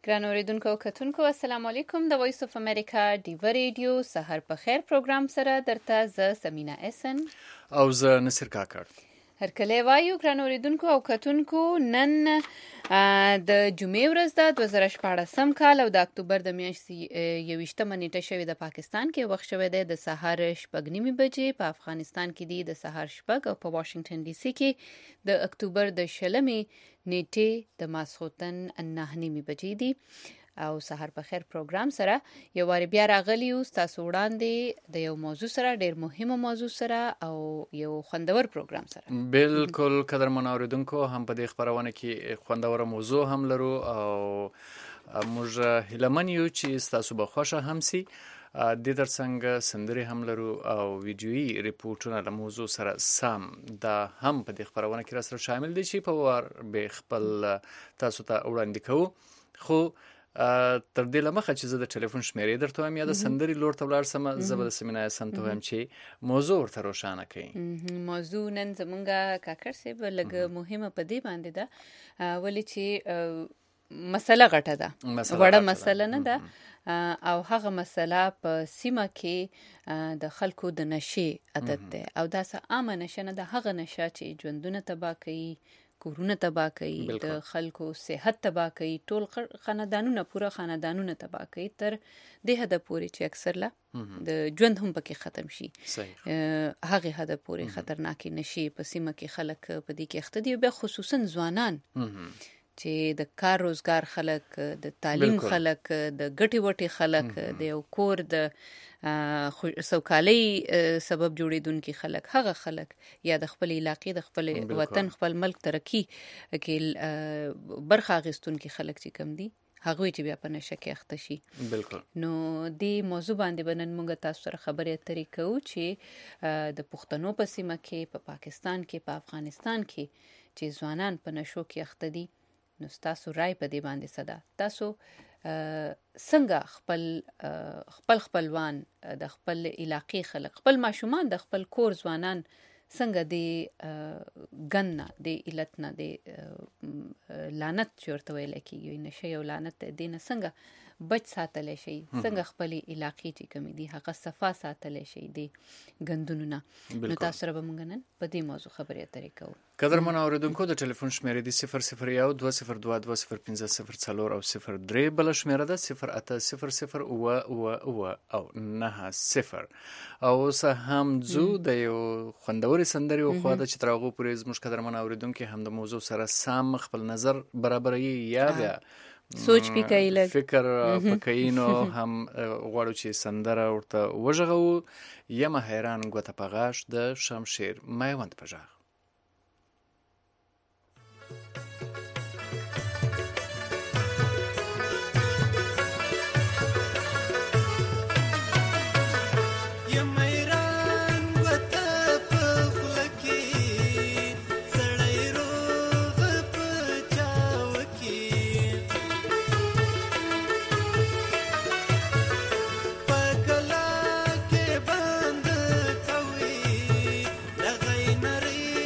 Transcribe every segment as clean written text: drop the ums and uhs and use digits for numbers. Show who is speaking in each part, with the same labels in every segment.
Speaker 1: ګران اوریدونکو او کتونکو السلام علیکم. د وایس اف امریکا ډیو ریډیو سحر په خیر پروګرام سره درته ز سمینا اسن
Speaker 2: او ز نصر کاکړ
Speaker 1: هر کله وایو. ګران اوریدونکو او کتونکو نن د جمعې ورځ ده 2014 کال او د اکتوبر د میاشتې 21 نیټه شوې د پاکستان کې وخت شوی دی د سهار 9:30 بجې، په افغانستان کې دی د سهار 6 او په واشنگټن ډي سي کې د اکتوبر د 20 نیټه د ماسخوتن 9:30 بجې دی او سحر په خیر پروګرام سره یو واری بیا راغلی یو تاسو وړاندې د یو موضوع سره، ډیر مهمه موضوع سره او یو خوندور پروګرام سره.
Speaker 2: بالکل قدرمن اوریدونکو، هم په دې خبرونه کې خوندور موضوع هم لرو او موږ هیلمن یو چې تاسو به خوښه هم سي. د ترڅنګ سندري هم لرو او ویډیویي ریپورتونه له موضوع سره سم دا هم په دې خبرونه کې سره شامل دي چې په وار به خپل تاسو ته وړاندې کوو. خو تر دې لمخه چې زه د ټلیفون شمیرې درته وایم یا د سندري لور ته ولاړ سم، زه به د سمینا اسن ته وایم چې موضوع ورته روښانه کړي.
Speaker 1: موضوع نن زمونږه کاکړ صاحب لږ مهمه په دې باندې ده، ولې چې مسله غټه ده، وړه مسله نه ده او هغه مسله په سیمه کې د خلکو د نشې عادت ده او دا څه عامه نشه نه ده، هغه نشه چې ژوندونه تباه کوي، کورونه تباه کوي، د خلکو صحت تباه کوي، ټول خاندانونه پوره خاندانونه تباه کوي، تر دې حد پورې چې اکثر لا د ژوند هم پکې ختم شي. هغه حد پورې خطرناکي نشي په سیمه کې خلک په دې کې اخته دي، بیا خصوصا ځوانان چې د کار روزګار خلک، د تعلیم خلک، د ګټي وټي خلک، د یو کور د سوکالۍ سبب جوړیدونکي خلک، هغه خلک یا د خپل علاقې، د خپل وطن، خپل ملک ترقی کې برخه اخیستونکي خلک چې کم دي، هغه چې بیا په نشه کې اخته شي.
Speaker 2: بالکل.
Speaker 1: نو دې موضوع باندې بنن موږ تاسو سره خبرې اترې کوو چې د پښتنو په سیمه کې، په پاکستان کې، په افغانستان کې چې ځوانان په نشو کې اخته دي، نو تاسو رائے په دې باندې صدا تاسو څنګه خپل خپلوان، د خپل علاقې خلک، خپل ماشومان، د خپل کور ځوانان څنګه د ګنه، د علتنه، د لعنت چورته ویل کېږي، نشه یو لعنت دینه څنګه بچ ساتلی شي، څنګه خپل علاقې چې کمی دي هغه صفا ساتلی شي د ګندونو نه. نو تاسو سره به موږ نن په دې موضوع خبرې اترې کوو.
Speaker 2: قدرمن اوریدونکو، د ټلیفون شمیرې دي 001-202-205-4 او 03 بل شمیره ده 08000 او 90 او اوس هم ځو د یو خوندوري سندري خو د چې ترغو پورې زموږ قدرمن اوریدونکو هم د موضوع سره سم خپل نظر برابري یا بیا
Speaker 1: سوچ پکې لګ
Speaker 2: فکر پکې نو هم غواړو چې سندره ورته وژغو یم حیران غوته پغاش د شمشیر میوند پژغ.
Speaker 3: نری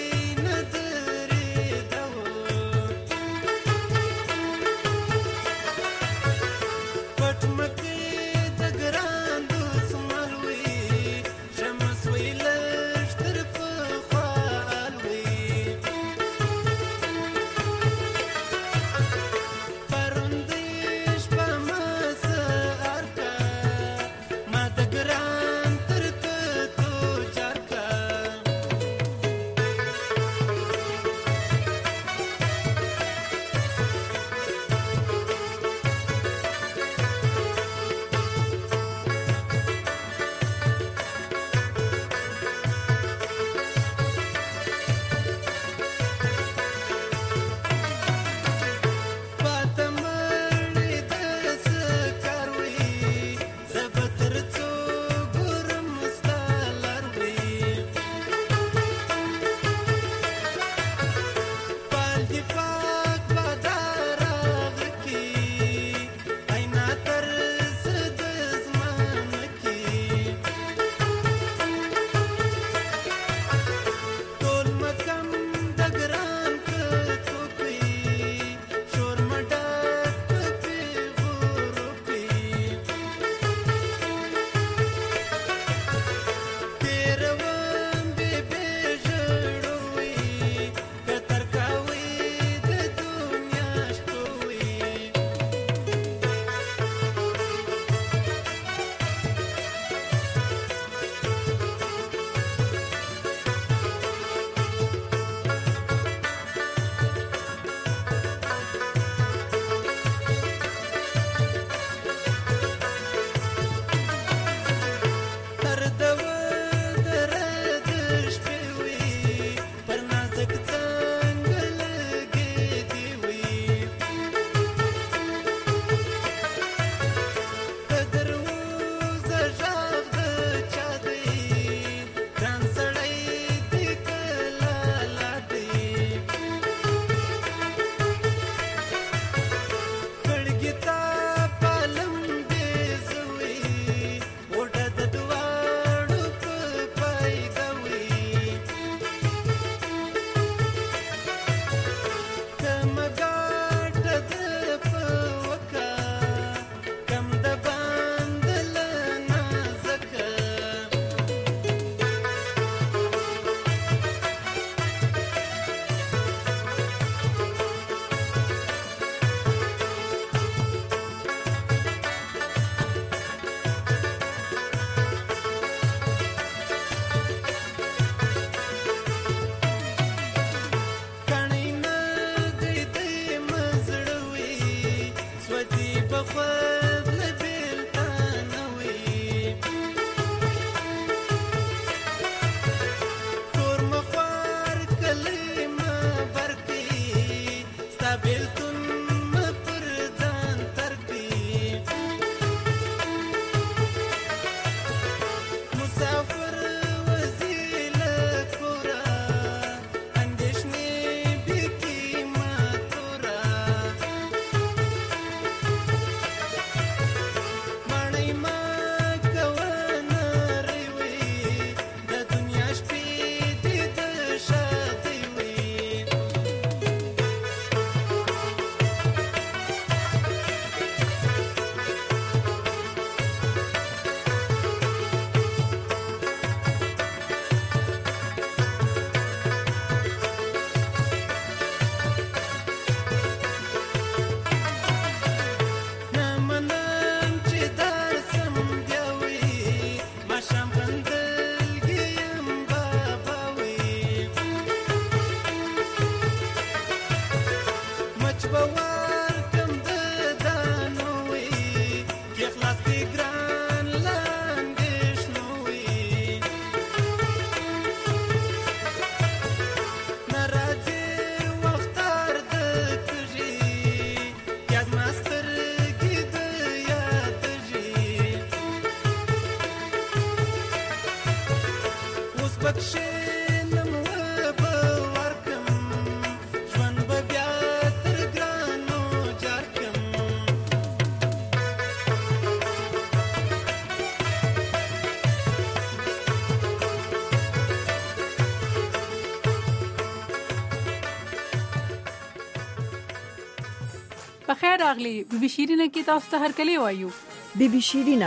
Speaker 3: بخیر راغلی بیبي شیرینه کې تاسو ته هرکلی وایو.
Speaker 4: بیبي شیرینه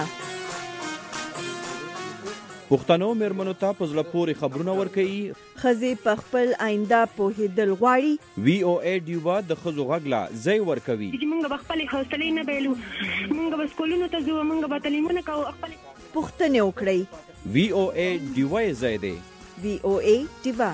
Speaker 5: پښتنو میرمنو ته په زړه پورې خبرونه ورکوي.
Speaker 4: ښځې په خپل آینده پوهېدل غواړي.
Speaker 5: وی او ای ډیوا د ښځو غږ لا ځای ورکوي.
Speaker 6: موږ به خپل حوصله نه بیلو، موږ به سکولونو ته ځو، موږ به تعلیمونه کوو، خپل
Speaker 4: پوښتنې وکړئ.
Speaker 5: وی او ای ډیوا ځای دی.
Speaker 4: وی او ای ډیوا.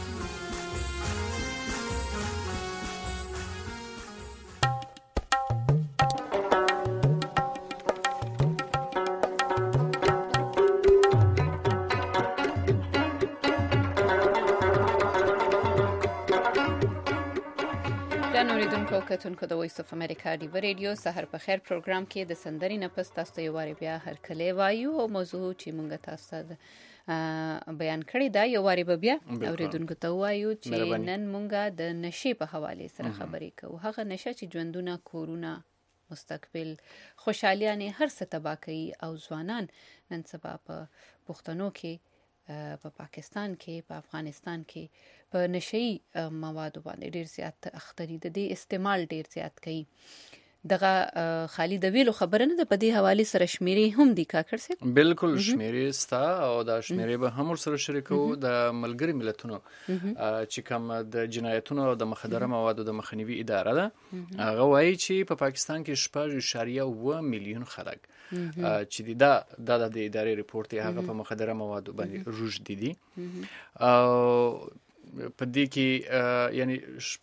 Speaker 1: کتونکو د وایس اف امریکا دی ریډیو سحر په خیر پروګرام کې د سندري نفس تاسو ته یواري بیا هرکلی وایو او موضوع چې مونږ تاسو ته بیان کړی دا یواري بیا اوریدونکو ته وایو چې نن مونږ د نشي په حواله سره خبرې کوو. هغه نشه چې ژوندونه کورونه مستقبل خوشحالیانه هر څه تباہ کوي او ځوانان نن سبا په پښتنو کې په پاکستان کې په افغانستان کې په نشئی موادو باندې ډیر زیات اخته دي. د دې استعمال ډیر زیات کوي. دغه خالی د ویلو خبره نه ده، په دې حواله سره شمیرې هم دي کاکر صاحب.
Speaker 2: بالکل شمیرې ستا او دا شمیرې به هم سره شریکو. د ملګری ملتونو چې کوم د جنایتونو او د مخدره موادو د مخنیوي اداره ده، هغه وایي چې په پاکستان کې 6.1 میلیون خلک چې دا د ادارې ریپورت دی، هغه په مخدره موادو باندې روج دي او په دې کې یعنی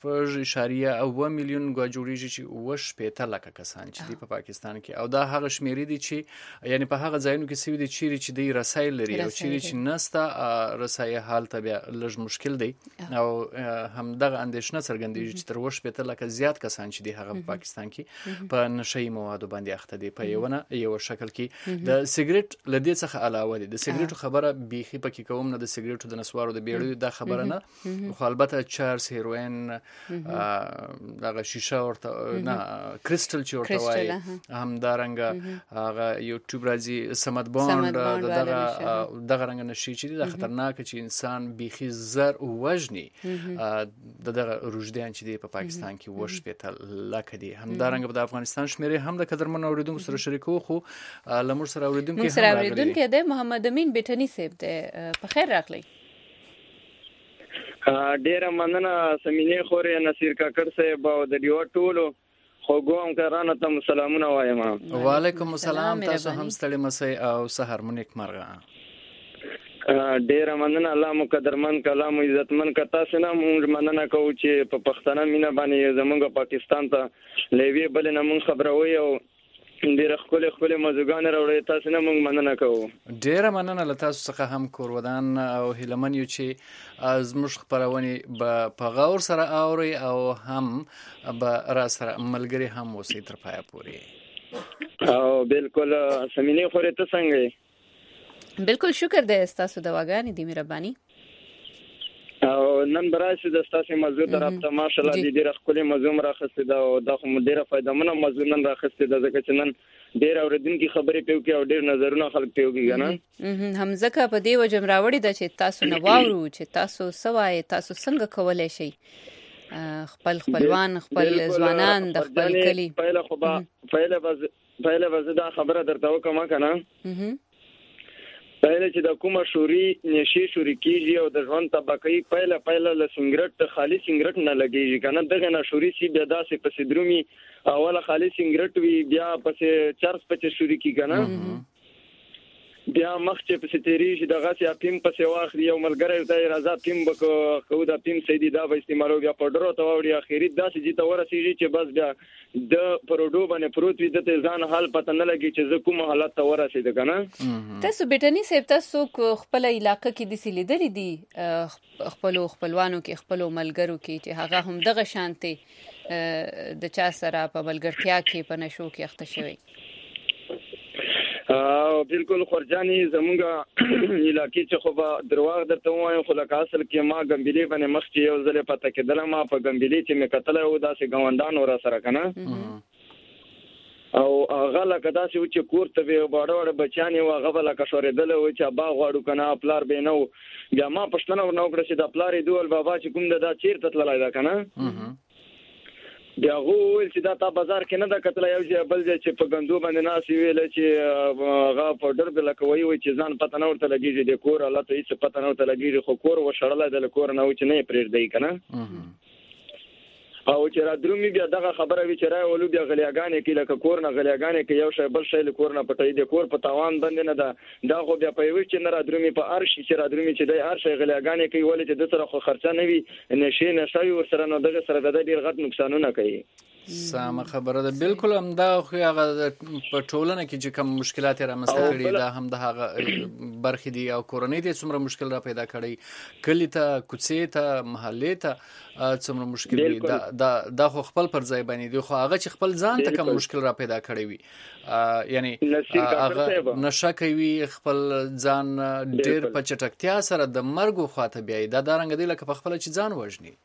Speaker 2: 6.1 میلیون ګوجوړيږي چې 8 لک کسان چې په پاکستان کې، او دا هغه شمیرې دي چې یعنی په هغه ځایونو کې سوي دي چې د رسایل لري او چې نستا رسایي حالت بیا لږ مشکل دی او هم دغه اندیشنه څرګندېږي چې تر 8 لک زیات کسان چې هغه په پاکستان کې په نشئی موادو باندې اخته دي. په یو شکل کې د سیګریټ لدې څخه علاوه دي. د سیګریټو خبره بیخي پکې کوم نه، د سیګریټو د نسوارو د بیړیو دا خبره نه، خو البته چارس، هیروین، دغه شیشه ورته نه کریسټل چې ورته وایي، هم دا رنګ هغه یوټیوب راځي سمت بوند، دغه رنګ نشي چې د خطرناک چې انسان بیخي زر وژني. دغه روجديان چې په پاکستان کې 8 لک دي. هم دا رنګ په افغانستان شمیرې هم د قدرمن اوریدونکو سره شریکو. خو لمر سره اوریدونکو
Speaker 1: د محمد امین بیٹنی صاحب د په خیر راغلی.
Speaker 7: ډیره مننه سمینه خورې نصیر کاکر صاحب او د دیو ټولو خوګوم کرانه ته سلامونه وایم.
Speaker 2: وعلیکم السلام، تاسو هم ستړي مسئ او سحر مونږ مرغه.
Speaker 7: ډیره مننه، الله مقدرمن کلام عزتمن کتا سينه مونږ مننه کوو چې په پښتنه مینه باندې زمونږ پاکستان ته لوي بل نه مونږ خبروي او ډیر خپل مزګان راوړی. تاسو نه مونږ مننه کوو.
Speaker 2: ډیره مننه له تاسو څخه هم کورودان او هیلمن یو چې زموږ خبرونه په غور سره اوري او هم به را سره ملګری هم وسی تر پای پوري.
Speaker 7: او بالکل سمینه خورې ته څنګه؟
Speaker 1: بالکل شکر دې تاسو دواګانی دې مهرباني.
Speaker 7: او نن براسي د تاسو موضوع درته ماشاءالله دې ډیره خپل موضوع راخسته دا او د ډیره فائدمنه موضوع نن راخسته دا ځکه چې نن ډیر اوریدونکو خبرې پیو کې او ډیر نظرونه خلک پیو کې کنه.
Speaker 1: هم ځکه په دې وجم راوړی د چې تاسو نه واورو چې تاسو سوای تاسو څنګه کولای شئ خپلوان خپل ځوانان د خپل کلی
Speaker 7: پهله وزدا خبره درته وکم کنه. پهله چې د کومه شوري نشي شوري کیږي او د ژوند طبقه پهله له سنگرټ خالص سنگرټ نه لګیږي کنه. دغه نه شوري سي بیا داسې پسې درومي اوله خالص سنگرټ وی بیا پسې چرس پچ شوري کی کنه. بیا مخ چې په ستېری شي دغه سي اپیم په سیوا اخلي یو ملګری دی راځه پیم بکو دا پیم سیدی دا به استعمالو بیا پډرو ته وړي اخیری داسې چې ته ورسېږي چې بس بیا د پروډو باندې پروت وي د ځان حال پته نه لګي چې زه کوم حالت ته ورسېد کنه.
Speaker 1: تاسو بیٹنی صاحب تاسو خپل علاقې کې د سلیدلې دي خپلوانو کې خپلو ملګرو کې چې هغه هم دغه شانته د چا سره په ملګرتیا کې په نشو کې اخته شوی؟
Speaker 7: بالکل خورجاني زمونږه علاقې چې خو به درواغ درته وایم خو لکه اصل کې ما ګمبلې باندې مخ چې یو ځل پته کېدل ما په ګمبلې چې مې کتل او داسې ګاونډان ور سره کنه او هغه لکه داسې و چې کور ته به وړ بچانی او هغه لکه شوردل او چې باغ واړو کنه پلار به نو بیا ما پښتنه ورنو کړ چې د پلار دوول بابا چې کوم دا چیرته تللای دا کنه بیا غوول چې دا تا بازار کې نه دا کتل یو چې بل چې په غندو باندې ناس ویل چې هغه پودر بل کوي و چې ځان پته نه ورته لګیږي د کور الله ته هیڅ پته نه ورته لګیږي خو کور وشړل د کور نه و چې نه پرېږ دی کنه او چې را درومي بیا دغه خبره وی چې راولو بیا غلیاګانې کې لکه کور نه غلیاګانې کې یو شی بل شی له کور نه پټي د کور په تاوان باندې نه دا خو بیا په یوه چې نه را درومي په ارش چې را درومي چې د ارش غلیاګانې کې ولې چې د سره خو خرچه نه وي نشي نشي ور سره نو دغه سره د ډیر غټ نقصانونه کوي.
Speaker 2: سم خبره ده بالکل هم دا خو هغه په ټولنه کې چې کوم مشکلات رامنځته کړي دا هم د هغه برخې دي او کورنۍ دي څومره مشکل را پیدا کړي کلی ته کوڅې ته محلې ته څومره مشکل دي دا خو خپل پر ځای باندې دي خو هغه چې خپل ځان ته کوم مشکل را پیدا کړی وي یعنی هغه نشه کوي خپل ځان ډیر په چټکتیا سره د مرګ خواته بیاي دا رنګ دی لکه په خپل چې ځان وژني.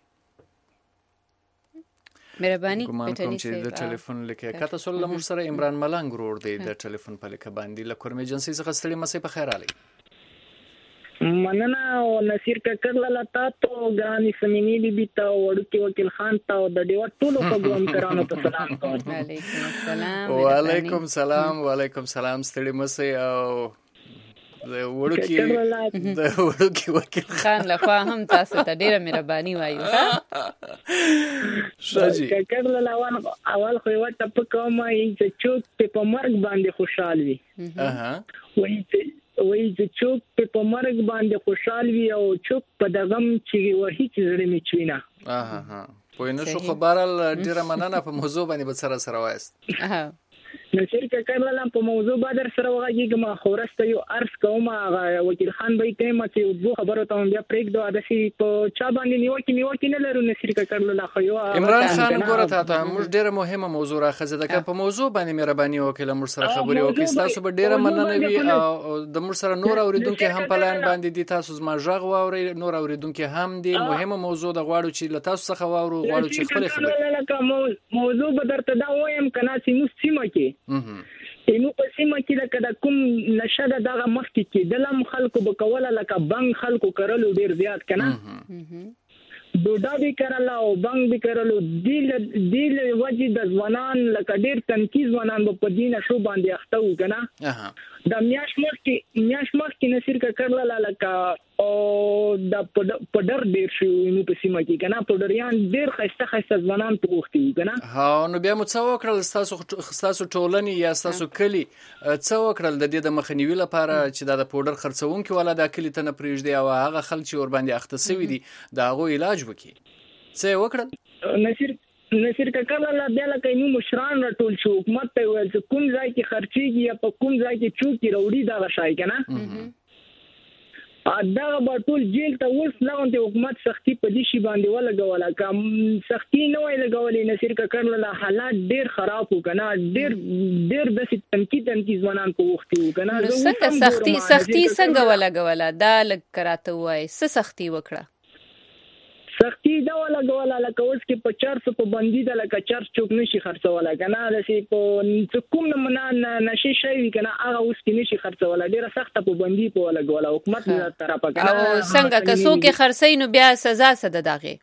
Speaker 1: مهرباني
Speaker 2: بیٹنی صاحب د ټلیفون لیکه کته سول لمر سره عمران ملنګ ورور دی د ټلیفون په لیکه باندې لکور ایجنسی څخه ستړي مسې په خیر علي
Speaker 8: مننه او نصیر ککر لاله تاسو ګرانی سمینی بي تا ورکی وکیل خان ته د دیو ټولو په ګوم کرانو ته سلام کوم.
Speaker 1: وعلیکم السلام.
Speaker 2: وعلیکم السلام وعلیکم السلام ستړي مسې او د وړوکی وکیل
Speaker 1: خان لخوا هم تاسو ته ډیره مهرباني وایو
Speaker 2: شاجي
Speaker 8: ککر لاله اول خو یو ټپ کوم چې چوک په مرګ باندې خوشحال وي وای چې چوک په مرګ باندې خوشحال وي او چوک په دغم چې وਹੀ چې زړه میچوینا
Speaker 2: په نو شو خبرال ډیره مننه په موضوع باندې سره وایست
Speaker 8: نصیر ککر لاله په موضوع باندې سره وایي ما خورسته یو ارس کوم وکیل خان به ته ما چې دوه خبرو ته بیا پریک دوه د سی په چا باندې نیوکي نه لرو نصیر ککر لاله خو
Speaker 2: عمران خان ګوره ته موږ ډیره مهمه موضوع راخزه ده په موضوع باندې مهرباني وکړه موږ سره خبرې وکړئ تاسو به ډیره مننه وي او د موږ سره نور اوریدونکو هم په لاین باندې دي تاسو زما ژغ واوري نور اوریدونکو هم دي مهمه موضوع د غواړو چې له تاسو څخه واورو غواړو چې خپل
Speaker 8: خبرې موضوع به درته دا وایم کنه چې مسلمه کې نو په سیمه کې د کوم نشه دغه مخکې کې د لم خلکو بکوله لکه بنګ خلکو کرلو ډیر زیات کنه دوډا به کرلا او بنګ به کرلو دیل وجه د ځوانان لکه ډیر تنکیز ځوانان په دینه شو باندې اخته و کنه د میاش مخکې نصیر ککرلا لکه او د پډر ډیر شو نو په سیمه کې کنه پډریان ډیر خسته ځوانان پوښتي کنه
Speaker 2: نو بیا مو څه وکړل تاسو ټولنې یا تاسو کلی څه وکړل د دې د مخنیوي لپاره چې د پودر خرڅونکو ولا د کلی ته نه پریږدي او هغه خلک چې ور باندې اخته سوي دي دا غو علاج وکي څه وکړل
Speaker 8: نصیر ککرلا بیا لکه نو مشران راټول شو حکومت ته ویل چې کوم ځای کې خرچيږي یا په کوم ځای کې چوکي وروړي دا غشای کنه دا به ټول جیل ته اوس لاندې حکومت سختي په دې شی باندې ولګوله کوم سختي نه وای لګولې نصیر ککرلا حالات ډیر خراب وکنه ډیر د تنکید ځوانان په وخت وکنه
Speaker 1: څنګه سختي څنګه ولګوله دا لګ کراته وای څه سختي وکړه
Speaker 8: سختي دا ولګوله لکه اوس کې په 400 په بندي د لکه 4 چوک نشي خرڅوله کنه د سی په کوم نه نشي شي کنه هغه اوس کې نشي خرڅوله ډیره سخته په بندي په ولګوله حکومت له طرفه کنه
Speaker 1: او څنګه که څوک خرڅي نو بیا سزا څه ده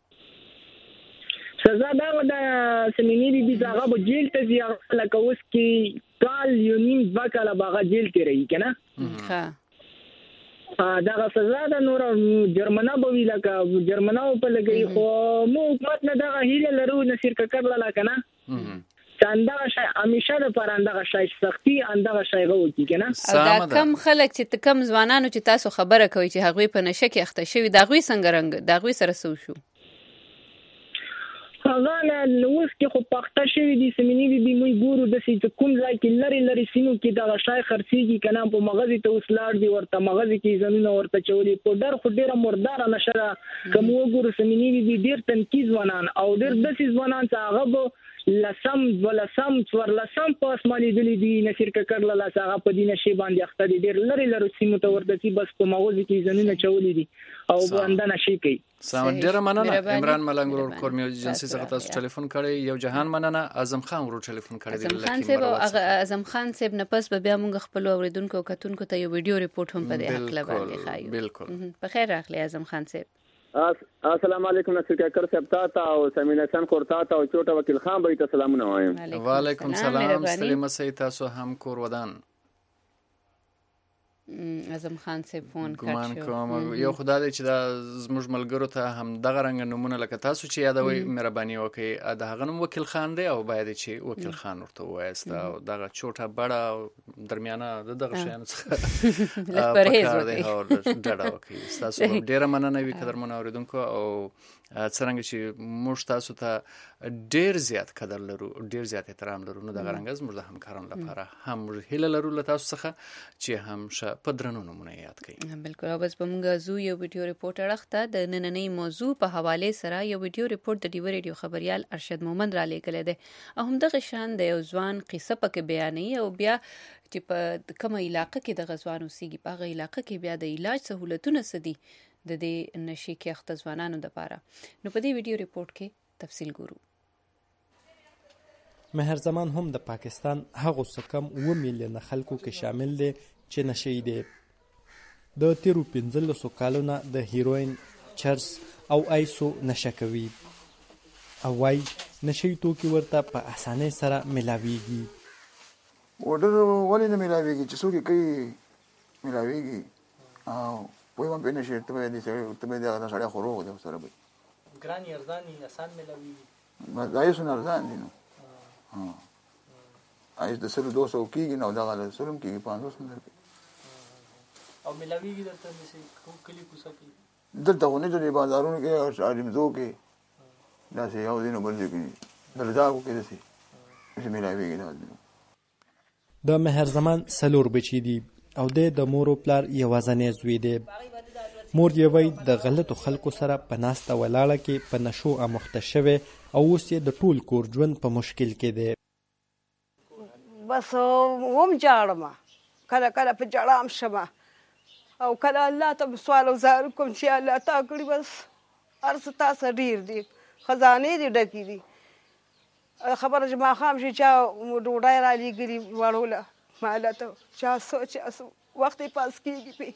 Speaker 8: سزا دا د سمینی بي دغه په جیل ته ځي لکه اوس کې کال یو نیم وکاله باغ جیل کې رہی کنه
Speaker 1: ها
Speaker 8: دا سزا د نور جرمنه بوي لکه جرمنه په لګي خو مو حکومت نه دا هیله لرو نصیر ککرلا کنه څنګه شي نشه د پر اندغه شای سختي اندغه شای غوتی کنه.
Speaker 1: او دا کم خلک چې کم ځوانانو چې تاسو خبره کوي چې هغوی په نشه کې اخته شوي دا غوي څنګه رنګ دا غوي سره سو شو
Speaker 8: هغه نه اوس کې خو پخته شوی دي سیمینی دي موږ ګورو د سې کوم ځای کې لری لری سیمو کې دا شای خرڅيږي کنه په مغازي ته وسلاړ دي ورته مغازي کې زمينه ورته چولي په ډر خو ډیره مردار نشه کوم وګورو سیمینی دي ډیر تنکیز ونان او ډیر د سې ونان څنګه هغه لسم ولسم ورلسم پاس مالي دي دي نشر کړل لا څنګه په دینه شی باندې اخته دي ډیر لری لری سیمو ته ورته سي بس په مغازي کې زمينه چولي دي او باندې نشي کوي.
Speaker 2: سلام ډیره مننه عمران ملنګ ورور کورمي ایجنسی څخه تاسو ټلیفون کړی یو جهان مننه اعظم خان ورور ټلیفون کړی دی
Speaker 1: اعظم خان صاحب اعظم خان صاحب نه پس بیا موږ خپل اوریدونکو او کتونکو ته یو ویډیو ریپورت هم په دې حق لبا خایو
Speaker 2: بالکل
Speaker 1: په خیر راغلی اعظم خان صاحب.
Speaker 9: السلام علیکم نصر کاکر صاحب تا او سمینا خان کورتا تا او چوټه وکیل خان به تاسو سلامونه وایم.
Speaker 2: وعلیکم السلام ستړي مسئ تاسو هم کور ودان
Speaker 1: اعظم خان صاحب فون
Speaker 2: ګمان کوم یو خدای دې چې دا زموږ ملګرو ته هم دغه رنګ نمونه لکه تاسو چې یادوي مهرباني وکړئ د هغه نوم وکیل خان دی او باید چې وکیل خان ورته وایست او دغه چوټه بړه درمیانه دغه شیانو څخه
Speaker 1: پرهیز وکړئ
Speaker 2: او ډډه وکړئ. تاسو ډیره مننه وي قدرمن اوریدونکو او څرنګه چې موږ تاسو ته ډیر زیات قدر لرو ډیر زیات احترام لرو نو دغه رنګ زموږ د همکارانو لپاره هم موږ هیله لرو له تاسو څخه چې هم په درنو نمونه یاد کړئ.
Speaker 1: بالکل او بس په موږ زو یو ویډیو ریپورت راخته د نننۍ موضوع په حواله سره یو ویډیو ریپورت د ډیو ریډیو خبريال ارشد مومند را لېږلی دی او هم دغه شان د یو ځوان قصه پکې بیانوي او بیا چې په کومه علاقه کې د غزوان اوسېږي په هغه علاقه کې بیا د علاج سہولتونه سدي د دې نشي کې اخته ځوانانو لپاره. نو په دې ویډیو ریپورت کې تفصیل ګورو.
Speaker 10: مهر زمان هم د پاکستان هغه سکم 1 میلیون خلکو کې شامل دي چې نشي دي د تیرو 15 کالو نه د هیروین چرس او آیسو نشه کوي او وايي نشي توکي ورته په اسانه سره ملاويږي.
Speaker 11: وډر ولې نه ملاويږي چې څوک کوي ملاويږي او وای ما بینه شي ته دې څه ته دې دا سړی خورو ده سره به
Speaker 10: ګران ارزاني آسان ملاويږي
Speaker 11: ما دایو نه ارزان دي نو ایس د سره 200 کېږي نو دا غل سلام کېږي 500 درکې
Speaker 10: او ملاويږي درته نشي کلی کوسه کې
Speaker 11: دلته ونه د بازارونو کې او شاجمزو کې دا سه یو دینو بل کې درځاو کې دسي چې ملاويږي دا
Speaker 10: د مهر زمان سلور بچی دي او د مورو پلار یوازنې زوی دی. مور یې وای د غلطو خلکو سره په ناسته ولاړه کې په نشو اموخته شوی او اوس یې د ټول کور ژوند په مشکل کې دی.
Speaker 12: بس وم جاړم کله کله په جړام شمه او کله الله ته سوال وزار کوم چې الله تا کړی بس ارس تاسو ډیر دي خزانه دي ډکی دي خبره چې ما خام شي چې ډوډۍ را لګري وړوله مالته چا سوچ وخت پاس کیږي.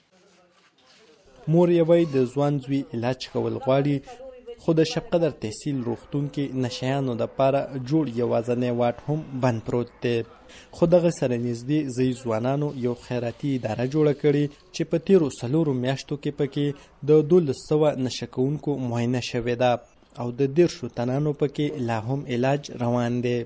Speaker 10: مور یې وای د ځوان زوی علاج کول غواړي خو د شپ قدر تحصیل روغتون کې نشیانو د پاره جوړ یوازنې واټ هم بند پروت دی. خو دغه سره نږدې زی ځوانانو یو خیراتي اداره جوړه کړي چې په تیرو 4 میاشتو کې پکې د 1200 نشکونکو معاینه شوې ده او د 10 تنانو پکې لا هم علاج روان دی.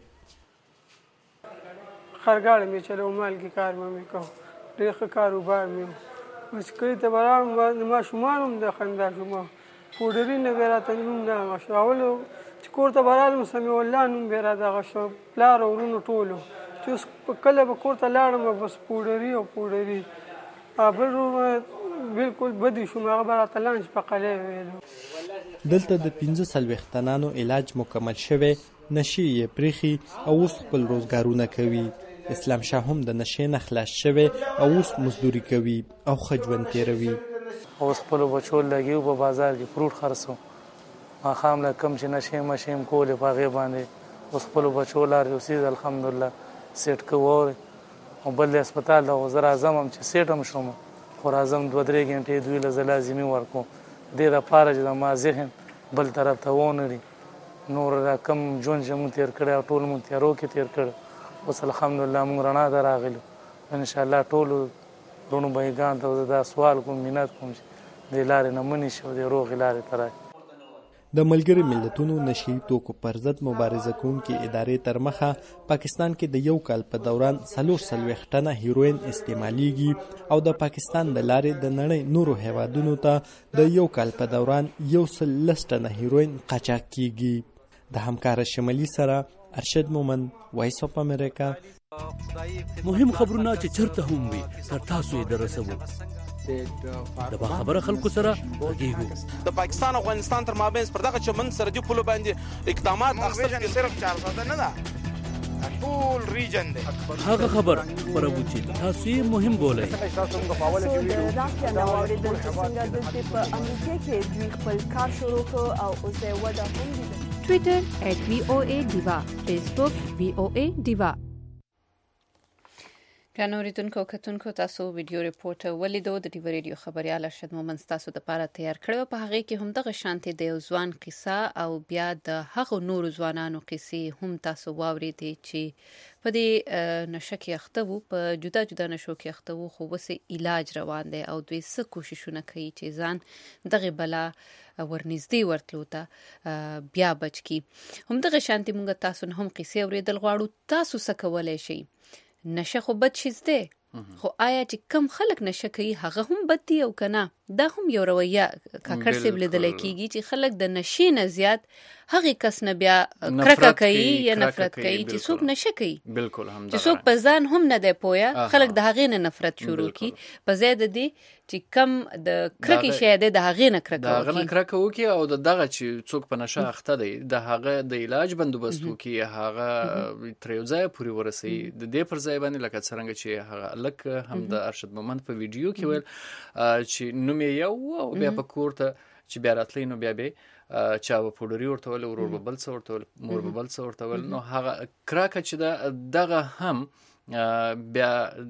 Speaker 13: خرګاړې مې چلو مال کې کار مې کو ډېر ښه کاروبار مې بس کړی ته برام ما شومان هم د خندا شوما پوډري نه به راته نوم نه غشو اولو چې کور ته برالم سمې والله نوم به را دغه شو پلار او ورونو ټولو چې کله به کور ته لاړم بس پوډري او پوډري بالکل بدی شوم هغه به راته لانچ په قلې ویلو.
Speaker 10: دلته د 15 تنانو علاج مکمل شوی نشي یې پریخي او اوس خپل روزګارونه کوي. اسلام شاه هم د نشي نه خلاص شوی او اوس مزدوري کوي او خجون تیروي.
Speaker 14: اوس خپل بچو لګیو په بازار کې فروټ خرڅو ما خام لا کم چې نشي مشیم کولې په غي باندې اوس خپل بچو لار یو سید الحمدلله سیټ کوور او بل هسپتال د وزیر اعظم هم چې سیټم شوم خو اعظم 2-3 غنټې دوی له لازمي ورکو د لپاره چې ما ذهن بل طرف ته ونري نور کم جون جمو تیر کړه ټول مون تیرو کې تیر کړه اوس الحمدلله مونږ رڼا دراغلو ان شاء الله ټول رونو بایګان ته دا سوال کوم مینات کوم د لارې نه منی شو د روغ لارې ترای.
Speaker 10: د ملګري ملتونو نشي توکو پر ضد مبارزه کوونکې ادارې تر مخه پاکستان کې د 1 کال په دوران 440 ټنه هیروین استعمالیږي او د پاکستان د لارې د نړۍ نورو هیوادونو ته د 1 کال په دوران 110 ټنه هیروین قاچاق کیږي. د همکار شمالي سره ارشد مومن، وایس اف امریکا.
Speaker 15: مهم خبرونه چې چرته هم وي تر تاسو یې درسوو. د باخبره خلکو سره غږیږو. د
Speaker 16: پاکستان او افغانستان تر مابین پر دغه چمن سرحدي پولو باندې اقدامات اخیستل صرف 400 نه ده، ټول ریجن دی.
Speaker 15: هغه خبر خبرو چې تاسو یې مهم بولئ.
Speaker 4: د راکیا نو اوریدل چې څنګه د په امریکا کې دوی خپل کار شروع کړ او اوس یې وده هم دي.
Speaker 17: ټویټر @VOA_Diva، فیسبوک VOA Diva.
Speaker 1: کانوریدونکو کتونکو تاسو ویډیو ریپورت ولیدو د ډیو ریډیو خبريال ارشد مومن تاسو د لپاره تیار کړو. په هغه کې هم دغه شانتي د یو ځوان قصه او بیا د هغو نورو ځوانانو قصې هم تاسو واوریدئ چې په دې نشه کې اخته وو، په جدا جدا نشو کې اخته وو، خو وسه علاج روان دی او دوی څه کوششونه کوي چې ځان دغه بلا ورنږدې ورتلو ته بیا بچ کی. هم دغه شانتي مونږ تاسو نه هم قصې اوریدل غواړو. تاسو څه کولای شئ؟ نشه خو بد شي زده، خو آیا چې کم خلک نشه کوي هغه هم بد دي او کنه؟ دا هم یو رویه کاکړ سیب لیدل کیږي چې خلک د نشې نه زیات هغه کس نه بیا کرکه کوي یا نفرت کوي چې څوک نشه کوي.
Speaker 2: بالکل هم
Speaker 1: چې څوک په ځان هم نه دی پوهه، خلک د هغې نه نفرت شروع کی په ځای د دې چې کم د کرکې شی دی د هغې نه کرکه وکړي،
Speaker 2: د هغه نه کرکه وکړي او دغه چې څوک په نشه اخته دی د هغه د علاج بندوبست وکړي، هغه تر یو ځای پورې ورسوي. د دې پر ځای باندې لکه څرنګه چې هغه لک هم د ارشد مومن په ویډیو کې ویل چې نوم یې یو او بیا په کور ته چې بیا راتلی نو بیا به چا به پوډري ورته ویل، ورور به بل څه ورته ویل، مور به بل څه ورته ویل. نو هغه کرکه چې دغه هم بیا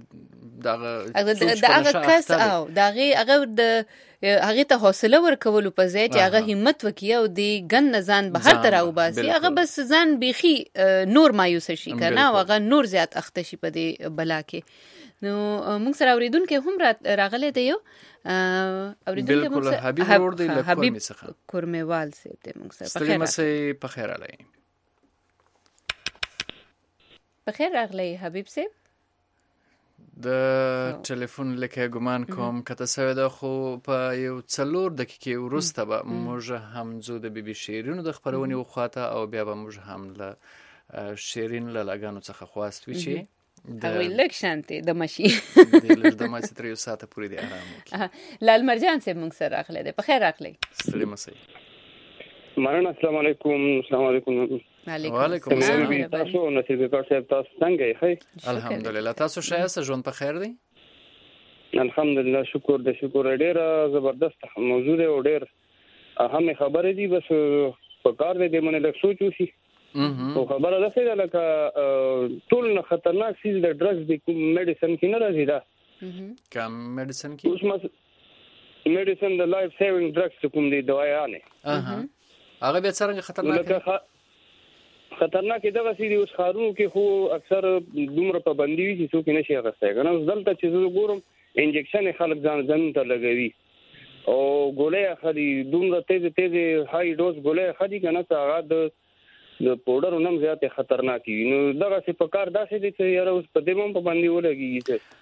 Speaker 1: دغه کس او هغه هغه ته حوصله ورکولو په ځای چې هغه همت وکړي او د ګن ځان بهر ته راوباسي، هغه بس ځان بیخي نور مایوس شي کنه او هغه نور زیات اخته شي په دې بلا کې. نو موږ سره اوریدونکو هم راغلی دی یو اوریدونکو
Speaker 2: بالکل حبیب ورور دی له کورمې څخه
Speaker 1: کورمېوال صاحب دی. موږ سره
Speaker 2: ستړي مسئ په خیر علي.
Speaker 1: په خیر راغلی حبیب صاحب.
Speaker 2: د ټلیفون لکه ګمان کوم کته سوی ده، خو په یو 4 دقیقې وروسته به موږ هم ځو د بي بي شیرینو د خپرونې وخواته او بیا به موږ هم له شیرین له لاګانو څخه خواست وي چې
Speaker 1: هغوی لږ شانتې د مشي
Speaker 2: لږ د مشي تر یو ساعته پورې دی آرام وکړي.
Speaker 1: لال مرجان صاحب موږ سره راغلی دی. په خیر راغلی.
Speaker 2: ستړي مسئ.
Speaker 7: مننه. السلام علیکم. السلام علیکم.
Speaker 2: وعلیکم السلام.
Speaker 7: تاسو نصیب کار صاحب تاسو څنګه یې؟
Speaker 2: الحمدلله. تاسو ښه ژوند په خیر دی؟
Speaker 7: الحمدلله شکر د شکر. ډېر زبردست موضوع دی او ډېر اهم خبره دی. بس په کار دی منه لږ سوچ وشي او خبره ده چې لکه ټول نه خطرناک چیز د ډرګز د میډیسن کې نه راځي. دا
Speaker 2: کوم میډیسن کې؟
Speaker 7: اوس میډیسن د لایف سیوینګ ډرګز کوم دي دوايانه
Speaker 2: هغه به څنګه خطرناک
Speaker 7: خطرناک دغه سړي اوس خارونو کې خو اکثر دومره پابندي وي چې څوک نشي غوښتای کنه. اوس دلته چې زه ګورم انجکشن خلک ځان ته لګوي او ګولې اخلي، دومره تیز هاي ډوز ګولې اخلي کنه چې هغه د پوډر نوم زیات خطرناک وي. نو دغه څه په کار داسې دي چې یاره اوس په دې مم پابندي ولګي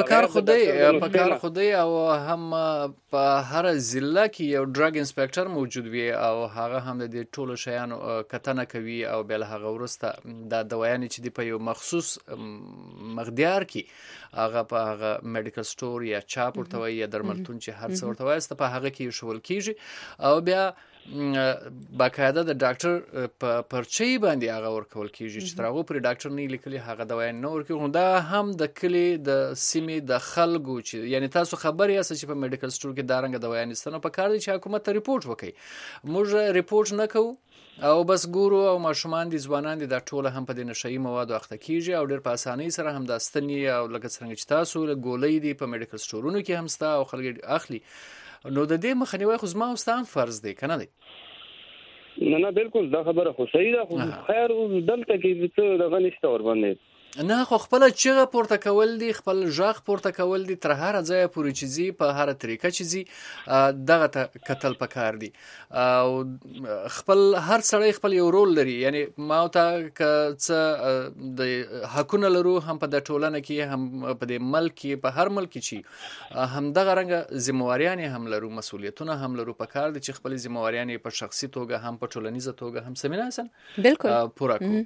Speaker 2: په کار خدای او هم په هر ضلع کې یو ډرګ انسپکټر موجود وي او هغه هم د ټولو شیانو کتنه کوي او بل هغه ورسته د دوايانې چې دی په یو مخصوص مقدار کې هغه په هغه میډیکل سٹور یا چاپ ورته وي یا درملتون چې هر څه ورته وایسته په هغه کې شول کیږي او بیا باقاعده د ډاکټر په پرچی باندې هغه ورکول کیږي چې ترغه پر ډاکټر نه لیکلي هغه دوا نه ورکوي. دا هم د کلی د سیمې د خلکو چې یعنی تاسو خبر یاست چې په میډیکل سٹور کې دارنګ دوا نهستنه په کار دي چې حکومت ته ریپورت وکړي. موږ ریپورت نه کوو او بس ګورو او ماشومان دي ځوانان دي د ټوله هم په دې نشئی موادو اخته کیږي او ډېر په اسانۍ سره هم د استنی او لکه څنګه چې تاسو له ګولې دي په میډیکل سٹورونو کې هم ستا او خلک اخلي. نو د دې مخنیوي خو زما او ستاسو فرض دی کنه دی؟
Speaker 7: نه بالکل دا خبره خو صحیح ده. خو خیر دلته کې څه دغه نشته ور باندې
Speaker 2: نه خو خپل چیغه پورته کول دي، خپل ژغ پورته کول دي، تر هر ځای پورې چې ځي په هر طریقه چې ځي دغه ته کتل پکار دي. او خپل هر سړی خپل یو رول لري، یعنی ما ته که څه د حقونه لرو هم په د ټولنه کې، هم په د ملک کې، په هر ملک چې هم دغه رنګه ذمہواریان هم لرو، مسؤلیتونه هم لرو. پکار دي چې خپل ذمہواریان په شخصي توګه هم په ټولنیزه توګه هم سمیناسن
Speaker 1: بالکل
Speaker 2: پورا کړو.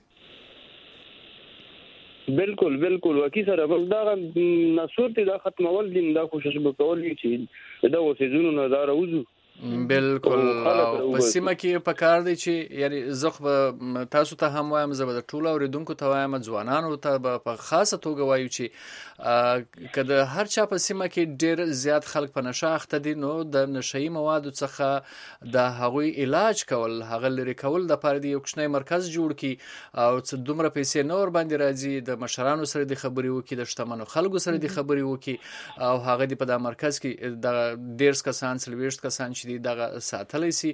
Speaker 9: بالکل وکی سره بل دا نصورت دا ختمول دي، دا کوشش وکول چې دا وسیزونو نه دا راوځو.
Speaker 2: بالکل په سیمه کې پکار دی چې یعنی زه تاسو ته هم وایم، زه به د ټولو اوریدونکو ته وایم، ځوانانو ته به په خاصه توګه وایو چې که د هر چا په سیمه کې ډیر زیات خلک په نشه اخته دي، نو د نشهیي موادو څخه د هغوی علاج کول، هغه لرې کول دپاره د یو کوچنی مرکز جوړ کړي او څه دومره پیسې نه ورباندې راځي، د مشرانو سره د خبرې وکړي، د شتمنو خلکو سره د خبرې وکړي او هغه دې په دا مرکز کې د 10 کسان 40 کسان چې دغه ساتلی سي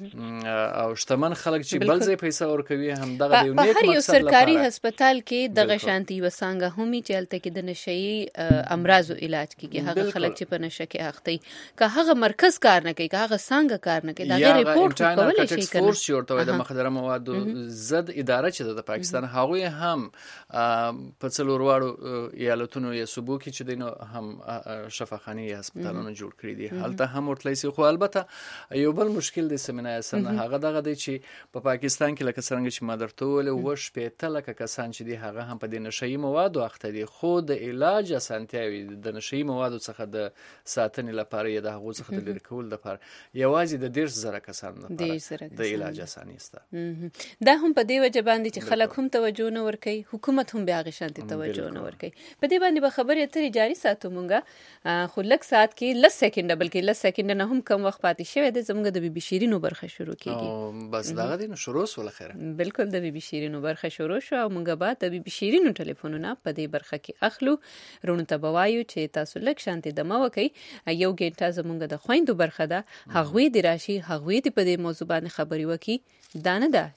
Speaker 2: او شتمن خلک چې بل ځای پیسې ورکوي هم دغه یو نیک
Speaker 1: په هر یو
Speaker 2: مقصد لپاره.
Speaker 1: سرکاري هسپتال کې دغه شانتي وسانګه همي چې هلته کې د نشهیي امراضو علاج کیږي، هغه خلک چې په نشه کې اخته که هغه مرکز کار نه کوي، که هغه څنګه کار نه کوي، دا غیر ریپورت کولای شي کنه.
Speaker 2: فورس ورته د مخدره موادو ضد اداره چې د پاکستان هغوی هم په څلور واړو ایالتونو یا صوبو کې چې دینو هم شفاخانه یا هسپتالونه جوړ کړی دي، هلته هم ورتلی سي. خو البته یو بل مشکل دی سمینه سره هغه دغه دی چې په پاکستان کې لکه څنګه چې ما درته وویل 80 لکه کسان چې دی هغه هم په د نشهیي موادو اخته دي، خو د علاج اسانتیاوي د نشهیي موادو څخه د ساتنې لپاره یا د هغو څخه د لرې کولو لپاره یوازې د 10,000 کسانو لپاره د علاج اساني شته.
Speaker 1: دا هم په دې وجه باندې چې خلک هم توجه نه ورکوي، حکومت هم بیا هغې شانتې توجه نه ورکوي. په دې باندې به خبرې اترې جاري ساتو مونږه، خو لږ ساعت کې 10 سکنډه بلکې 10 سکنډه نه هم کم وخت پاتې شوی دی. زموږ د بي بي شیرینو برخه شروع کیږي،
Speaker 2: بس دغه دی نو شروع سول خیره.
Speaker 1: بالکل د بي بي شیرینو برخه شروع شو او موږ به د بي بي شیرینو ټلیفونونه په دې برخه کې اخلو. رونو ته بوایو چې تاسو لږ شانتي دمه وکي، یو ګنټه زموږ د خويندو برخه ده، هغوی دی راشي، هغوی دی په دې موضوع باندې خبري وکي. دا نه ده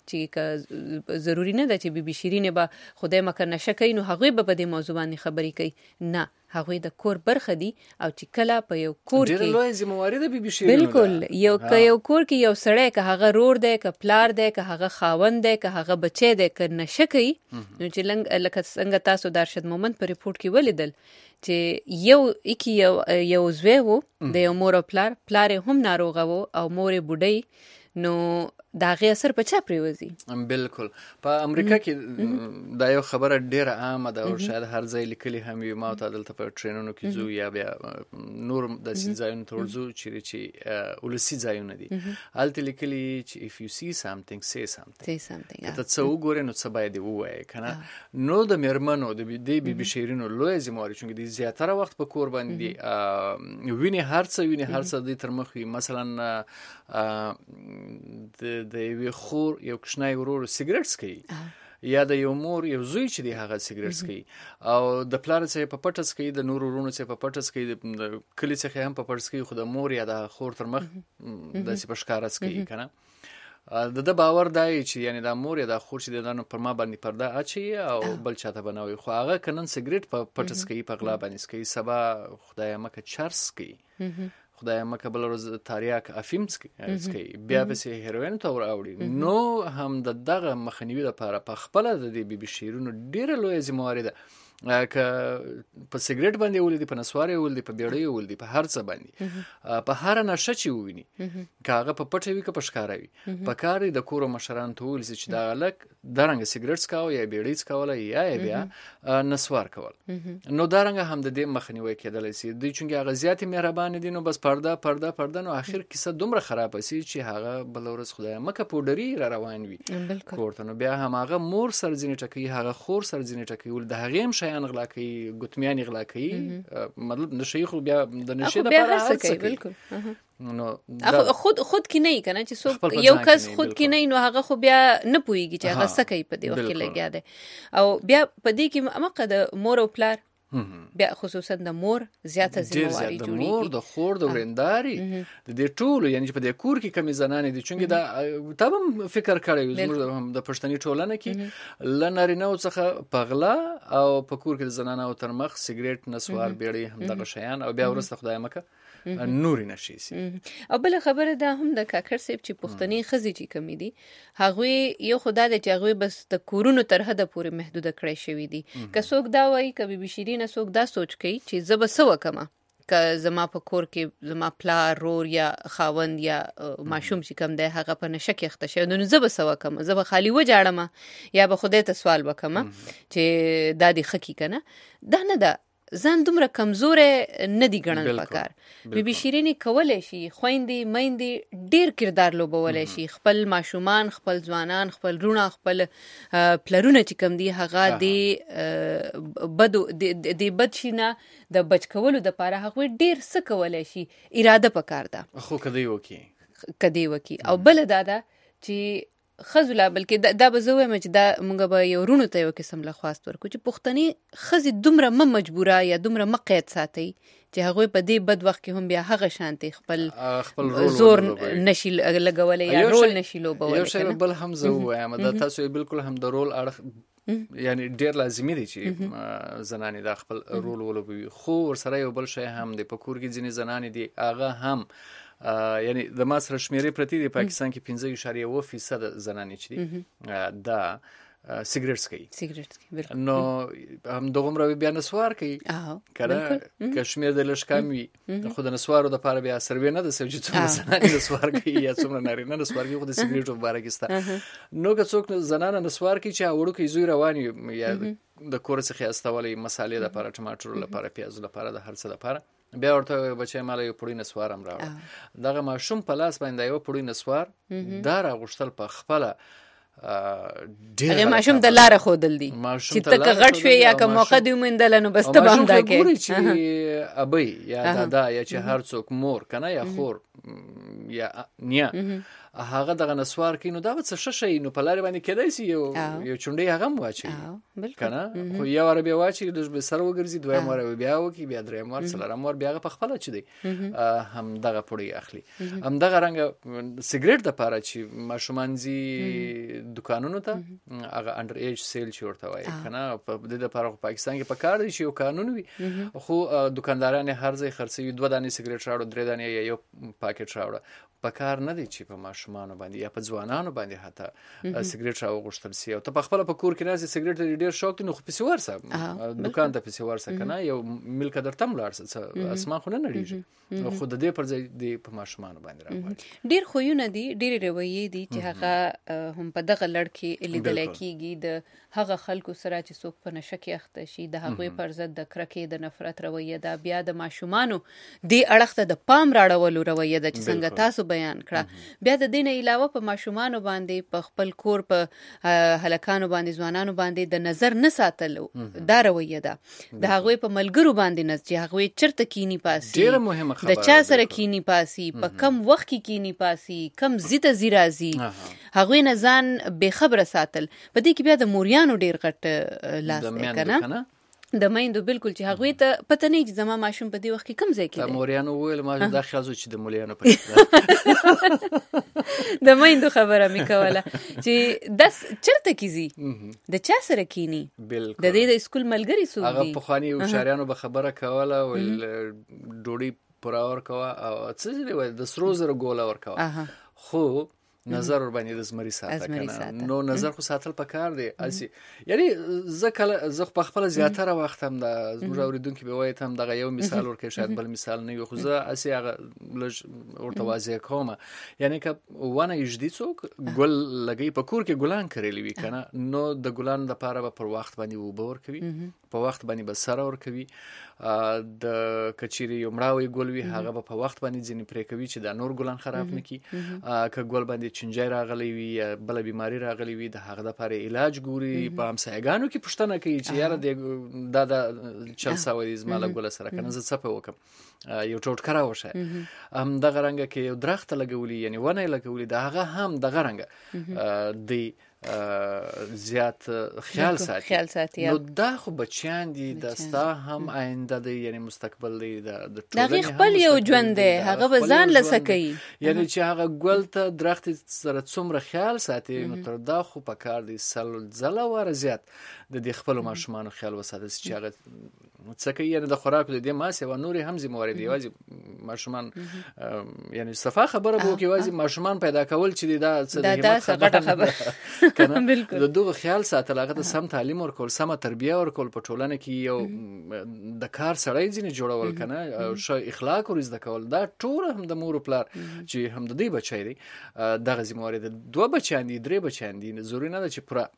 Speaker 1: چې ضروری نه ده چې بي بي شیرینه به خدای مکه نشه کوي نو هغوی به په دې موضوع باندې خبري کوي، نه هغوی د کور برخه دي او چې کله په یو کور کې
Speaker 2: ډېر لوی ذمہواری ده بي بي شیرینو.
Speaker 1: بالکل یو کور کې یو سړی که هغه رور دی، که پلار دی، که هغه خاوند دی، که هغه بچی دی، که نشه کوي، نو چې لکه څنګه تاسو د ارشد مومند په ریپورت کې ولیدل چې یو زوی و د یو مور او پلار هم ناروغه و او مور یې بوډۍ، نو دا غي اثر په چا پریوزي.
Speaker 2: بالکل په امریکا کې دا یو خبره ډیره عامه ده او شاید هر ځای لیکلي هم وي. ما ته دلته په ټرینونو کې زو یا بیا نور د ځایونو ته ورځو چې ولسی ځایونه دي، هلته لیکلي چې if you see something say something. ته څه وګورې نو څه باید ووایې کنه. نو د میرمنو د بي بي شیرینو لوی ذمہواری چې د زیاتره وخت په کور باندې ویني هر څه د تر مخ مثلا د یو خور یو کوچنی ورور سیګریټ څکوي یا د یو مور یو زوی چې دی هغه سیګریټ څکوي او د پلار څخه په پټه څکوي، د نور ورونو څخه په پټه څکوي، د کلی څخه هم په پټه څکوي، خو د مور یا د خور تر مخ داسې په ښکاره څکوي کنه. د باور دی چې یعنی د مور یا د خور چې د پر ما باندې پرده اچي او بل چاته بنوي، خو هغه کنن سیګریټ په پټه څکوي، په غلا باندې څکوي، سبا خدای مکه چرس کوي، خدای مکه بل ورځ تاریاک افیم څکوي، بیا پسې هیروین ته وراوړي. نو هم دغه مخنیوي لپاره په خپل د بي بي شیرینو ډیره لوی ذمہواری ده، که په سیګریټ باندې ولدي، په نسواري ولدي، په بیړۍ ولدي، په هر څه باندې، په هر نشه چې وویني، که هغه په پټه وي که په ښکاره وي، په کار د کور مشرانو ته وویل چې دا هلک دارنګه سیګریټ څکاوه یا بیړۍ څکوله یا بیا نسوار کول، نو دارنګه هم د دې مخنیوی کېدلی سي. دوی چونکې هغه زیاتې مهربانې دي، نو بس پرده نو اخر کیسه دومره خرابه سي چې هغه بل ورځ خدای مکه پوډري را روان وي کور ته، نو بیا هم هغه مور سر ځینې ټکوي، هغه خور سر ځینې ټکوي، د هغې هم شیان غلا کوي، ګوتمیان غلا کوي، مطلب نشي خو بیا د نشي د لپاره هر څه کوي. نو
Speaker 1: خود کې نه کنه چې څوک یو کس خود کې نه، نو هغه خو بیا نه پويږي چې هغه څه کوي په دې وخت کې لګیا دی. او بیا په دې کې مقه د مور او پلار بیا خصوصا د مور زیاته ذمہواری
Speaker 2: د
Speaker 1: جوړیږي
Speaker 2: مور د خور د ورنداري د دې ټولو یعنی په دې کور کې کمی زنانې دي چونګې دا تابم فکر کړی زموږ د پښتني ټولنه کې لنارینه څخه پغلا او په کور کې د زنانه تر مخ سیګریټ نسوار بیړی هم دغه شیان او بیا ورسته خدای مکه نوري نشي سي
Speaker 1: او بل خبره ده هم د کاکر صاحب چې پښتني خزي چې کمی دي هغه یو خدای د چاغوي بس د کورونو تر حد پورې محدوده کړی شوی دي که څوک دا وایي کبي بشیرین څوک دا سوچ کوي چې زب سو کما که زما په کور کې زما پلار رور یا خاوند یا ماشوم چې کم دی هغه په نشه کې اخته شوی نو زب سو کما زب خالی و جاړم یا به خدای ته سوال وکم چې دا دی خکی کنه دا نه ده ځان دومره کمزور نه دی ګڼل پکار بیبي شیرین کولای شي خويندې میندې ډیر کردار لوبولای شي خپل ماشومان خپل ځوانان خپل رونه خپل پلرونه چې کم دی هغه دی بد شینه د بچ کولو د پاره هغه ډیر څه کولای شي اراده پکار ده
Speaker 2: خو کدی وکی
Speaker 1: او بل دادا چې خزولا بلکې دا به زه وایم چې دا مونږ به یو رونو ته یو قسم له خواست ورکو چې پښتني خزي دومره مجبوره یا دومره مقید ساتي چې هغه په دې بد وخت کې هم بیا هغه شانتي خپل زور نشي لګولې یا رول نشي لوبولې
Speaker 2: یو شی بل هم زه وایم دا تاسو بالکل هم د رول اړه یعنی ډیر لازمي دي چې زنانې د خپل رول ولوبوي خو ورسره یو بل شی هم د پکور کې ځینې زنانې دي هغه هم یعنی د ما سره شمیرې پرتی دی پاکستان کې 5.1% زنانې چې دي دا
Speaker 1: سیګریټ بالکل
Speaker 2: نو هم دغه مروي بیا نسوار کوي کله کشمیر د لشکام وي خو د نسوارو د پاره بیا سروي نه د سوجي څومره زنانې نسوار کوي یا څومره نارینه نسوار کوي خو د سیګریټو مبارک استه نو که څوک زنانه نسوار کوي چې وړو کې زوی رواني یا د کور څخه استولې مسالې د پاره ټماټر لپاره پیاز لپاره د هر څه لپاره بیا ورته بچی مال یو پړی نسوار هم راوړ دغه ماشوم په لاس باندې یو پړی نسوار دا راغشتل په خپل
Speaker 1: هغه ماشوم د لار خودل دي چې تک غټ شوی یا که موقع دی ومندل نو بس ته باندې دا
Speaker 2: کې چې ابي یا دادا یا چې هر څوک مور کنه یا خور یا نیا هغه دغه نسوار کې نو دا څه شي نو په لار باندې کېدای شي یو چونډي هغه واچي کنه خو یو عربي واچي د سر وګرځي دوه مور بیا وکي بیا درې مور څلور مور بیا په خپل چي دي هم دغه پړی اخلي هم دغه رنګ سیګریټ د پاره چې ماشومان زی دکانونو ته هغه انډر ایج سیل چې ورته وایي کنه په دې لپاره پاکستان کې په کار دي چې یو قانون وي خو دکانداران هر ځای خرڅوي 2 دانې سیګریټ راوړو 3 دانې یا یو پاکټ راوړو په کار نه دي چې په ماشومان باندې یا په ځوانانو باندې حتی سیګریټ راوغشتل سي او ته په خپل په کور کې راځي سیګریټ ډیر شوق دي نو خو پیسې ورسه دکان ته پیسې ورسه کنه یو ملک درته ملارسه اسمان خو نه نړیږي خو د دې پر ځای دی په ماشومان باندې راوړي
Speaker 1: ډیر خوونه دي ډیر رویې دي چې هغه هم په دغه لړکې لیدل کېږي د هغه خلکو سره چې څوک په نشه کې اخته شي د هغوی پر ضد د کرکې د نفرت رویه ده بیا د ماشومانو دی اړخته د پام راړولو رویه ده چې څنګه تاسو بیان کړه بیا د دین علاوه په ماشومانو باندې په خپل کور په هلکانو باندې ځوانانو باندې د نظر نه ساتلو دا رویه ده د هغوی په ملګرو باندې نه چې هغوی چرته کینی پاسي
Speaker 2: ډیره مهمه خبره
Speaker 1: د چا سره کینی پاسي په کم وخت کې کینی پاسي کم زیته زیرازي هغوی نه ځان به خبره ساتل په دې کې بیا د موریانو ډیر غټ لاس دی کنه د میندو بالکل چې هغوی ته پته نه چې زما ماشوم په دې وخت کې کم ځای کې
Speaker 2: د موریانو ویل ما دا خیال چې د مولیانو په
Speaker 1: د میندو خبره مې کوله چې داس چرته کیږي د چا سره کینی
Speaker 2: بالکل
Speaker 1: د دې د اسکول ملګری سو
Speaker 2: هغه په خواني او شاریانو به خبره کوله ول ډوډۍ پراور کوه او څه دی د سرو زر ګوله ور کوه خو نظر ور باندې د زمري ساته کنه نو نظر خو ساتل پکار دی اسی یعنی زه په خپل زیاتره وخت هم د زموږ اوریدونکو به وایي هم دغه یو مثال ورکړي شاید بل مثال نه وي خو زه اسی هغه لږ ورته واضح کوم یعنی که ونه یجدي څوک ګل لګي په کور کې ګلان کړی وي کنه نو د ګلان د پاره به پر وخت باندې وبور کوي په وخت باندې به سره ور کوي د کچيري یو مړاوي ګل وي هغه به په وخت باندې ځینې پرې کوي چې دا نور ګلان خراب نه کی که ګل باندې چنجای راغلی وي یا بل بیماری راغلی وي د هغه لپاره علاج ګوري په همسایګانو کې پښتنه کوي چې یاره دا چل سوي زماله ګل سره کنه زه څه په وکم یو ټوټکرا وشه هم دغه رنګ کې یو درخت لګولي یعنی ونه لګولي دا هغه هم دغه رنګ دی زیات خیال ساتي
Speaker 1: نو
Speaker 2: دا خو بچیان دي د ستا هم آینده دی یعنی مستقبل دی د
Speaker 1: ټولنې خپل یو ژوند دی هغه به ځان لسکي
Speaker 2: یعنی چې هغه ګل ته درخت سره څومره خیال ساتي نو تر دا خو په کار دی سل زله ور زیات د دې خپل ماشومان خیال وساتي چې هغه څکه یعنی د خوراک د دې ماسه و نوري هم زمواري دی واجب ماشومان یعنی صفه خبره بو کې واجب ماشومان پیدا کول چې دا څه خبره کنه د دوه خیال ساتل هغه سم تعلیم ورکول سم تربیه ورکول په ټولنه کې یو د کار سړی ځینې جوړول کنه او شو اخلاق ور زده کول دا ټول هم د مور پلار چې هم د دې بچی دی دغه زمواري د دوه بچیان دي درې بچیان دي ضروري نه ده چې پوره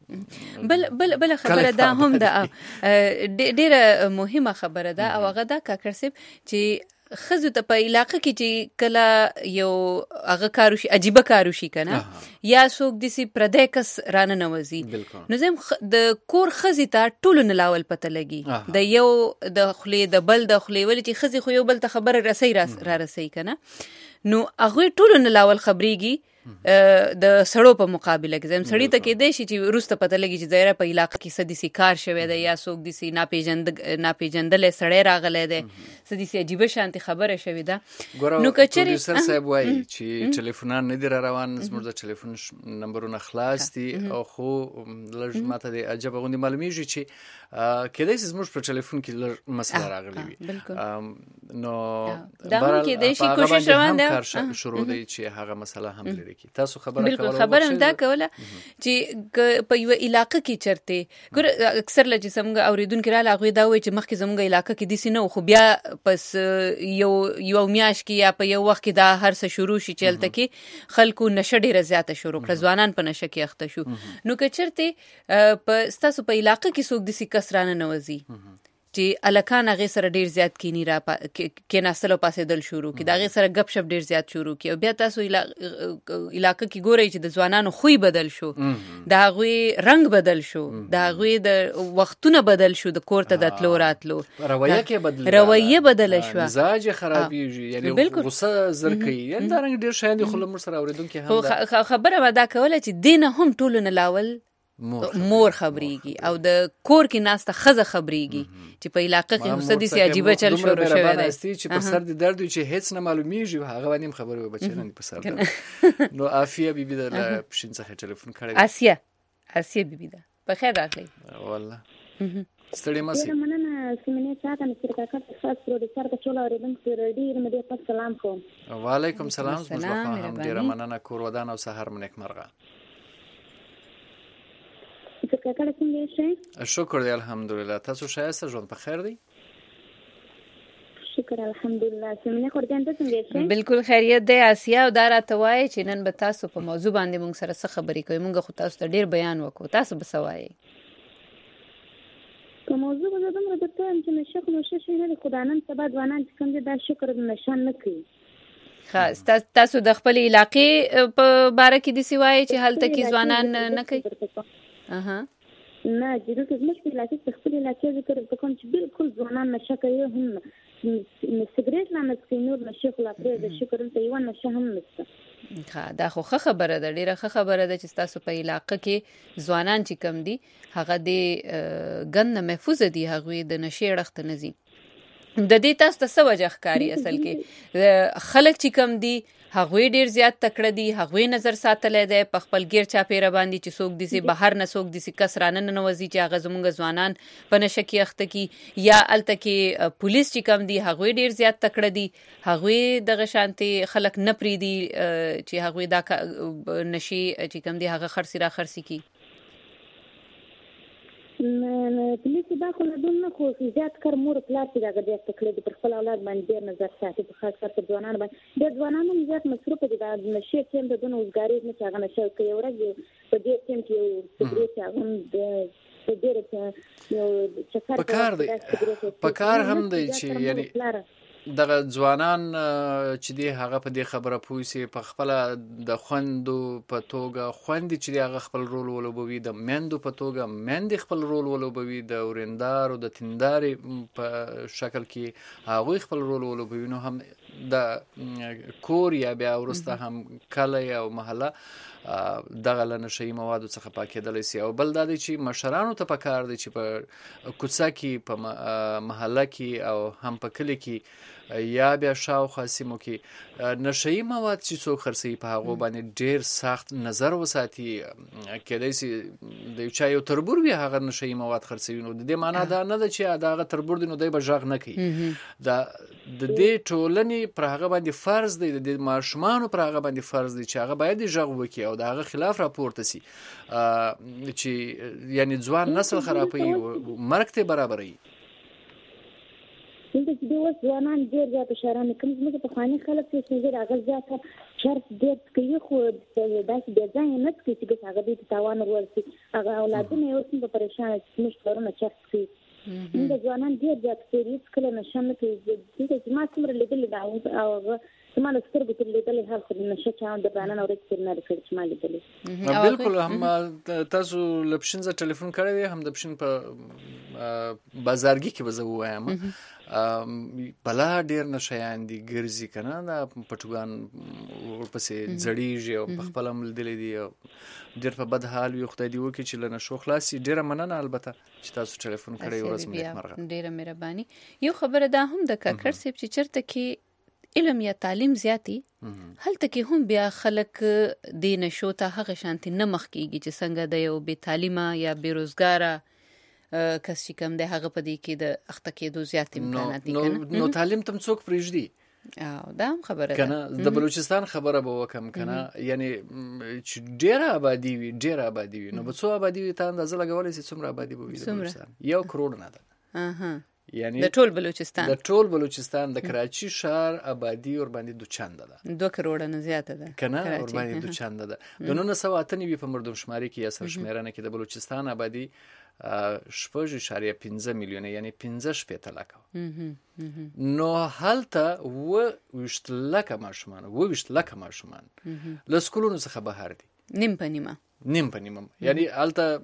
Speaker 1: بل خبره ده هم ده ډیره مهمه خبره ده او هغه ده کاکر صاحب چې خزو ته په علاقه کې چې کله یو هغه کاروشي عجیبه کاروشي کنه یا څوک دسی پردې کس رانه نوځي نو زم د کور خزي ته ټول نه لاول پته لګي د یو د خلې د بل د خلې ول چې خزي خو یو بل ته خبره رسي کنه نو هغه ټول نه لاول خبريږي د سړو په مقابله کې زم سړی ته کې دی چې روسته پته لګي چې دایره په علاقه کې سدي سي کار شوی دی یا څوک دي سي ناپېژندل سړی راغلی دی سدي سي عجیب شانتي خبره شوی ده
Speaker 2: نو کچري سر صاحب وایي چې ټلیفونان نه دی روان زموږ د ټلیفون نمبرونه خلاص دي او خو لږ ماته د عجب غوندي معلومیږي چې کله چې زموږ په ټلیفون کې لږ مسله راغلی وي نو
Speaker 1: دا کې د شي کوشش روان ده
Speaker 2: شروع دی چې هغه مسله هم لري تاسو خبره
Speaker 1: بالکل خبره هم دا کوله چې په یو علاقه کې چرته ګور اکثر لږ څنګه اوریدونکو را لاغوي دا وایي چې مخکې زموږ علاقه کې دي سينو خو بیا پس یو میاش کې یا په یو وخت کې دا هر څه شروع شي چلته کې خلکو نشه ډیره زیاته شروع کړ ځوانان په نشه کې اخته شو نو که چرته په ستاسو په علاقه کې څوک دي کسرانه نوځي چې الکان هغه سره ډیر زیات کینی را کې نسلو پاسې دل شروع کی دا هغه سره غب شپ ډیر زیات شروع کی او بیا تاسو علاقه کې ګورئ چې د ځوانانو خوې بدل شو دا غوي رنگ بدل شو دا غوي د وختونه بدل شو د کور ته د تلو راتلو رویه بدل شو
Speaker 2: مزاج خرابېږي یعنی غصه زرکې یعنی دا رنگ ډیر شاین خو لمر سره اوریدونکو
Speaker 1: هم خبره ودا کوله چې دینه هم ټول نه لاول مور خبريږي او د کور کې ناسته خزه خبريږي چې په علاقه کې مستدي سي عجيبه چل شروع شوی دی
Speaker 2: چې په سر د درد چې هیڅ نه معلومیږي هغه باندې خبره وبچنه په سر درد نو عافيه بيبي د پښین څخه ټلیفون کړی
Speaker 1: اسیا بيبي ده په خیر راغلی
Speaker 2: والله ستړي ماسي
Speaker 18: مننه سیمنه چاته چې کاکا تاسو پروډوسر ته ټول اوریدونکو ډیر مې په سلام کوم
Speaker 2: وعلیکم السلام زما هم ډیر مننه کور ودان او سحر منک مرغه
Speaker 18: کاکا څنګه یې
Speaker 2: شکر دی الحمدلله تاسو شایسته ژوند په خیر دی
Speaker 18: شکر الحمدلله سمنه خورجان ته څنګه یې
Speaker 1: بالکل خیریت دی آسیا او دارا توای چې نن به تاسو په موضوع باندې موږ سره څه خبرې کوي موږ خو تاسو ته ډیر بیان وکړو تاسو به سوای
Speaker 18: کوم موضوع به زما د ته چې نشه نشه شي نه خدانن سبا ځوانان چې کوم دا شکر نشان نه کوي
Speaker 1: خاص تاسو د خپل علاقې په باره کې د سوای چې حالت کې ځوانان نه کوي
Speaker 18: نه جدو کې مش په لاسي خپل علاقې ذکر کوم چې بالکل ځوانان نشه کوي هم سګریټ نه مسکې نور نشه خلاصې د شکر ته یو نشه هم نشته
Speaker 1: دا خو خبره ده ډیره خبره ده چې تاسو په علاقې کې ځوانان چې کم دي هغه د ګند محفوظ دي هغه د نشه اړخت نه دي د دې تاسو ته څه وجه ښکاری اصل کې خلک چې کم دي هغوی ډیر زیات تکړه دي هغوی نظر ساتلای دی په خپل غیر چاپیره باندې چې څوک دي بهر نه څوک دي کسرانه نه نوځي چې هغه زموږ ځوانان په نشه کې اخته کی یا الته کې پولیس چې کم دي هغوی ډیر زیات تکړه دي هغوی دغه شانتي خلک نه پریدي چې هغوی دا نشي چې کم دي هغه خرڅي کی
Speaker 18: نه پولیس دا خو نه نه خو زیات کار مور پلار چې دا غږ تکړه دي پر خپل اولاد باندې نظر ساتي په خاص کر په ځوانانو باندې د ځوانانو زیات مصروف دي دا نشي چې د دونه وزګاری نه چې هغه نشه کوي ورګي په دې ټیم کې یو سګریټ هغه د ډېر یو چکر
Speaker 2: پکار هم دی چې یعنی دغه ځوانان چې دی هغه په دې خبره پوي سي په خپل د خوندو په توګه خوندې چې هغه خپل رول ولوبوي د مندو په توګه مند خپل رول ولوبوي د ورندار او د تندار په شکل کې هغه خپل رول ولوبوي نو هم د کور یا بیا ورسته هم کله او محله دغه له نشهیي موادو څخه پاکېدلی سي. او بل دا دی چې مشرانو ته پکار دی چې په کوڅه کې په محله کې او هم په کلي کې یا بیا شاوخوا سیمو کې نشهیي مواد چې څوک خرڅوي په هغو باندې ډېر سخت نظر وساتي. کېدای سي د یو چا یو تربور وي هغه نشهیي مواد خرڅوي، نو د دې معنا دا نه ده چې د هغه تربور دی نو دی به غږ نه کوي. د دې ټولنې پر هغه باندې فرض دی، د دې ماشومانو پر هغه باندې فرض دی چې هغه باید غږ وکړي او د هغه خلاف راپورته سي، چې یعنی ځوان نسل خرابوي، مرګ ته برابروي.
Speaker 18: دلته چې د اوس ځوانان ډېر زیات شران کوم زموږ پخواني خلک چې هغه زیاته شرط ډېر کوي، خو داسې بې ځایه نه کوي چې هغه دوی ته تاوان ورسي. هغه اولادونه یې اوس په پریشانه چې موږ کارونه چرت کوي. د ځوانان ډېر زیات کوي، هېڅکله نشه نه کوي. دلته چې ما څومره لیدلې ده او هغه زما له سترګو ترې لیدلې هر خو د نشه چا د بانان ورځ ترې نه کړي چې ما لیدلې.
Speaker 2: بالکل هم تاسو له پښین زه ټلیفون کړی دی، هم د پښین په بازارګي کې به زه ووایم بلا ډېر نشیان دي ګرځي که نه، دا پټوګان ورپسې ځړېږي او په خپله هم لیدلی دي او ډېر په بد حال وي. خدای دې وکړي چې له نشو خلاص شي. ډېره مننه البته چې تاسو ټلیفون کړی، ورځ مو نیکمرغه.
Speaker 1: ډېره مهرباني. یو خبره دا هم د کاکړ صاحب چې چېرته کې علم یا تعلیم زیاتی هلته کې هم بیا خلک د نشو ته هغه شانتي نه مخ کېږي چې څنګه د یو بې تعلیمه یا بې روزګاره کس چې کوم دی هغه په دې کې د اخته کېدو زیات امکانات دي کنه.
Speaker 2: نو تعلیم تم څوک پرېږدي؟
Speaker 1: او دا هم خبره ده
Speaker 2: کنه. د بلوچستان خبره به وکم کنه، یعنی چې ډېره آبادي وي، ډېره آبادي وي، نو به څو آبادي وي ته اندازه لګولی سي څومره آبادي به وي د بلوچستان؟ 1 کروڑ نه ده. یعنی
Speaker 1: د ټول بلوچستان،
Speaker 2: د ټول بلوچستان د کراچي ښار آبادي ور باندې 2 چنده ده،
Speaker 1: 2 کروڑه نه زیاته ده
Speaker 2: کنه، ور باندې 2 چنده ده. د 1998 په مردمشماري کې یا سرشمیرنه کې د بلوچستان آبادي 6.5 میلیونه یعنی 15 لکه. نو هلته 20 لکه ماشومان له سکولونو څخه بهر دي،
Speaker 1: نیم په نیمه. یعنی
Speaker 2: هلته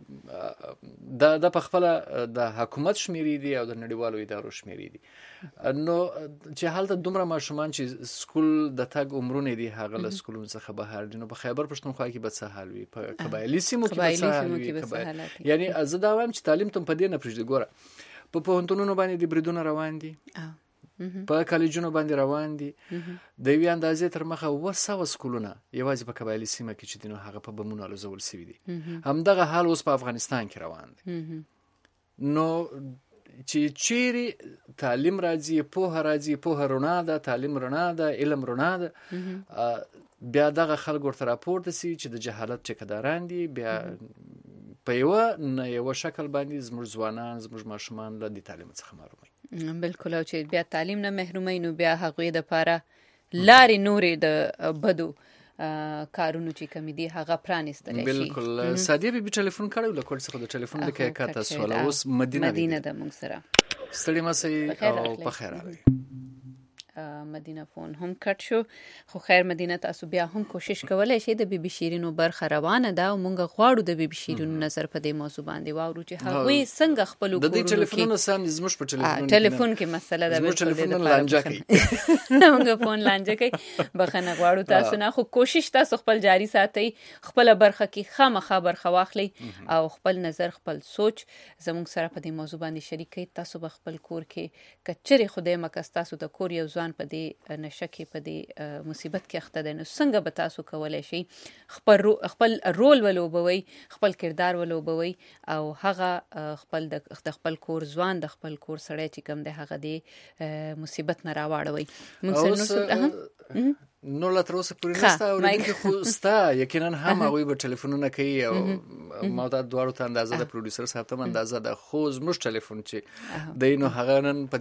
Speaker 2: د په خپله د حکومت شمیرې دي او د نړیوالو ادارو شمیرې دي. نو چې هلته دومره ماشومان چې سکول د تګ عمرونه دي هغه له سکولونو څخه بهر دي، نو په خیبر پښتونخوا کې به څه حال وي، په قبایلي سیمو کې به څه حال وي. یعنی زه دا وایم چې تعلیم ته په دې نه پرېږدي. ګوره په پوهنتونونو باندې د بریدونه روان دي، په کالجونو باندې روان دي، د یوې اندازې تر مخه 200 سکولونه یوازې په قبایلي سیمه کې چې دي نو هغه په بمونو الوزول سوي دي. همدغه حال اوس په افغانستان کې روان دی. نو چې چیرې تعلیم راځي، پوهه راځي، پوهه رڼا ده، تعلیم رڼا ده، علم رڼا ده، بیا دغه خلک ورته راپورته سي چې د جهالت ټیکهداران دي، بیا په یوه شکل باندې زموږ ځوانان، زموږ ماشومان له دې تعلیم څخه محروموي.
Speaker 1: بالکل. او چې بیا تعلیم نه محروموي نو بیا هغوی دپاره لارې نورې د بدو کارونو چې کومې دي هغه پرانیستلی شي.
Speaker 2: بالکل. سادیه بیبي ټلیفون کړی له کوټ څخه د ټلیفون لیکه یې کاته سوله. اوس مدینه ده
Speaker 1: موږ سره.
Speaker 2: ستړي مسئ او په خیر راغلی.
Speaker 1: مدینه فون هم کټ شو، خو خیر مدینه تاسو بیا هم کوشش کولای شئ. د بیبي شیرینو برخه روانه ده او مونږ غواړو د بیبي شیرینو نظر په دې موضوع باندې واورو چې هغوی څنګه خپل کورونو کې
Speaker 2: د دې ټلیفونونو سم زموږ په
Speaker 1: ټلیفون کې مسله ده.
Speaker 2: زموږ ټلیفون لانجه کوي،
Speaker 1: مونږ فون لانجه کوي. بخنه غواړو تاسو نه، خو کوشش تاسو خپل جاری ساتئ، خپل برخه کې خامخا برخه واخلئ او خپل نظر، خپل سوچ زموږ سره په دې موضوع باندې شریک کړئ. تاسو به خپل کور کې کچري خدای مکس تاسو د کور یو ځوان په دې نشه کې، په دې مصیبت کې اخته ده، نو څنګه به تاسو کولی شئ خپل رول ولوبوئ، خپل کردار ولوبوئ او هغه خپل د خپل کور ځوان، د خپل کور سړی چې کوم دی هغه د مصیبت نه راواړوئ. موږ
Speaker 2: نو لا تر اوسه پورې نسته اورېدونکي، خو ستا یقینا هم هغوی به ټلیفونونه کوي او ما ته دواړو ته اندازه د پروډیوسر صاحب ته هم اندازه ده، خو زموږ ټلیفون چې دی نو هغه نن په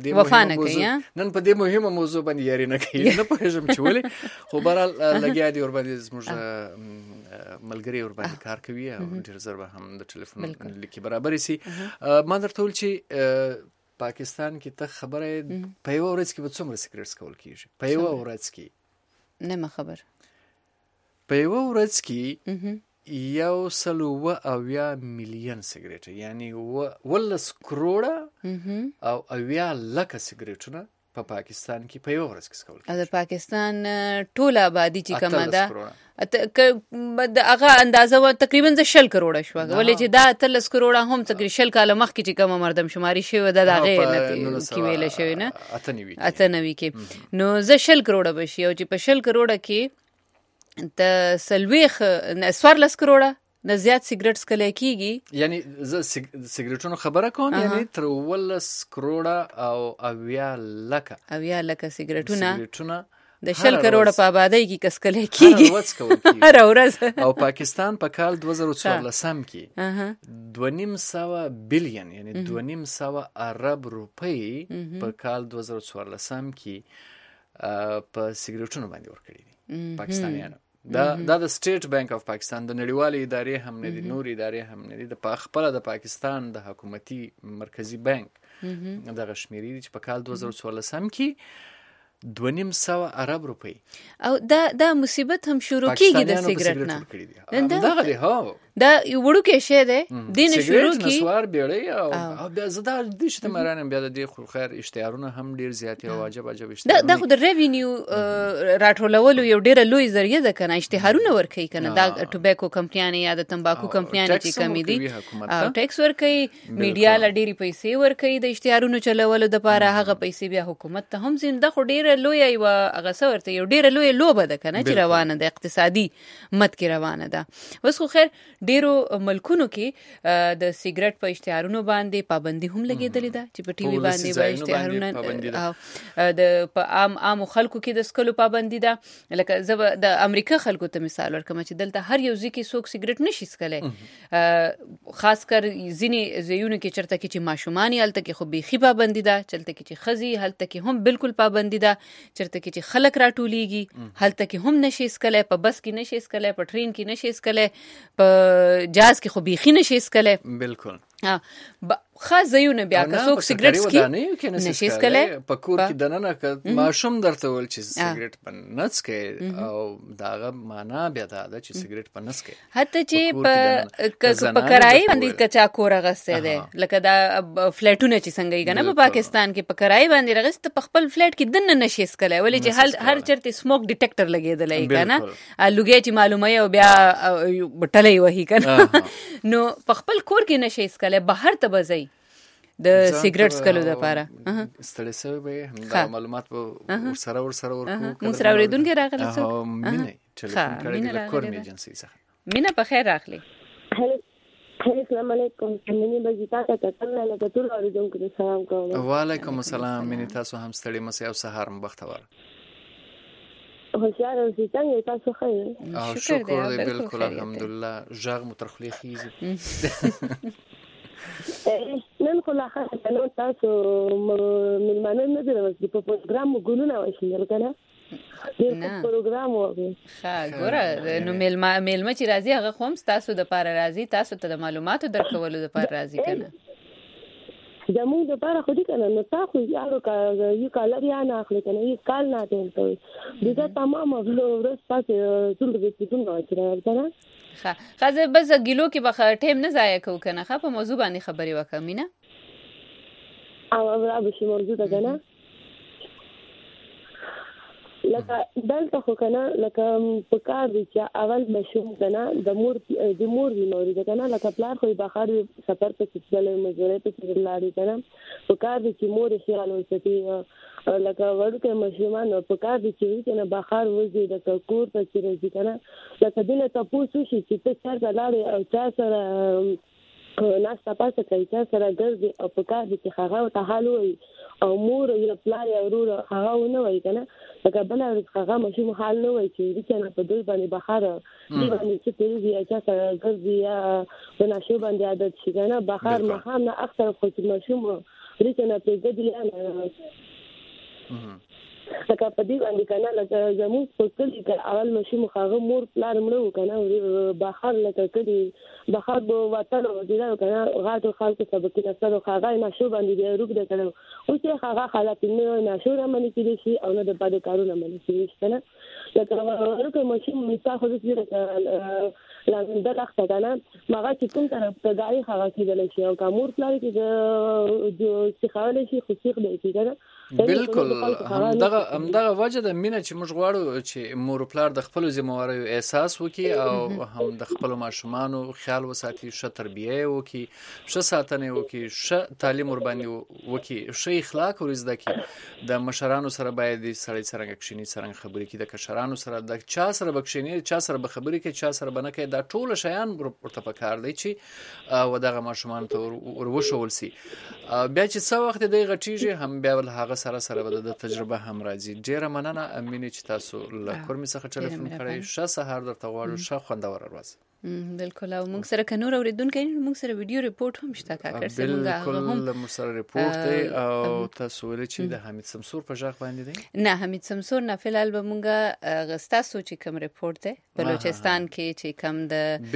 Speaker 2: دې مهمه موضوع باندې یاري نه کوي. نه پوهېږم چې ولې، خو بهرحال لګیا دي ورباندې زموږ ملګري ورباندې کار کوي او ډېر زر به هم د ټلیفون لیکې برابرې سي. ما درته ویل چې پاکستان کې ته خبره په یوه ورځ کې به څومره سیګریټ څکول کېږي؟ په یوه ورځ کې
Speaker 1: نه خبر،
Speaker 2: په یوه ورځ کې 170 میلیون سیګریټ، یعنی 11 کروڑه او 80 لکه سیګریټونه په پاکستان کې په یو ورځ کې څکول کېږي.
Speaker 1: د پاکستان ټوله آبادي چې کومه ده د هغه اندازه تقریبا 10 کروڑه شو، ولې چې دا 13 کروڑه هم تقریبا 10 کال مخکې چې کومه مردم شماري شوی ده د هغې کې ویله شوی نه 98 کې، نو 10 کروڑه بشي، او چې په 10 کروڑه کې د 14 کروڑه نه زیات سیګریټ څکلی کېږي.
Speaker 2: یعنی زه سیګریټونو خبره کوم، یعنی تر 18 کروڑه او 80 لکه
Speaker 1: سیګریټونه د 10 کروڑه په آبادۍ کې کسکلی کېږي هر ورځ.
Speaker 2: او پاکستان په کال 2014 کې 2.5 بلین یعنی 2.5 ارب روپۍ په کال 2014 کې په سیګریټونو باندې ورکړي دي پاکستانیانو. دا د سټیټ بانک اف پاکستان د نړیوالې ادارې هم نه دي، نور ادارې هم نه دي، د خپل د پاکستان د حکومتي مرکزی بانک دغه شمیرې دي چې په کال 2014 کې 2.5 ارب روپۍ.
Speaker 1: او دا مصیبت هم شروع کیږي د سیګریټ نه.
Speaker 2: دغه دی هو
Speaker 1: دا یو وړوکی شی دی دین شروع کی
Speaker 2: نسوار بیړی او بیا زدا د شته مرانم بیا د دې خو خیر اشتهارونه هم ډیر زیات او واجب اشتهار.
Speaker 1: دا خو د ریوینیو راټولولو یو ډیره لوی ذریعہ ده کنه، اشتهارونه ورکوي کنه، دا ټوباکو کمپنیانې یا د تمباکو کمپنیانې چې کمی دي او ټیکس ورکوي، میډیا له ډیری پیسې ورکوي د اشتهارونو چلولو لپاره، هغه پیسې بیا حکومت ته هم زنده خو ډیره لوی او هغه څورته یو ډیره لوی لوبه ده کنه چې روانه ده، اقتصادي مد کې روانه ده. بس خو خیر ډیرو ملکونو کې د سیګریټ په اشتهارونو باندې پابندي هم لګېدلې ده چې په ټي وي باندې به اشتهارونه د په عام خلکو کې د سکلو پابندي ده. لکه زه د امریکا خلکو ته مثال ورکوم چې دلته هر یو ځای کې څوک سیګریټ نشي څکلی، خاص کر ځینې ځایونو کې چېرته کې چې ماشومان یې هلته کې خو بیخي پابندي ده، چلته کې چې ښځې هلته کې هم بالکل پابندي ده، چېرته کې چې خلک راټولیږي هلته کې هم نشي څکلی، په بس کې نشي څکلی، په ټرین کې نشي څکلی، په جاز کې خو بیخي نشي څکلی.
Speaker 2: بالکل
Speaker 1: خاص ځایونه بیا که څوک سیګریټ څکي نشي څکلی،
Speaker 2: په کور کې دننه که ماشوم درته ویل چې سیګریټ په نه څکئ او د هغه معنا بیا دا ده چې سیګریټ په نه څکئ.
Speaker 1: حتی چې په کرایې باندې که چا کور اخیستی دی، لکه دا فلیټونه چې څنګه یې که نه په پاکستان کې په کرایې باندې راغیست، په خپل فلیټ کې دننه نشي څکلی، ولې چې هر چېرته سموک ډیټیکټر لګېدلی که نه، لوګی چې معلوموي او بیا ټلی وهي که نه، نو په خپل کور کې نشي څکلی، بهر ته به ځئ د سیګریټ څکلو دپاره.
Speaker 2: ستړی سوی به یې همدا معلومات به ورسره ورکړو.
Speaker 1: موږ سره اورېدونکی راغلی څوک؟
Speaker 2: مینه ټلیفون کړی دی له کورم ایجنسۍ څخه.
Speaker 1: مینه په خیر راغلی.
Speaker 19: السلام علیکم. مینه بجیتا ته کتل نه کتل اورېدونکو ته سلام کوم.
Speaker 2: وعلیکم السلام. مینه تاسو هم ستړي مسئ او سهار مو بختور.
Speaker 19: هوښیار اوسئ، څنګه تاسو ښه یې؟
Speaker 2: شکر دی بالکل الحمدلله. غږ مو تر خولې خیږي.
Speaker 19: نن خو لا ښه نو تاسو مېلمانه نه دي راوستي، په پروګرام مو ګلونه وشیندل که نه؟ ډېر ښه پروګرام و.
Speaker 1: ښه ګوره نو میلمه چې راځي هغه خو هم ستاسو دپاره راځي، تاسو ته د معلوماتو درکولو دپاره راځي که نه؟
Speaker 19: زموږ دپاره خو دي که نه، نو تا خو یو کالر یا نه اخلي که نه، هېڅ کال نه اټینډ کوئ، بېګا تمامه ورځ پاسې څومره رسیدونه واچوئ که نه.
Speaker 1: ښه زه بس ګیلو کې به ټیم نه ضایع کوو که نه، ښه په موضوع باندې خبرې وکړه مینه.
Speaker 19: او را به شي موضوع ده که نه، لکه دلته خو که نه لکه په کار دی چې اول مشوم که نه د مور بیماري ده که نه، لکه پلار خو یې بهر سفر پسې تللی مزدورۍ پسې لاړې که نه، په کار دی چې مور یې خیال وساتي، لکه وړوکی ماشومان په کار دی چې وي که نه بهر وځي، لکه کور ته چې راځي که نه، لکه دې نه تپوس وشي چې ته چېرته لاړې او چا سره ناسته پاسته کوي، چا سره ګرځي، او په کار دی چې هغه ورته حال ووایي، او مور یا پلار یا ورور هغه ونه وایي که نه، لکه بله ورځ هغه ماشوم حال نه وایي چې وي که نه په دوی باندې بهر دوی باندې چې تېرېږي یا چا سره ګرځي یا په نشو باندې عادت شي که نه، بهر ماښام نه اکثر خو چې ماشوم وي که نه پرېږده دي یا نه، لکه په دې باندې که نه، لکه زموږ په کلي کې اول ماشوم هغه مور پلار مړه وو که نه، بهر لکه کلي بهر به وطن وزیرا که نه، غاټو خلکو سبقونه سره هغه نشو باندې بیا روږ ده که نه، اوس یې هغه حالات نه نشو رامنې کېدی شي او نه د بدو کارونه منې کېدی شي که نه، لکه وړوکی ماشوم مثال خو داسې لکه لامنده لخته که نه، هغه چې کوم طرف ته ګاډي هغه کېدلی شي، او که مور پلار کې د سیخولی شي خو سیخ دی شي که نه،
Speaker 2: بالکل همدغه وجه د مینه چې موږ غواړو چې مور او پلار د خپل ذمہواریو احساس وکړي او هم د خپل ماشومانو خیال وساتي، ښه تربیه وکړي، ښه ساتنه وکړي، ښه تعلیم ور باندې وکړي، ښه اخلاق ور زده کړي. د مشرانو سره باید سړی څرنګه کښیني، څرنګه خبرې کوي، د کشرانو سره د چا سره به کښیني، چا سره به خبرې کوي، چا سره به نه کوي. دا ټول شیان ورته پکار دی چې ودغه ماشومان ته ور وښول سي. بیا چې څه وخت دی غټیږي هم بیا ول هغه سره به د تجربه هم راځي. ډیره مننه امینه چې تاسو له کورمې څخه ټلیفون کړی. ښه سهار درته غواړو، ښه خوندوره ورځ.
Speaker 1: بالکل. او موږ سره که نور اوریدونکي موږ سره ویډیو ریپورت هم شته کاکر سره.
Speaker 2: بالکل موږ سره ریپورت دی او تاسو ولې چې د حمید سمسور په ژغ باندې دی؟
Speaker 1: نه حمید سمسور نه، فلحال به موږ غستا سوچ کوم ریپورت دی بلوچستان کې چې کوم د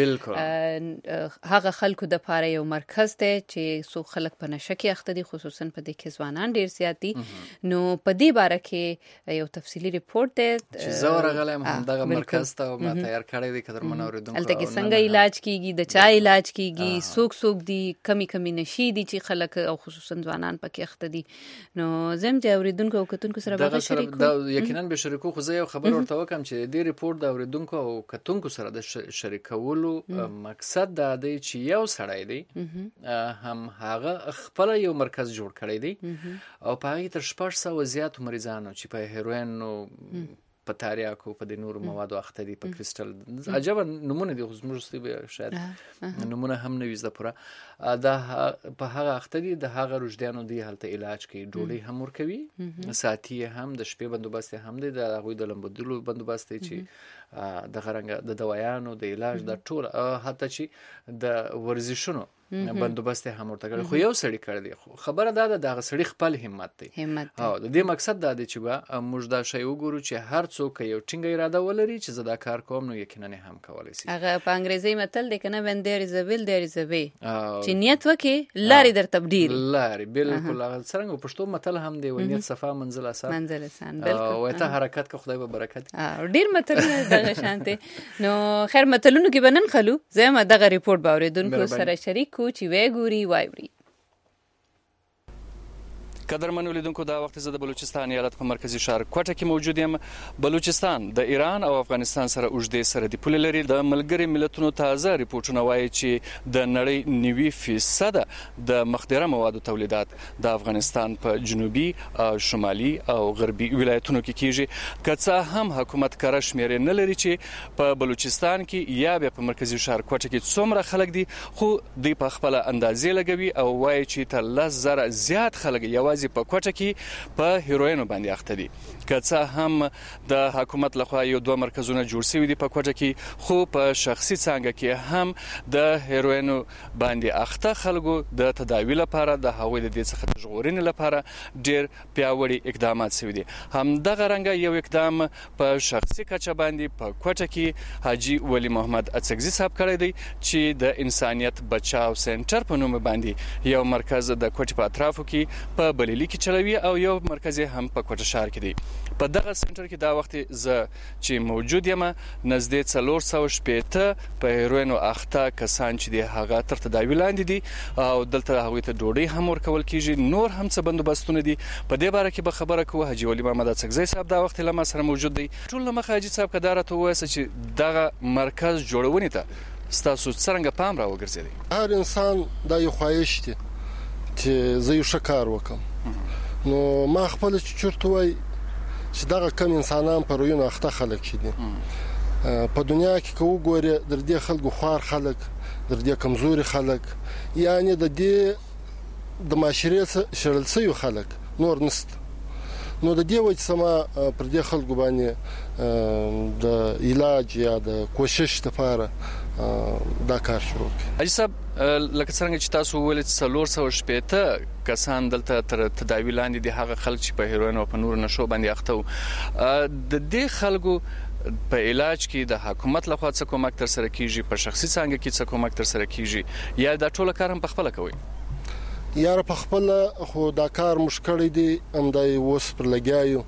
Speaker 2: بالکل
Speaker 1: هغه خلکو د پاره یو مرکز دی چې سو خلک په نشه کې اخته دي، خصوصا په دې کې ځوانان ډیر زیات دي. نو په دې باره کې یو تفصیلی ریپورت دی
Speaker 2: چې زه ورغلم همدغه مرکز ته او ما تیار کړی دی. قدرمن اوریدونکو
Speaker 1: څنګه علاج کیږي، د چا علاج کیږي، څوک دي، کمی نشي دي چې خلک او خصوصا ځوانان پکې اخته دي. نو زم چې اوریدونکو او کتونکو سره به شریکو
Speaker 2: دا یقینا به شریکو. خو زه یو خبر ورته وکم چې دې ریپورت د اوریدونکو او کتونکو سره د شریکولو مقصد دا دی چې یو سړی دی هم هغه خپل یو مرکز جوړ کړی دی او په هغه تر 600 زیات مریضانو چې په هیروین په تاریاکو په د نورو موادو اخته دي، په کریسټل عجب نمونه دي. خو زموږ شاید نمونه هم نه وي زده پوره دا په هغه اخته دي. د هغه رجدیانو دی هلته علاج کوي، ډوډۍ هم ورکوي، ساعتي هم، د شپې بندوبست هم دی، د هغوی د لمبدلو بندوبست دی چې د غرنګ د دوايانو د علاج د ټول حتی چې د ورزشونو بندوبست هم ورته کړی. خو یو سړی کړی دی. خبره دا ده دغه سړی خپل همت دی. او د دې مقصد دا دی چې موږ دا شی وګورو چې هر څوک یو ټینګه اراده ولري چې زه دا کار کوم، نو یقینا هم کولی شي.
Speaker 1: هغه په انګریزي متل دی کنه when there is a will there is a way. چې نیت وکي لارې در تبدیل
Speaker 2: لارې. بالکل هغه څنګه پښتو متل هم دی، نیت صفا منزل آسان. بالکل او ته حرکت کو خدای به برکت.
Speaker 1: ډیر متلونه دغه شانته. نو خیر متلونو کې بنن خلو زما دغه ریپورت باوریدونکو سره شریک چې وګوري وایوري.
Speaker 2: قدرمن اولیدونکو دا وخت زه د بلوچستان ایالت په مرکزی ښار کوټه کې موجود یم. بلوچستان د ایران او افغانستان سره اوږدې سرحدي پولې لري. د ملګري ملتونو تازه ریپورتونه وایي چې د نړۍ 90% د مخدره موادو تولیدات د افغانستان په جنوبي او شمالي او غربي ولایتونو کې کیږي. که څه هم حکومت کره شمیرې نه لري چې په بلوچستان کې یا په مرکزی ښار کوټه کې څومره خلک دي، خو دوی په خپل اندازې لګوي او وایي چې تر 10,000 زیات خلک یوازې په کوټه کې په هیروینو باندې اخته دي. که څه هم د حکومت لخوا یو دوه مرکزونه جوړ شوي دي په کوټه کې، خو په شخصي څانګه کې هم د هیروینو باندې اخته خلکو د تداوی لپاره د هغوی د دې څخه د ژغورنې لپاره ډیر پیاوړي اقدامات شوي دي. همدغه رنګه یو اقدام په شخصي کچه باندې په کوټه کې حاجي ولی محمد اڅکزي صاحب کړی دی چې د انسانیت بچاو سنټر په نوم باندې یو مرکز د کوټې په اطرافو کې په بلیلی کې چلوي او یو مرکز هم په کوټه ښار کې دی. په دغه سنټر کې دا وخت زه چې موجود یم نزدې 460 په هیروینو اخته کسان چې دی هغه تر تداوی لاندې دي او دلته هغوی ته ډوډۍ هم ورکول کیږي. نور هم څه بندوبستونه دي. په دې باره کې به خبره کوو. حاجي ولی محمد اڅکزی صاحب دا وخت له ما سره موجود دی. ټول مخه حاجي صاحب کدار ته وایي چې دغه مرکز جوړونې ته ستاسو څنګه پام را وګرځېدی؟
Speaker 20: هر انسان دا یو خواهش دی چې زه یو ښه کار وکم. نو ما خپل چورته وای چې دغه کم انسانان په روینو اخته خلک شي دي په دنیا کې. کو ګوره در دې خلکو خوار خلک، در دې کمزوري خلک، یعنی د دې د معاشرې شړل شوي خلک نور نست. نو د دې وجه سما پر دې خلکو باندې د علاج یا د کوشش لپاره دا کار شروع کړ.
Speaker 2: حاجي صاحب لکه څنګه چې تاسو ویل 460 کسان دلته تر تداوی لاندې دي، هغه خلک چې په هیروین او په نور نشو باندې اخته وو. د دې خلکو په علاج کې د حکومت لخوا څه کومک تر سره کیږي، په شخصي څانګه کې څه کومک تر سره کیږي، یا دا ټول کار هم په خپل کوي؟
Speaker 20: یاره په خپل خو دا کار مشکل دی، هم د اوس پر لګیاو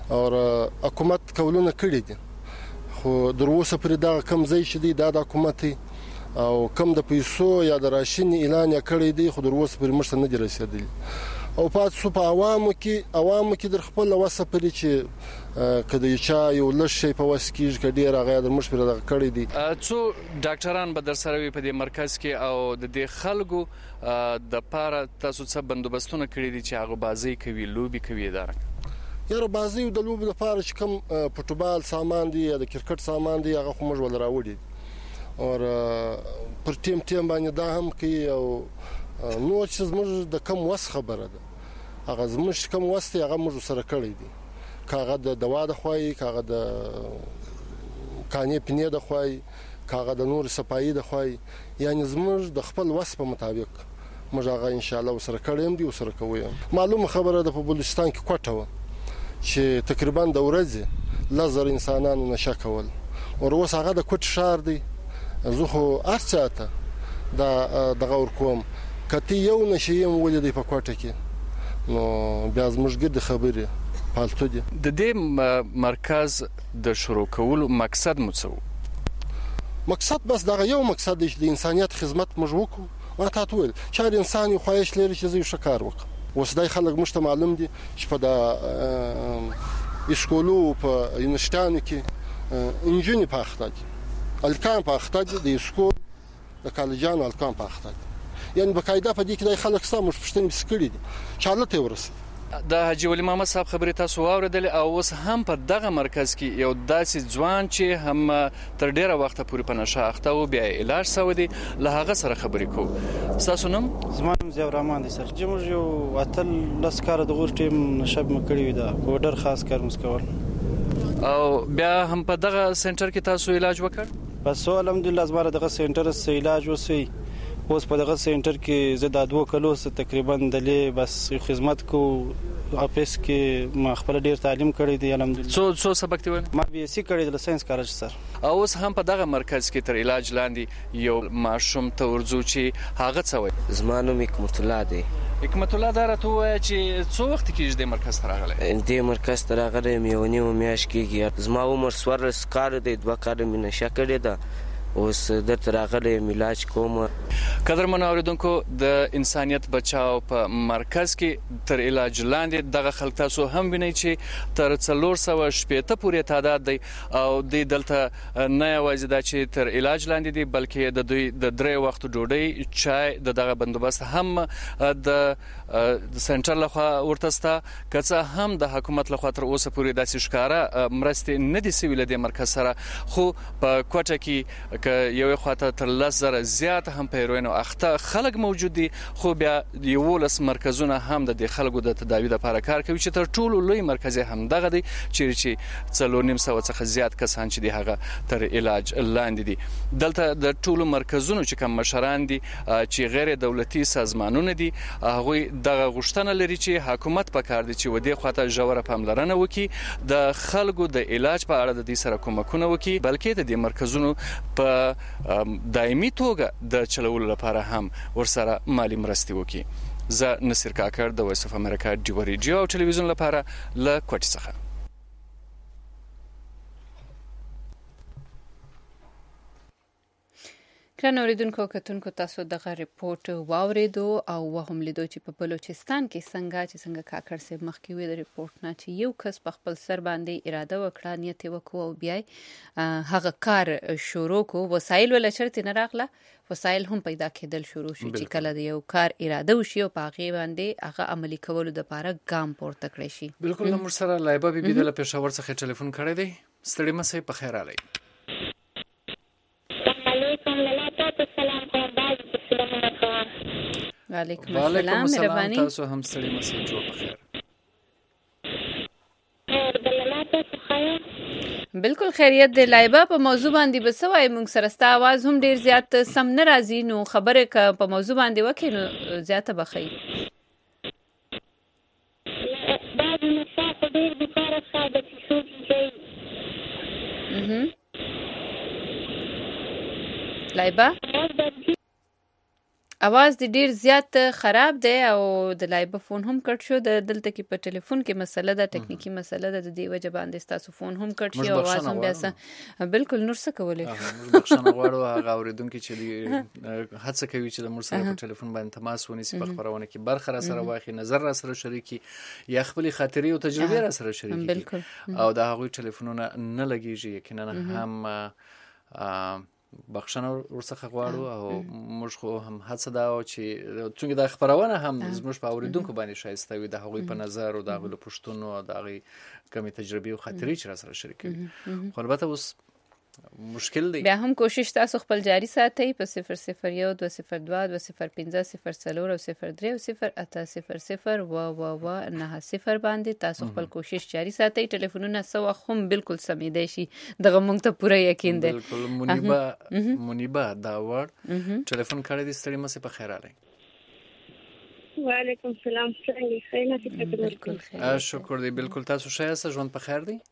Speaker 20: او حکومت کولونه کړی دي. خو در اوسه پر دا کم ځای شدي د حکومت او کم د پیسو یا د راشن اعلان کړی دی، خو در اوسه پر مشته نه دی رسیدلی. او پات سو په عوامو کې در خپل وسه پرې چې کله چا یو لشي په وس کې کډیر هغه د مشپره د کړی دي.
Speaker 2: څو ډاکټران به در سره وي په دې مرکز کې او د دې خلکو د پاره تاسو څه بندوبستونه کړی دي چې هغه بازی کوي لوبي کوي اداره
Speaker 20: یاره بازی او د لوبو لپاره چې کوم فوټبال سامان دي یا د کرکټ سامان دي هغه خو موږ ول راوړي او پر ټیم باندې دا هم کوي او نو چې زموږ د کم وس خبره ده هغه زموږ کم وس هغه موږ سره کړی دي کاغه د دوا د خوای کاغه د کانې پنې د خوای کاغه د نور صفایي د خوای یعنی زموږ د خپل وس په مطابق موږ هغه ان شاء الله سره کړم دي سره کویم. معلومه خبره ده په بلوچستان کې کوټه و چې تقریبا د ورځې لزر انسانانو نشه کول او اوس هغه د کوټ شهر دی زه خو ارڅاته دغه ور کوم کته یو نشیم ولې په کوټه کې نو بیا زموږ ګرد خبرې پالتو دي.
Speaker 2: د دې مرکز د شروع کولو مقصد مو څه
Speaker 20: مقصد بس دغه یو مقصد دی چې د انسانيت خدمت موږ وکړو ما ته ویل چې هر انسان یو خواهش لري چې زه شکار وکړم اوس دای خلک مشته معلوم دي چې په د اسکولو په یونیورسيټانو کې انجینری په اخته دي الکان په اخته دي د اسکول د کالجانو الکان په اخته دي یعنی بقاعده په دې کې د خلک سم پښتني بسکړي دي چې حالت یې ورسه.
Speaker 2: د حاجی ولی محمد صاحب خبرې تاسو واوریدل او اوس هم په دغه مرکز کې یو داسې ځوان چې هم تر ډیره وخت پورې په نشه اخته او بیا علاج سوی دی له هغه سره خبرې کوو. تاسو نوم
Speaker 21: زمانم زیور رحمان دي سر جمهور یو اتل لسکار د غور ټیم نشب مکړی وي دا بورډر خاص کار مسکول
Speaker 2: او بیا هم په دغه سنټر کې تاسو علاج وکړ.
Speaker 21: بس الحمدلله زماره دغه سنټر سره علاج وسی اوس په دغه سنټر کې زه د 2 کلو تقریبا دلې بس خدمت کو اپس کې ما خپل ډیر تعلیم کړی دی الحمدلله.
Speaker 2: څو سبق دی
Speaker 21: ما بي اس سي کړی د ساينس کالج سر.
Speaker 2: اوس هم په دغه مرکز کې تر علاج لاندې یو ماشوم ته ورځو چې هغه څه وي.
Speaker 22: زمانو حکمت الله دی.
Speaker 2: حکمت الله دا راته چې څو وخت کې د مرکز ته راغلی؟
Speaker 22: د مرکز ته راغلی مې ونیو میاش کېږي زما عمر 14 کال دی 2 کال مې نشه کړی ده اوس درته راغلی علاج کوم.
Speaker 2: قدرمن اوریدونکو د انسانيت بچاو په مرکز کې تر علاج لاندې دغه خلک تاسو هم وینئ چې تر 480 پورې تعداد دی او د دلته نه یوازې دا چې تر علاج لاندې دی بلکې د دوی د 3 وخت ډوډۍ چای دغه بندوبست هم د سنټر لخوا ورته ستا کڅه هم د حکومت لخوا تر اوسه پورې داسې ښکارا مرستې نه دي سوي د مرکز سره خو په کوټه کې یو خواته تر 10,000 زیات هم پیروینو اخته خلک موجود دي خو بیا یو لس مرکزونه هم د خلکو د تداوی لپاره کار کوي چې تر ټولو لوی مرکز هم دغه دی چې 3.5 څخه زیات کسان چې دی هغه تر علاج لاندې دي. دلته د ټولو مرکزونو چې کوم مشران دي چې غیر دولتي سازمانونه دي هغه دغه غوښتنه لري چې حکومت په کار دي چې ودی خواته جوړه پاملرنه وکړي د خلکو د علاج په اړه د دې سره کومکونه وکړي بلکې د دې مرکزونو په دایمي توګه د چلولو لپاره هم ورسره مالی مرستې وکړي. زه نصیر کاکړ د وایس اف امریکا ډیو ریډیو او ټلویزیون لپاره له کوټې څخه.
Speaker 1: ګران اوریدونکو کتونکو تاسو دغه ریپورت واوریدو او هم لیدو چې په بلوچستان کې څنګه کاکړ سي مخکې وي د ریپورت نه چې یو کس په خپل سر باندې اراده وکړه نیت وکړو او بیا هغه کار شروع کو وسایل ول چرته نه راغله وسایل هم پیدا کېدل شروع شو چې کله د یو کار اراده وشي او پاغي باندې هغه عملی کولو د لپاره ګام پورته کړی شي.
Speaker 2: بالکل موږ سره لایبه بي د پېښور څخه ټلیفون کړی دی. ستړي مسئ په خیر علي.
Speaker 1: وعلیکم السلام مهرباني
Speaker 2: تاسو هم ستړي مسئ جوړ په خیر.
Speaker 1: بالکل خیریت دی. لایبه په موضوع باندې بسوای موږ سره ستا आवाज هم ډیر زیات سم نه راځي نو خبره په موضوع باندې وکړو نو زیاته بخي.
Speaker 18: بعد المسافه ډیر د کار ساده کیږي.
Speaker 1: لایبه اواز دې ډیر زیات خراب دی او د لایب فون هم کټ شو. د دلته کې په ټلیفون کې مسله ده، ټکنیکی مسله ده، د دې وجه باندې تاسو فون هم کټ شي او اواز هم بیا بالکل نور څه کولای شي.
Speaker 2: موږ بخښنه غواړو هغه اوریدونکو چې هڅه کوي چې د موږ سره په ټلیفون باندې تماس ونیسي، په خبرونه کې برخه را سره واخلي، نظر را سره شریکي یا خپل خاطرې او تجربې را سره شریکي او د هغوی ټلیفونونه نه لګیږي. یقینا هم بخښنه ورڅخه غواړو او موږ خو هم هڅه دا چې څنګه د خبرونه هم زموږ په اوریدونکو باندې شایسته وي، د هغوی په نظر او د هغوی له پوښتنو او د هغوی کمې تجربې او خاطرې چې را سره شریکوي. خو البته اوس مشکل دی.
Speaker 1: بیا هم کوشش تاسو خپل جاری ساتئ په 001 202 205 04 او 03 او 0800 90 باندې تاسو خپل کوشش جاری ساتئ. ټلیفونونه سو هم بالکل سمیدای شي، دغه مونږ ته پوره یقین دی.
Speaker 2: بالکل منیبه دا وړ ټلیفون کړی دی، ستړي مې په خیر راغلی.
Speaker 3: وعلیکم السلام، څنګه خیر؟
Speaker 1: بالکل خیر،
Speaker 2: شکر دی. بالکل تاسو ښه یاست؟ ژوند په خیر دی؟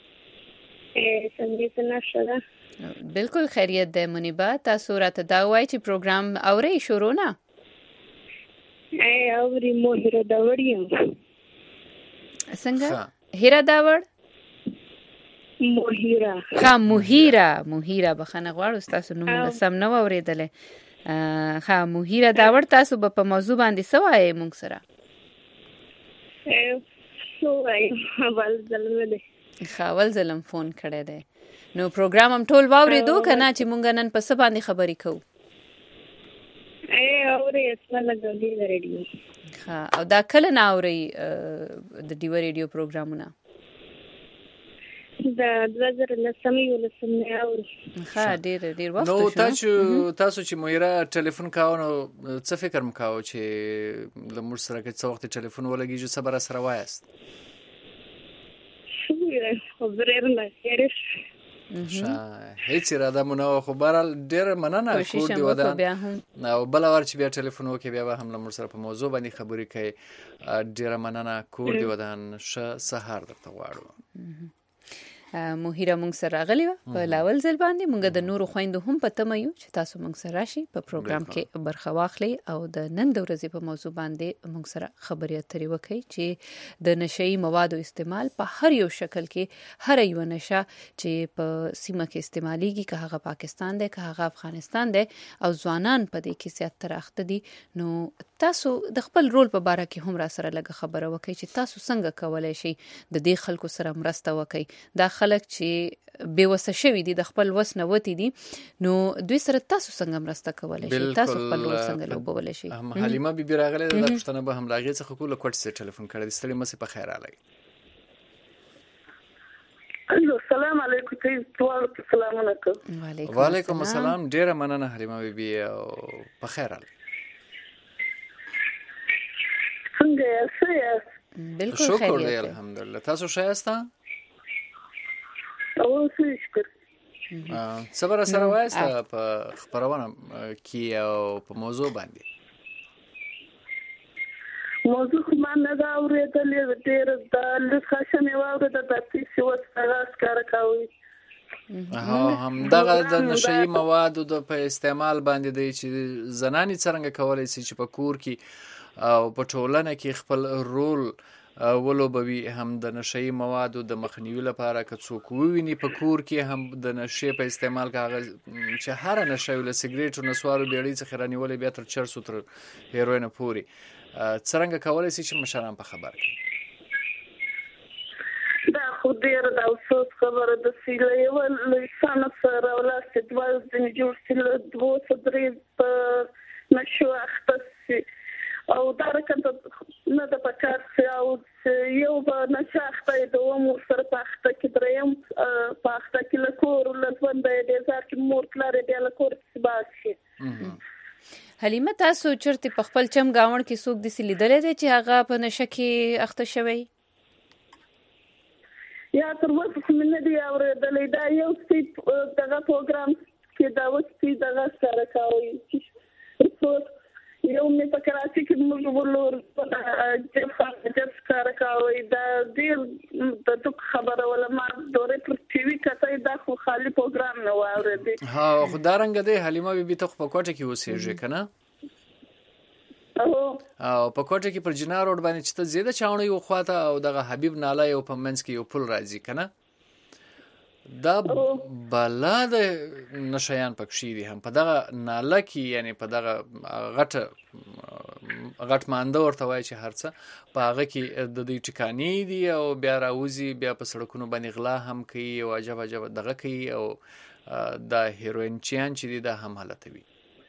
Speaker 1: بالکل خیریت ده. منیبه تاسو راته دا وایي چې پروګرام اورئ شروع نه؟
Speaker 3: اوري مو هیره داوړ یم.
Speaker 1: څنګه هیره داوړ؟
Speaker 3: موهیره.
Speaker 1: موهیره بخنه غواړو تاسو نوم سم نه اوریدلې. موهیره داوړ تاسو په موضوع باندې څه وایي موږ سره؟ اول ظلم فون کړی دی. نو پروګرام هم ټول واورېدو که نه چې مونږ نن په څه باندې خبرې کوو؟ او دا کله نه اورئ د ډیوه ریډیو پروګرامونه؟
Speaker 3: د 2019 نه اورو.
Speaker 1: ډېر وخت
Speaker 2: نو تاسو چې مویرا ټلیفون کاوه نو څه فکر م کاوه چې له موږ سره که څه وخت ټلیفون ولګېږي څه به را سره وایاست؟ هیڅ اراده مو نه وه، خو بهرحال ډېره مننه. کور دې ودان او بله وار چې بیا ټلیفون وکړې بیا به هم له موږ سره په موضوع باندې خبرې کوي. ډېره مننه. کور دې ودان. ښه سهار درته غواړو.
Speaker 1: موهیره مونږ سره راغلی وه په لاول ځل باندې. مونږ د نورو خویندو هم په تمه یو چې تاسو مونږ سره راشي په پروګرام کې برخه واخلئ او د نن د ورځې په موضوع باندې مونږ سره خبرې اترې وکړئ چې د نشهیي موادو استعمال په هر یو شکل کې هر یو نشه چې په سیمه کې استعمالیږي، که هغه پاکستان دی که هغه افغانستان دی او ځوانان په دې کې زیاتره اخته دي، نو تاسو د خپل رول په باره کې هم را سره لږه خبره وکړئ چې تاسو څنګه کولی شئ د دې خلکو سره مرسته وکړئ. دا خلک چې بېوسه شوي دي، د خپل وس نه وتي دي، نو دوی سره تاسو څنګه مرسته کولی شئ؟ تاسو خپل رول څنګه لوبولی شئ؟
Speaker 2: حلیمه بیبي راغلی ده، دا پوښتنه به هم له هغې څخه کوو. له کوټې څخه ټلیفون کړی دی. ستړي مه سئ، په خیر راغلی.
Speaker 3: السلام علیکم. ټولو سلامونه کوم.
Speaker 2: وعلیکم السلام. ډېره مننه حلیمه بیبي او په خیر راغلی.
Speaker 3: څنګه یاست؟
Speaker 1: بالکل
Speaker 2: شکر
Speaker 1: خیریت
Speaker 2: دی
Speaker 1: دی.
Speaker 2: الحمدلله. تاسو ښه یاست؟
Speaker 3: شکر.
Speaker 2: څه به را سره وایاست په خپرونه کې او په موضوع باندې؟
Speaker 3: موضوع خو ما نه ده اورېدلې، ډېره د لږ ښه مې واورېده. د پیسې اوس هغه ښکاره کوئ.
Speaker 2: همدغه د نشهیي موادو د په استعمال باندې دی چې زنانې څرنګه کولی شي چې په کور کې او په ټولنه کې خپل رول ولوبوي، هم د نشهیي موادو د مخنیوي لپاره که څوک وویني په کور کې هم د نشې په استعمال کې هغه چې هره نشه وي له سګرېټو، نسوارو بیړۍ څخه رانیولې بیا تر چرسو تر هیروینو پورې، څرنګه کولی شي چې مشران په خبر کړي؟
Speaker 3: دا خو ډېره د افسوس خبره ده چې له یوه انسانه سره ولاړ دوه ځینې جوړ شي، له دوه څه درې په نشو اخته شي او دا رقم نه ده پکار چې او یو به نشه اخته یې دوم ورسره په اخته کې درېیم په اخته کې له کور له ژونده یې بېزار کړي، مور پلار یې بیا له کور څخه باد شي.
Speaker 1: حلیمه تاسو چېرته په خپل چم ګاونډ کې څوک داسې لیدلی دی چې هغه په نشه کې اخته شوی؟
Speaker 3: یا تر اوسه خو مې نه دی اورېدلی. دا یو څه دغه پروګرام کې دا اوس چې دغه ښکاره کوئ چې یو مې په کراچۍ کې موږ ولور جب ښکاره کوئ. دا ډېر د دق خبره وله. ما دورې پر ټي وي کتئ، دا خو خالي پروګرام نه و اورېدی.
Speaker 2: خو دا رنګه دی حلیمه بیبي، ته خو په کوټه کې اوسېږې که نه؟ او په کوټه کې پر جنار روډ باندې چې ته زیاده چاونې یو خواته او دغه حبیب ناله یو په منځ کې یو پل راځي کنه دا بالا د نشیان پکښې دي هم په دغه ناله کې یعنی په دغه غټ مانده ورته وایي چې هر څه په هغه کې د دوی ټکانې دي او بیا راوځي بیا په سړکونو باندې غلا هم کوي او عجب دغه کوي او د هیروینچیان چې دي دا هم حالتوي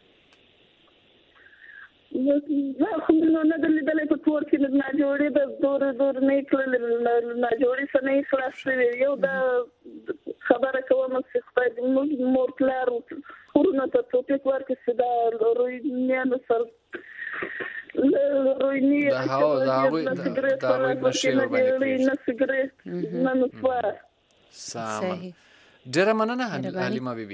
Speaker 3: خو نه دلې په تور کې نه جوړې د دور نه کړل نه جوړې سنې خلاص یو دا خبره کوم چې خدای مور کلار ورونه ته ټوپک ورکړي چې دا روینیانو سره روینی
Speaker 2: دا
Speaker 3: نه سیګریټ نه نسوار
Speaker 2: سامه ډیره مننه حلیمه بیبي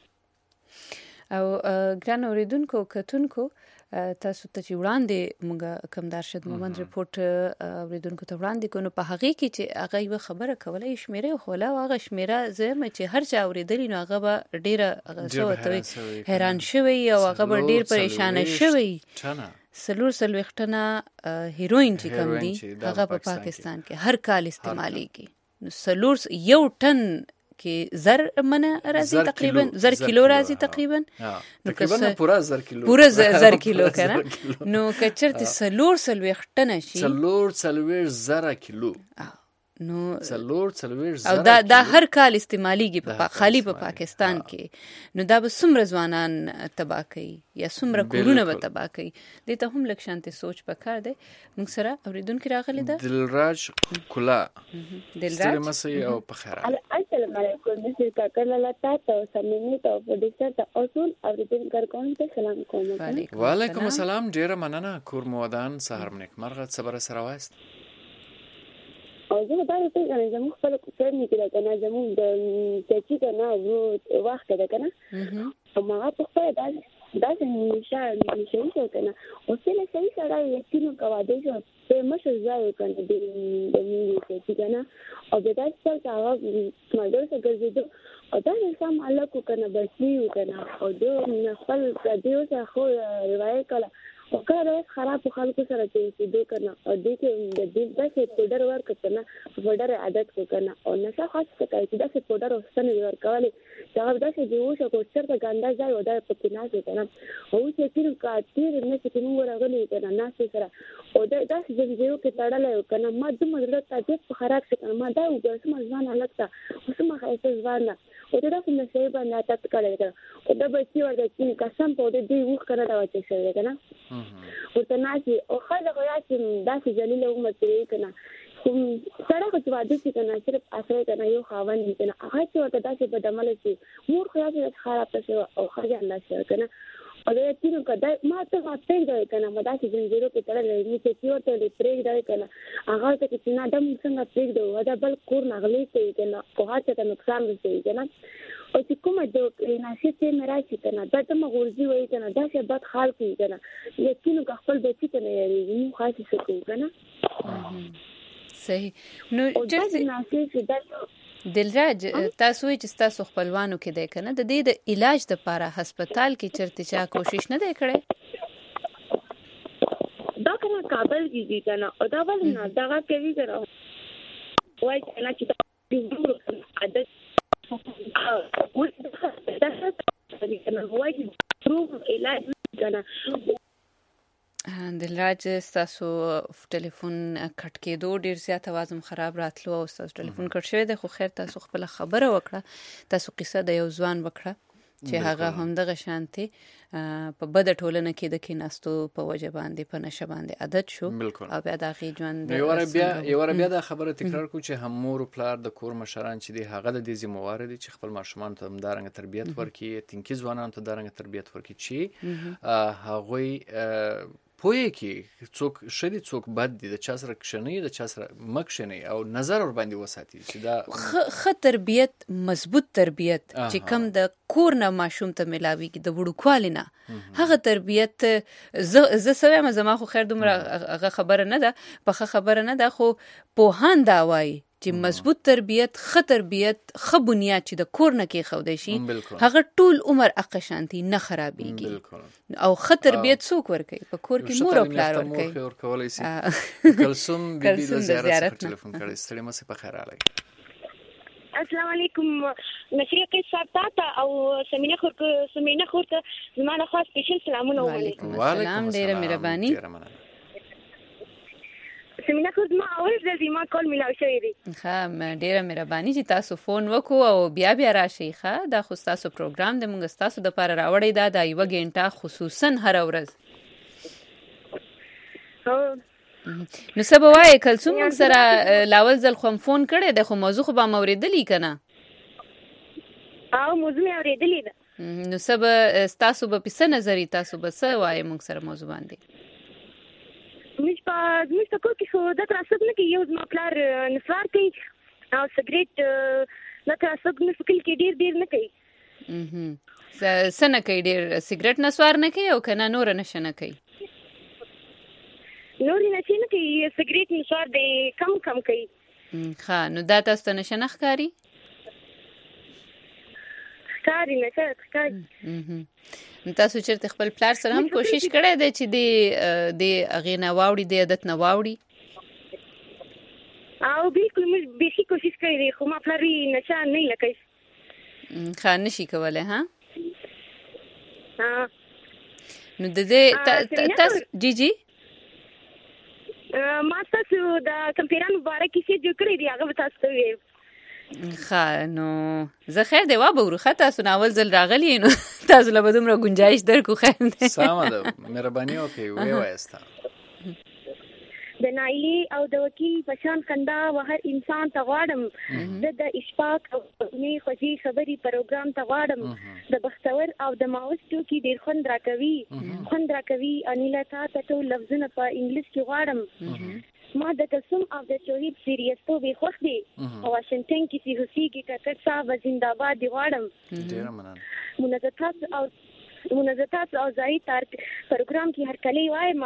Speaker 1: او ګران اوریدونکو کتونکو تاسو ته چې وړاندې موږ کمدار شد مومند ریپورت اوریدونکو ته وړاندې کوو په هغه کې چې هغه یو خبره کوله شمیره خو لا هغه شمیره زما چې هر چا اوریدلی نو هغه به ډیره سوته حیران شوی او هغه به ډیر پریشان شوی سلوختنه هیروین چې کوم دي هغه په پاکستان کې هر کال استعمالي کی نو سلور یو ټن کې زر منه راځي تقریبا زر کیلو راځي تقریبا
Speaker 2: تقریبا پورا زر
Speaker 1: کیلو کنه نو کچرته سلور وختنه شي
Speaker 2: سلور زر کیلو
Speaker 1: نو
Speaker 2: سلور
Speaker 1: او دا هر کال استعماليږي په خالی په پاکستان کې نو دا به څومره ځوانان تباہ کوي یا څومره کورونه به تباہ کوي دته هم لک شانته سوچ پکار دی موږ سره اوریدونکو راغلی دا
Speaker 2: دلراج کولا دلراج مسي او په خیر
Speaker 19: السلام علیکم د کاکر لاله تاسو سمینی ته په دې سره اصول اوریدونکو کوم ته سلام کوم
Speaker 2: وعلیکم السلام ډیره مننه کور مودان سهار منک مرغه صبر سره وایست
Speaker 19: او زه دا څه کوم زموږ خپل کوڅه کې دا کنه زموږ د چې کنه وخت دا کنه او ما په خپل دا نشه کنه او څه له صحیح سره یقین کوي دا چې مشه ځای کنه د دې چې کنه او دا څه هغه مګر څه ګرځیدو او دا سم الله کو کنه بچي کنه او دا خپل دیو څه خو روایت کړه او کله خراب خلکو سره چې دوی کنه او دې کې د دې د پودر ورک کنه پودر عادت کو کنه او نشه خاص کوي چې د پودر وسنه ورکولې دا د څه دی وشو کو چرته ګاندا ځای ودا په کې نه کنه او چې تیر کا تیر نه چې موږ راغلي کنه ناس سره او دا د زنجیرو کې تړلې کنه ما د مدرسې ته خراب کنه ما دا وګورم ځان لکه اوس ما خاصه ځان او دا څنګه شی باندې تاسو کړی او دا به چې ورته چې قسم په دې وښ کړه دا چې شي کنه او ته ناشي او خاله غواړي چې داسې جلیل عمر ترې کنه کوم سره خو چې واده چې کنه صرف اثر کنه یو خاوند کنه هغه چې ورته داسې بدعمل شي مور خو یې خراب شي او خاله الله شي کنه او دا چې نو کدا ما ته واته دی کنه ما داسې زنجیرو په تړلې چې ورته دې پرېګ دی کنه هغه ته چې نه دم څنګه پرېګ دی دا بل کور نغلې کوي کنه او هڅه ته نقصان رسوي کنه او چې کومه د ناشې ته مراشي کنه دا ته مغورځي وای کنه دا څه بد حال کوي کنه یقین خپل بچی ته نه یاري نو خاصه څه کوي کنه
Speaker 1: صحیح نو دلراج تاسو چې تاسو خپلوانو کې دی کنه د دې د علاج لپاره هسپتال کې چرته چا کوشش نه دی کړی
Speaker 19: دا کنه کابل کې کنه او دا ول نه دا کوي کنه وای کنه چې عادت
Speaker 1: دلراج تاسو ټلیفون کټ کېدو ډیر زیات आवाज خراب راتلو او تاسو ټلیفون کټ شوی دی خو خیر تاسو خپل خبره وکړه تاسو قصه د یو ځوان وکړه چې هغه هم دغه شانتي په بد ټولنه کې د کیناستو په وجه باندې په نشه باندې عادت شو او بیا د غي ژوند
Speaker 2: یو بیا د خبره تکرار کو چې هم مور او پلار د کور مشران چې دی هغه د دې ذمہوار دي چې خپل ماشومان ته دارنګ تربیت ورکړي تنکي ځوانان ته دارنګ تربیت ورکړي چې هغه پوهه کې څوک شدي څوک بد دي د چا سره کښنی د چا سره مکښنی او نظر ور باندې وساتي چې دا
Speaker 1: خ تربیت مضبوط تربیت چې کم د کور نه ماشوم ته ملاويږي د وړوکوالینه هغه تربیت ز سوي ما زما خو خیر دومره هغه خبره نه ده په خبره نه ده خو پوهان دا وایي چې مضبوط تربیت ښه تربیت ښه بنیاد چې د کور نه کېښودی شي هغه ټول عمر هغه شانتي نه خرابېږي او ښه تربیت څوک ورکوي په کور کې مور او پلار
Speaker 2: ورکولی شي کلثوم بیبي د زیارت څخه ټلیفون کړی ستړي مه سئ په خیر راغلی
Speaker 5: السلام علیکم نشریق صاحب تاته او سمینه خور ته زما نه خاص سپیشل سلامونه
Speaker 1: وعلیکم السلام ډیره مهرباني
Speaker 5: سمینه خور زما اول ځل ما کول ملاو شوی دی
Speaker 1: ښه ډیره مهرباني چې تاسو فون وکړو او بیا راشئ ښه دا خو ستاسو پروګرام دی موږ ستاسو دپاره راوړی دا 1 غنټه خصوصا هره ورځ نو څه به وایې کلثوم موږ سره لاول ځل خو هم فون کړی دی خو موضوع خو به م اورېدلي که نه
Speaker 5: او موضوع مې اورېدلې ده
Speaker 1: نو څه به ستاسو به پې څه نظري تاسو به څه وایې موږ سره موضوع باندې
Speaker 5: زموږ په کور کې خو دا تعصب نه کوي یو زما پلار نسوار کوي او سګریټ دا تعصب زموږ په کلي کې ډېر نه کوي
Speaker 1: څه نه کوي ډېر سګریټ نسوار نه کوي او که نه نوره نشه نه کوي
Speaker 5: نورې نشې نه کوي سګریټ نسوار دی کم کوي
Speaker 1: ښه نو دا تاسو ته نشه نه ښکاري
Speaker 5: ښکاري نشه ښکاري
Speaker 1: نو تاسو چېرته خپل پلار سره هم کوشش کړی دی چې د هغې نه واوړي د عادت نه واوړي
Speaker 5: او بلکل موږ بیخي کوشش کړی دی خو ما پلار وي نشه نه لکوي
Speaker 1: ښه نشي کولی ها نو د دې تاسو جی
Speaker 5: ما تاسو د کمپیران مبارک کیسې جوړ کړی دی هغه به تاسو ته ویم
Speaker 1: ښه نو زه خیر دی وابورو ښه تاسو نه اول ځل راغلي نو تاسو له به دومره ګنجایش درکو خیر دی
Speaker 2: سمه ده مهرباني وکړئ ویې وایسته
Speaker 5: د نایلې او د وکیل په شان خندا و هر انسان ته غواړم زه د اشفاق او مې خوږې خبرې پروګرام ته غواړم د بختور او د ماوس ټوکي ډېر خوند راکوي انیلا تا ته ټول لفظونه په انګلیش کې غواړم ما د کلثوم او د شهید سیریستوب خوښ دی او واشنګټن کې چې اوسېږي ککړ صاحب زنده‌باد دی غواړم
Speaker 2: ډېره مننه
Speaker 5: منظرات او ځایي پروګرام کې هرکلی وایم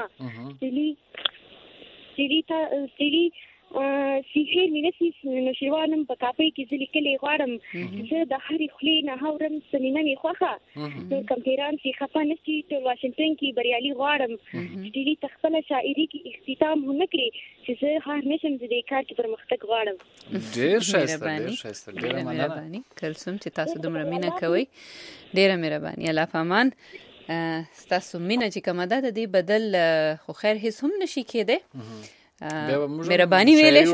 Speaker 5: سیخیر مینسی نشیوانم په کاپۍ کې زه لیکلی غواړم زه د هرې خولې نه هورم سمینه مې خوښه نور کمپیران چې خفه نه شي ټول واشنګټن کې بریالي غواړم ډیلي ته خپله شاعري کې اختتام ونه کړي چې زه هر نشم زه دې کار کې پرمختګ غواړم
Speaker 2: ډېر ښایسته ډېره
Speaker 1: مهرباني کلثوم چې تاسو دومره مینه کوئ ډېره مهرباني الله پامان ستاسو مینه چې کومه ده د دې بدل خو خیر هیڅ هم نشي کېدی مهرباني ویلې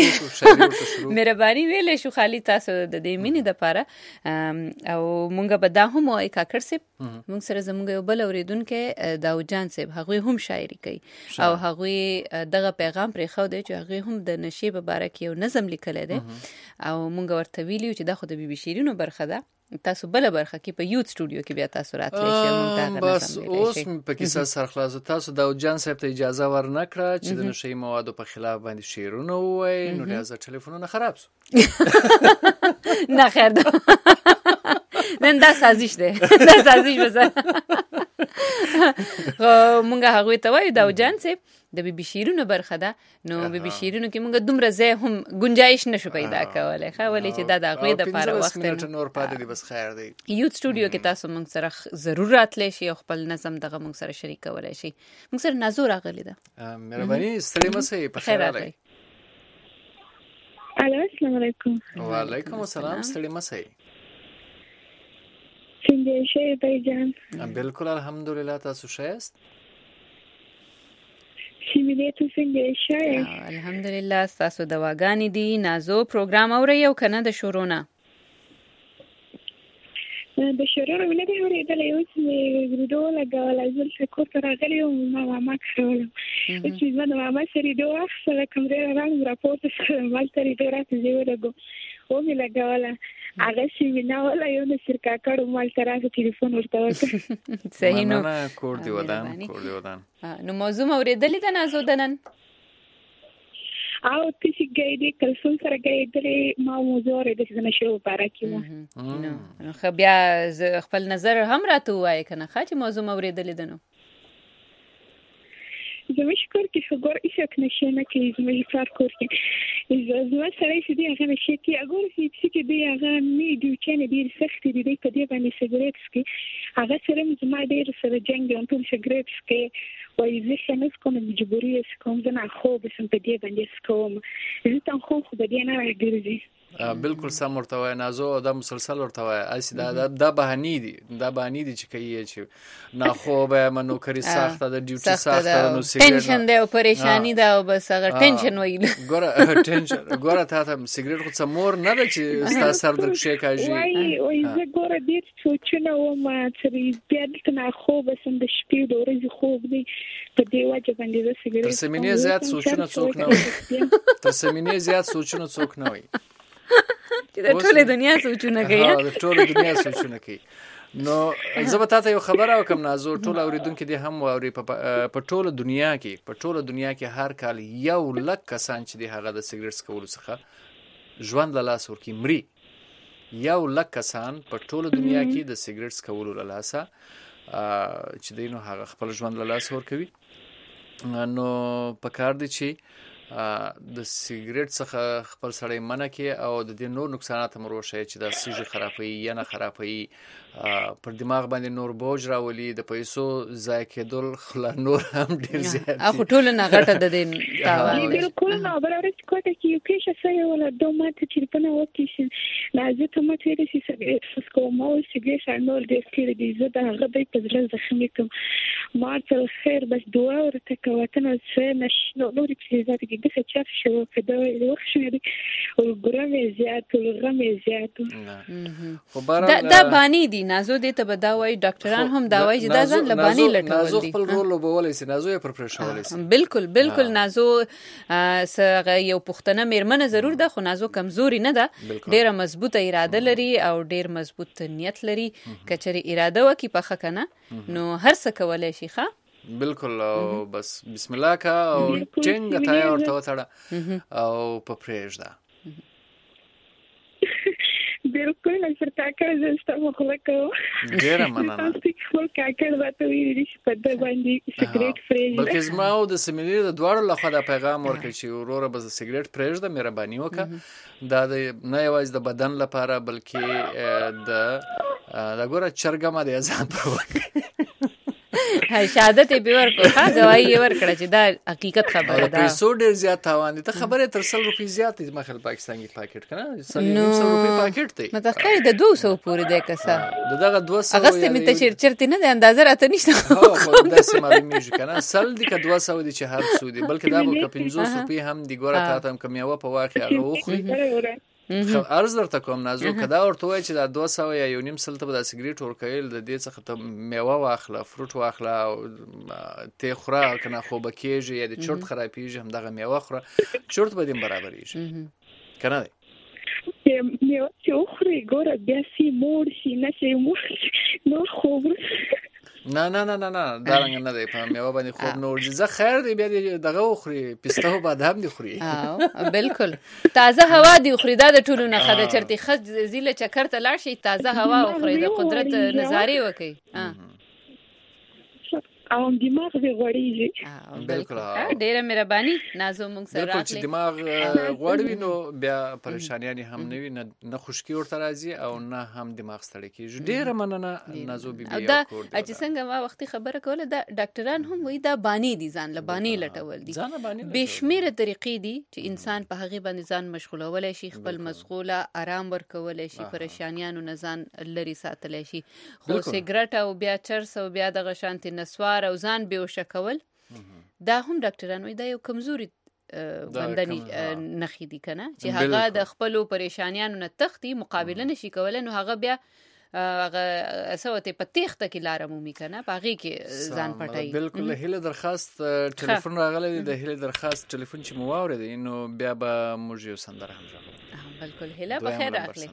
Speaker 1: شو خالي تاسو د دې مینې دپاره او مونږ به دا هم وایو کاکړ صاحب مونږ سره زموږ یو بل اورېدونکی داوجان صاحب هغوی هم شاعري کوي او هغوی دغه پیغام پرېښودی چې هغوی هم د نشې په باره کې یو نظم لیکلی دی او مونږ ورته ویلي یو چې دا خو د بیبي شیرینو برخه ده تاسو بله برخه کې په یوت سټوډیو کې بیا تاسو راتلی شئ
Speaker 2: بس اوس په کیسه سرخلاصو تاسو داوجان صاحب ته اجازه ورنکړه چې د نشهیي موادو په خلاف باندې شعرونه ووایي نو لهذا ټلیفونونه خراب شو
Speaker 1: نه خیر ده نن دا سازش ده دا سازش بزن مونږ هغوی ته وایو داوجان صاحب د بیبي شیرینو برخه ده نو بیبي شیرینو کې مونږ دومره ځای هم ګنجایش نشو پیدا کولی ښه ولې چې دا د هغوی دپاره وخت
Speaker 2: نور پاتې دی بس خیر دی
Speaker 1: یوت سټوډیو کې تاسو مونږ سره ضرور راتلی شي او خپل نظم دغه مونږ سره شریک کولی شي مونږ سره نازو راغلی ده
Speaker 2: مهرباني ستړي مه سئ په خیر راغلی
Speaker 5: السلام علیکم
Speaker 2: وعلیکم السلام ستړي مه سئ
Speaker 5: څنګه شئ بایجان
Speaker 2: بالکل الحمدلله تاسو ښه یاست
Speaker 1: الحمدلله ستاسو دواګانې دي نازو پروګرام اورئ او که نه د شروع نه
Speaker 5: د شروع نه مې اورېدلی اوس مې ریډیو لګوله زه دلته کور ته راغلې وم ما ماما کښولم اوس مې زما د ماما سره ریډیو واخیستله کمرې را راغلم راپورته شولم هلته ریډیو راته زه ولګو ومې لګوله هغه چې مې ناوله یو نصیر کاکړ و ما هلته راغی تلیفون ورته وکړ
Speaker 1: صحیح نو
Speaker 2: کور دې ودان
Speaker 1: نو موضوع مو اورېدلې ده نازو د نن
Speaker 5: او ته چې ګایدې کلثوم سره ګایدلې ما موضوع اورېده چې د نشو په باره کې وه
Speaker 1: نو ښه بیا خپل نظر هم راته ووایې که نه ښه چې موضوع مو اورېدلې ده نو
Speaker 5: زموږ کور کې خو ګور هېڅوک نشې نه کوي زموږ پلار کور کې
Speaker 6: زما سره چې دی هغه شي کې اګور چې دی هغه نه دی چې نه ډیر سخت دی په دې باندې سیګریټ کې هغه سره زما ډیر سره جنگ دی ټول سیګریټ کې وای زه څنګه کوم مجبوري کوم زه خو به سم په دې باندې کوم زه ته خو به دې نه راګرځي
Speaker 2: بالکل سم ورته وای نازو دا مسلسل ورته وای اسی دا بهاني دي چې کوي چې نه خو به منو کری سخته د ډیوټي سخته نو سیګریټ
Speaker 1: ټینشن دی او پریشانی دا او بس هغه ټینشن وایي
Speaker 2: ګوره ته سیګریټ خو څمور نه ده چې ستا سر درک شي کاږي
Speaker 6: وای زه ګوره دې سوچنه و ما چې بیا د نه خو به سم د شپې د ورځې خوب دی په دې وجه باندې د سیګریټ
Speaker 2: تر سمینه زیات سوچونه څوک نه وي
Speaker 1: چې د ټوله دنیا سوچونه کوي
Speaker 2: د ټوله دنیا سوچونه کوي نو زه به تاسو یو خبره وکم نازو ټول اوریدونکو دي هم اوري په ټوله دنیا کې هر کال 100,000 کسان چې دی هغه د سیګریټ څکولو څخه ژوند له لاس ورکي مري 100,000 کسان په ټوله دنیا کې د سیګریټ څکولو له لاسه چې دی نو هغه خپل ژوند له لاس ورکوي نو پکار دی چې د سیګریټ څخه خپل سړی منع کړي او د دې نور نقصانات هم وروښيي چې د سږي خرابوي یا نه خرابوي پر دماغ باندې نور بوج راولي د پیسو ضایع کېدل خلا نور هم ډیر زیات
Speaker 1: اخو ټول نه غټه د دې تاوان
Speaker 6: بالکل نو برابر کوته چې یو کې شې ولا دوه ماته چې په نو کې شي لازم ته ماته دې سیګریټ سکو مو سیګریټ نور دې کړی دې زه دا هغه دې په ځل زخمي کوم ما ته خیر بس دعا ورته کوته نو څه نشو نور چې زه دې څه شو په دا وخت شو او ګرام زیات او غم زیات
Speaker 1: دا باندې دي نازو دې ته بداوي ډاکټران هم دا وایي چې دا ځان لبانی لټول دي
Speaker 2: نازو خپل رول لوبولای سي نازو یې پر پرشولای سي
Speaker 1: بالکل نازو سره یو پښتنه میرمنه ضرور ده خو نازو کمزوري نه ده ډیره مضبوطه اراده لري او ډیر مضبوط نیت لري کچري اراده وکي پخه کنه نو هر څه کولای شي ښه
Speaker 2: بالکل او بس بسم الله کا او څنګه تای ورته وتاړه او په پرېږده
Speaker 6: بالکل نه فرتا کړه زه ستاسو خلکو
Speaker 2: ډیره مننه
Speaker 6: تاسو خپل کاکړ وته ویلي چې په دې باندې سیګریټ پرېږده
Speaker 2: بلکې زما او د سیمینې د دواړو لخوا د پیغام ورکړي چې وروره به سیګریټ پرېږده مهرباني وکړه دا نه یوازې د بدن لپاره بلکې د ګوره چرګه ما د ځان پر وکړي
Speaker 1: شهادت به ورکو ها گواہی ورکړه چې دا حقیقت خبره ده
Speaker 2: پیسو ډیر زیات تاوان دي ته خبره تر 100 روپۍ زیات دي مخل پاکستاني پاکټ کنه 100 روپۍ پاکټ دی
Speaker 1: متخیل د 200 پورې ده کسا
Speaker 2: دغه 200
Speaker 1: اغست می ته چرته نه د اندازه راته نشته
Speaker 2: هو داسې معلومیږي کنه سل دي که 200 دي چې هر څو دي بلکې دا به 50 روپۍ هم دی ګوره تاسو هم کمیاوه په واقع هغه وخوري عرض درته کوم نازو کدا ورته وای چې دا 200 یا 1.5 ته د سیګریټ ورکول د دې څخه ته میوه واخله فروټ واخله ته خوره کنه خو بکیږي یا د چورت خرابېږي هم دغه میوه خوره چورت به دې برابرېږي کنه
Speaker 6: میوه چې خوري ګوره بیا سي مور شي نه شي مور نور خوب
Speaker 2: نه دا رنګ نه دی په میوه باندې خوب نور ځکه خیر دی بیا دغه خوري پسته او بادام دی خوري
Speaker 1: بالکل تازه هوا دی خوري دا د ټولو نه خده چرته خد زیله چکر ته لاړ شي تازه هوا خوري د قدرت نظاره وکي
Speaker 6: او دماغ به غوړیږي
Speaker 2: بالکل
Speaker 1: ډیره مهرباني نازو مونږ سره
Speaker 2: راغلی چې دماغ غوړوي نو بیا پریشانیاں هم نه وي نه خوشکی ورته راځي او نه هم دماغ ستړی کیږي ډیره مننه نازو بیبي
Speaker 1: دا چې څنګه ما وختي خبره کوله دا ډاکټران هم وایي دا بانی دي ځان لبانی لټول دي بشمیره طریقې دي چې انسان په هغه باندې ځان مشغولولای شي خپل مشغوله آرام ورکولای شي پریشانیاں نه ځان لري ساتلای شي خو سیګریټ او بیا چرس او بیا د غشانتي نسوار او ځان بیهوشه کول دا هم ډاکټران وایي دا یو کمزوري بندنی نخې دي کنه چې هغه د خپل پریشانیانو نه تختی مقابله نشي کولای نو هغه بیا هغه اسوته په تخته کې لار مومي کنه باغی کې ځان پټای
Speaker 2: بالکل هله درخواست ټلیفون راغلی د هله درخواست ټلیفون چې مو واورید نو بیا به موږ یو سندره هم راغلی
Speaker 1: بالکل هله بخیر راغلی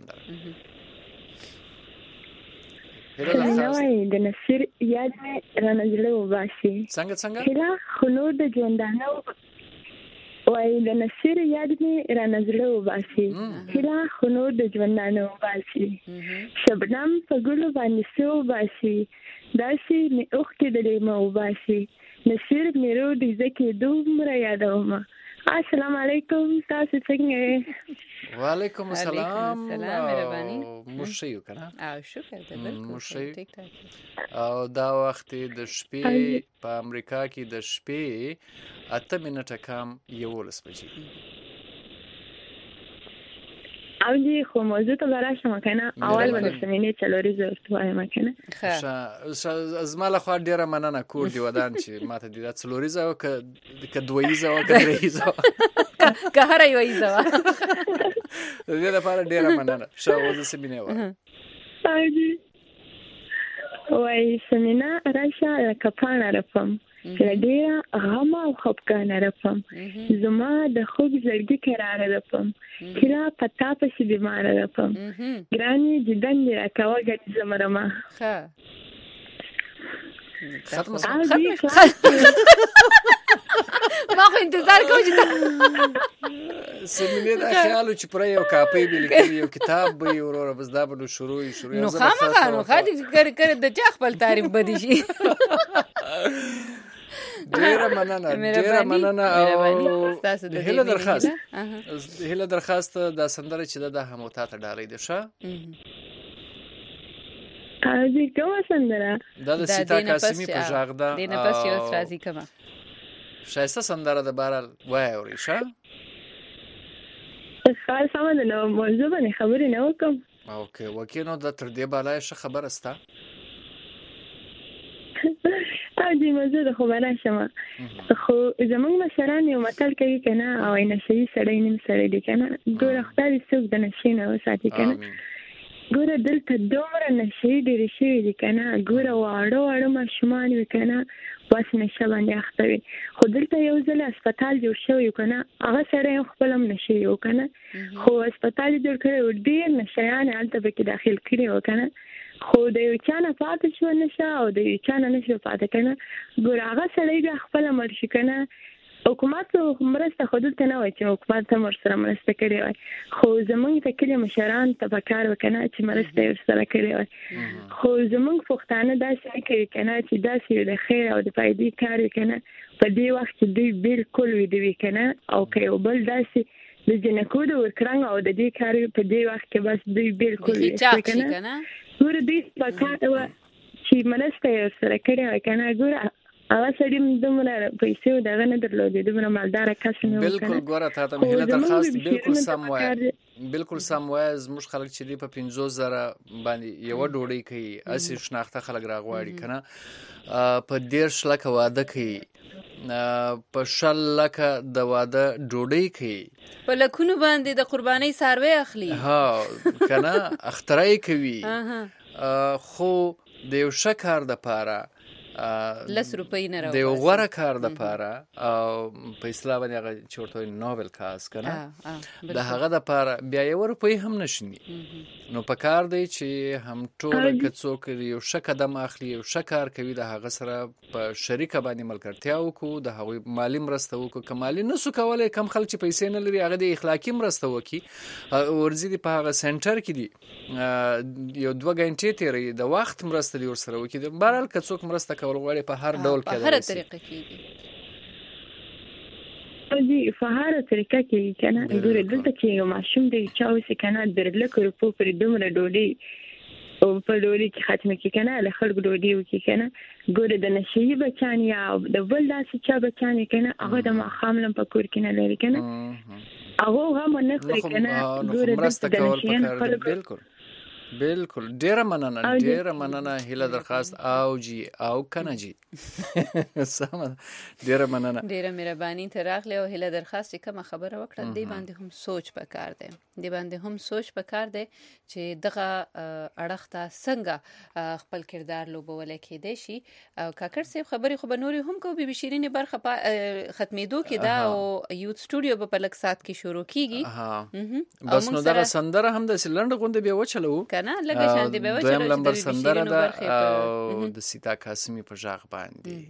Speaker 6: نوای د نصیر یاد را نظر وباسي
Speaker 2: څنګه
Speaker 6: هلا خنور د ژوندانه وای د نصیر یاد می را نظر وباسي هلا خنور د ژوندانه وباسي شبنم په ګلو باندې سو وباسي داسي می اوخ کې د لیمو وباسي نصیر میرو د زکه دومره یادوم السلام علیکم، تاسو څنګه؟
Speaker 2: وعلیکم السلام.
Speaker 1: مهرباني.
Speaker 2: مشیو کنه؟
Speaker 1: او شکر ده، بالکل ټیک ټاک.
Speaker 2: او دا وخت د شپې په امریکا کې د شپې 8 منټه کم 11 بجې.
Speaker 6: او جی خو موضوع ته براشم کنه، اول باندې سمینه چلوري زوست وایم کنه.
Speaker 2: از ما له خوا ډیره مننه کور دی ودان چې ماته د چلوري زو ک دوی زو ک درې زو
Speaker 1: که هر یو زو
Speaker 2: دې لپاره ډیره مننه. شاو د سمینه و
Speaker 6: اجي وای سمینه راشه کپانه رفم ډیره غم او خفګان رفم، زما د خوب زړګي قرار رفم، کله پتا پسې بیمار رفم، ګرانی جدن راکاوه ګټ زمرما.
Speaker 1: ختم ما خو انتظار کوم چې
Speaker 2: سمینه دا خیالو چې پر یو کاپي بل یو کتاب به ورور بس دا بل شروع
Speaker 1: نو خامخا خالي کړ د چا خپل تعریف بدی شي.
Speaker 2: ډیره مننه او هله درخواست د سندره چې د هموتا ته ډالۍ ده. شه
Speaker 6: ازي کومه سندره
Speaker 2: د سیتا قاسمی په ژغ ده
Speaker 1: د نه پس یو راځي کما
Speaker 2: شایسته سندره د بارال وای اوري. شه
Speaker 6: خاص سمند نو موضوع باندې خبرې نه وکم.
Speaker 2: اوکې وکینو د تر دې بالای شه خبر استا
Speaker 6: اجي موضوع د خبره شمه خو زمونږ مشران یو متل کوي کنه او نشي سړی نیم سړی دی کنه. ګوره خدای څوک د نشي نه وساتي کنه. ګوره دلته دومره نشي ډېر شي دي کنه. ګوره واړه ماشومان وي کنه بس نشه باندې اخته وي. خو دلته یو ځل هسپتال جوړ شوی کنه، هغه سره خپل هم نشي یو کنه، خو هسپتال جوړ کړی ډېر نشيان هلته به کې داخل کړي و کنه. خو د یو چا نه پاتې شو نشه او د یو چا نه نشو پاتې کنه. ګوره هغه سړی بیا خپل مړ شي کنه. حکومت مرسته خو دلته نه وای چې حکومت هم ورسره مرسته کړې وای، خو زمونږ ته کلي مشران ته پکار وکنه چې مرسته ورسره کړې وای. خو زمونږ پښتانه داسې کوي کنه چې داسې د خیر او د فائدې کار وکنه. په دې وخت کې دوی بالکل وي کنه او کوي بل داسې د جنکو د ورکرنګ او د دې کار په دې وخت کې بس دوی بالکل وي کنه. ګوره دې پکار و چې مرسته ورسره کړې وای کنه. ګوره هغه سړی دومره پیسې دغه نه درلودې، دومره مالدار کس نه و.
Speaker 2: بالکل ګوره ته ته مهله درخواست بالکل سم وای، بالکل سم وای. زموږ خلک چې دی په 50,000 باندې یو ډوډۍ کوي، اسی شناخته خلک راغواړي کنه، په 10 لک واده کوي، په 10 لک د واده ډوډۍ کوي،
Speaker 1: په لکونو باندې د قرباني ساروي اخلي،
Speaker 2: ها کنه اختراعي کوي. خو د یو شکر د پاره
Speaker 1: لس روپۍ نه راوځي،
Speaker 2: د یو غوره کار د پاره او په اسلام باندې هغه چورته نوبل کاس کنه د هغه د پاره بیا یو روپۍ هم نشني. نو په کار دی چې هم ټول کڅوک یو شکدم اخلي، یو شکر کوي، د هغه سره په شریکه باندې ملګرتیا وکړو، د هغه مالی مرسته وکړو. کمالي نسو کولای کم خلک چې پیسې نه لري هغه د اخلاقی مرسته وکړي. ورزي دی په هغه سنټر کې دی یو 2 غنټې تیری د وخت مرسته دی ورسره وکړي. بهرحال کڅوک مرسته ورغړي په هر ډول کې
Speaker 1: په هر طریقه کېږي.
Speaker 6: جی په هر طریقه کې کنه. ګوره دلته چې یو ماشوم دی چې اوس کنه د لکه روپو پر دومره ډوډۍ او په ډوډۍ کې ختمه کې کنه له خلکو ډوډۍ وکي کنه. ګوره د نشي بچان یا د بل داسې چا بچان کنه هغه د مخاملم په کور کې نه لري کنه، هغه هم نه خوري کنه. ګوره
Speaker 2: مرسته کول پکار. بالکل بالکل ډیره مننه هله درخواست او جی او کنه جی سم ډیره مننه،
Speaker 1: ډیره مهرباني ته راغلی او هله درخواست کوم خبره وکړه دی باندې هم سوچ پکار دی، دی باندې هم سوچ پکار دی چې دغه اړخته څنګه خپل کردار لوبول کېدای شي. او کاکر صاحب خبرې خو به نوري هم کو بي شیرین برخه ختمېدو کې دا او یوت سټوډیو په پلک سات کې شروع کیږي.
Speaker 2: بس نو دغه سندره هم د سلند غونډه به وچلو
Speaker 1: کنه لګه شان دی به وچلو.
Speaker 2: دویم لمبر سندره ده او د سیتا قاسمی په ژغ باندې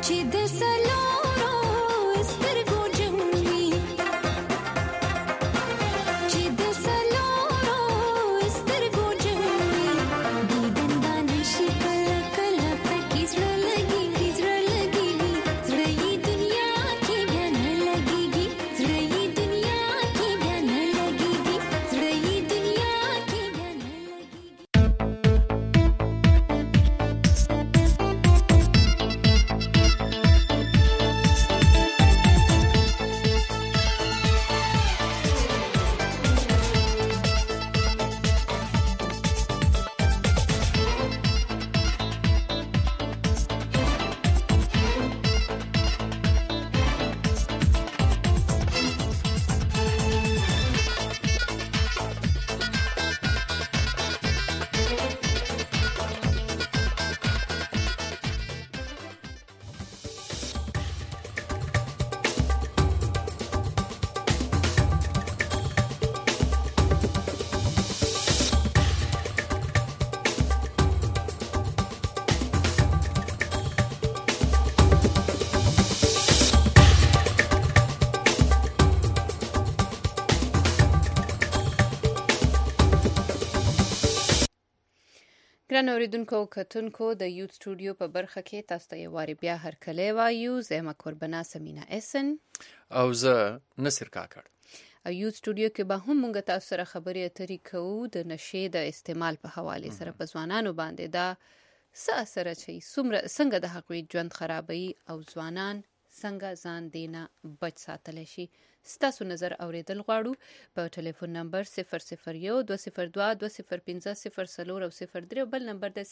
Speaker 1: ګران اوریدونکو او کتونکو د یوت سټوډیو په برخه کې تاسو ته یو واری بیا هرکلی وایو. زه قربانا سمینا اسن
Speaker 2: او زه نصر کاکړ.
Speaker 1: او یوت سټوډیو کې به هم موږ تاسو سره خبرې اترې کوو د نشې د استعمال په حواله سره په ځوانانو باندې دا څه اثر اچوي، څنګه د هغوی ژوند خرابوي او ځوانان څنګه ځان دینه بچ ساتلی شي. ستاسو نظر اوریدل غواړو. په ټلیفون نمبر 001 202 205 04 او 03 او بل نمبر د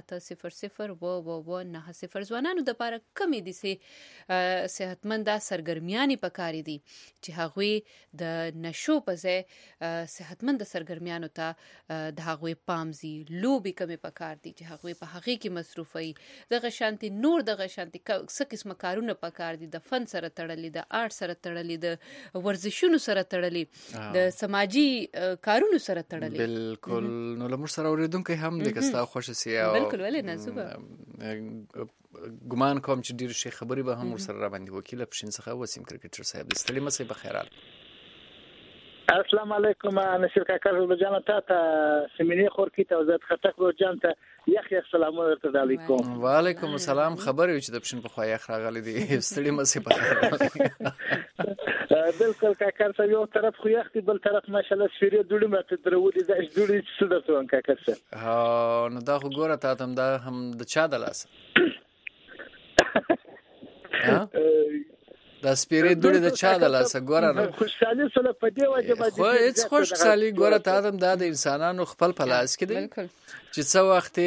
Speaker 1: 0800 ځوانانو د لپاره کمی دي سي صحتمند سرګرمیانې پکاري دي چې هغوی د نشو په ځای صحتمند سرګرمیانو ته د هغوی پامزي لوبي کمی پکار دي چې هغوی په هغې کې مصروف وي. دغه شانتي نور دغه شانتي څه قسمه کارونه پکار دي، د فن سره تړلي، د آرټ سره تړلي، د ورزشونو سره تړلي، د سماجی کارونو سره تړلي.
Speaker 2: بالکل. نو لمر سره اوریدونکو هم د کستا خوش سي او
Speaker 1: بالکل ولې نه صبح
Speaker 2: ګمان کوم چې ډیر شي خبري به هم سره را باندې وکیل پښین څخه وسیم کرکټر صاحب د ستړي مسې په خیرال.
Speaker 8: السلام علیکم نصیر کاکا جان ته سیمینی خور کی ته زت خټک رو جان ته یخ سلام علیکم.
Speaker 2: وعلیکم السلام. خبر یو چې د پښین په خوا یخ راغلی دی ستړي مسې په خیرال.
Speaker 8: بالکل کاکا صاحب یو طرف خو یخ دی بل طرف ماشاءالله سفیری دوړي ماته درولې د دوړي څه درته وان کاکا صاحب.
Speaker 2: ها نو دا خو ګوره ته تم دا هم د چا د لاس دا سپیری دوړي د چا د لاس ګوره نو
Speaker 8: خوشحالي سره په دی وجه باندې
Speaker 2: خو هیڅ خوشحالي ګوره ته تم دا د انسانانو خپل په لاس کې دی چې څو وخت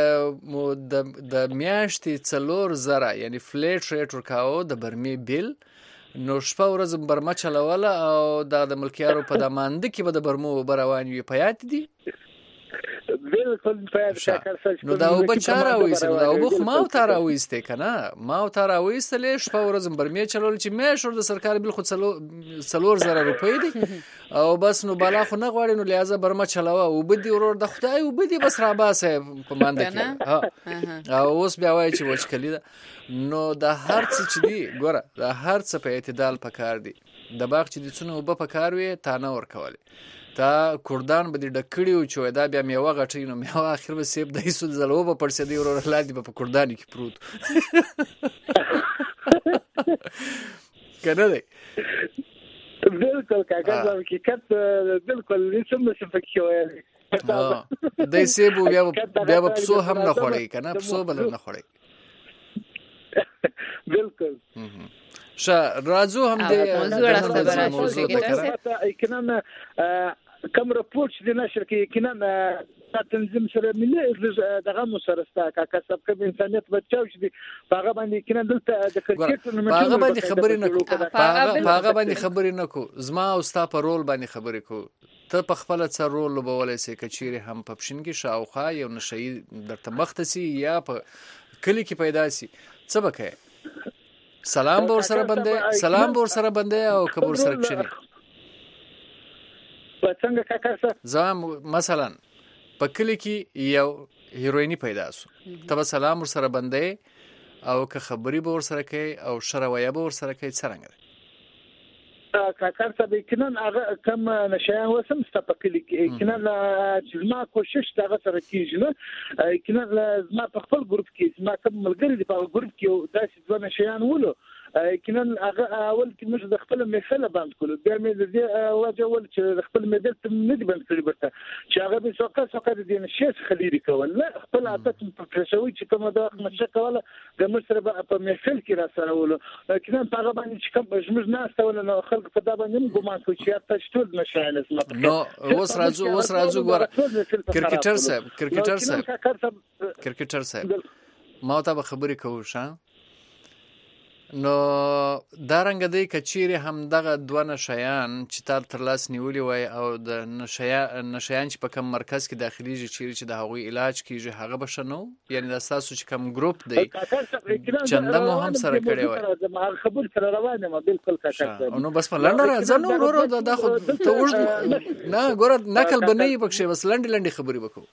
Speaker 2: د میاشتې 4000 یعنی فلیټ ریټ ورکاو د برمی بیل نو شپه ورځ برمه چلوله او د ملکیارو په دمانده کې به د برمو بروان وي په یاد دي.
Speaker 8: بالکل
Speaker 2: نو دا وبه چا راویسته، دا وبه خو ما او تا راویسته که نه، ما او تا راویستلې شپه ورځ برمې چلول چې میاشت ور د سرکاري بیل خو 4000 روپۍ دي او بس نو بالا خو نه غواړي نو لہذا برمه چلوه اوبه دي ورور د خدای اوبه دي بس راباسه په مانده کې او اوس بیا وایي چې وچکلي ده. نو د هر څه چې دي ګوره د هر څه په اعتدال پکار دي. د باغ چې د څونه اوبه پکار وي تا نه ورکولې تا کردان به دې ډکړي او چې دا بیا میوه غټي نو میوه اخر به سیب د هیڅ ځلو به پړسې دی ورور لاندې به په کردان کې پروت کنه دی.
Speaker 8: بالکل کاکا صاحب کی کټ بالکل نسم شفقي وایي
Speaker 2: دای سیب بیا به پسو هم نه خوړی کنه پسو بل نه خوړی.
Speaker 8: بالکل
Speaker 2: راځو هم د موضوع
Speaker 8: ته کنه کوم راپورټ چې نشر کې کنه تنظیم سره ملي دغه مسرستا کاکا صاحب کوم انسانيت بچاو چې هغه باندې کنه دلته د کرکټ
Speaker 2: هغه باندې خبرې نه کو هغه باندې خبرې نه کو زما او ستا په رول باندې خبرې کو ته په خپل څه رول لوبولای سې کچيري هم په پښین کې شاوخه یو نشي درته مختسي یا په کلی کې پیدا سي څه بکې سلام بور سره بنده او کبور سره کښنی
Speaker 8: څنګه کاکا صاحب
Speaker 2: زم مثلا په کلی کې یو هیروینی پیدا سو ته سلام ور سره بنده او که خبري به ورسره کوي او شرویه به ورسره کوي څنګه ده
Speaker 8: کاکار صاحب یقینا هغه کم نشایان وسم ستپکلی یقینا چې ما کوشش دا سره کیږي نه یقینا ما په خپل ګروپ کې ما کوم ملګری دی په ګروپ کې داسې ځوان نشایان ولو یقینا هغه اول کې موږ د خپل میخله باندې کولو بیا مې د دې وجه ول چې خپل میدل ته نه دی باندې کړی برته چې هغه به څوکه د دې نشي خلیری کول نه خپل عادت په شوی چې کومه د نشه کوله د مصر په میخل کې را سره ولو یقینا هغه باندې چې کوم موږ نه استول نو خلک په دا باندې ګمان کوي چې تاسو ټول نشانه اسمه
Speaker 2: نو اوس راځو ګوره کرکټر صاحب ما ته به خبرې کوو شه نو دا رنګ دی کچيري هم دغه دوه نشایان چې تر لاس نیولې وای او د نشایان چې په کوم مرکز کې داخليږي چې د هغوی علاج کیږي هغه بشنو یعنی د تاسو چې کوم ګروپ دی چنده مو هم سره کړی وای
Speaker 8: ما خبر سره روانه ما بالکل کاکا
Speaker 2: نو بس په لنډه راځنو ورو دا خو ته وښ نه ګوره نقل بنې پکښې بس لنډي خبرې وکړو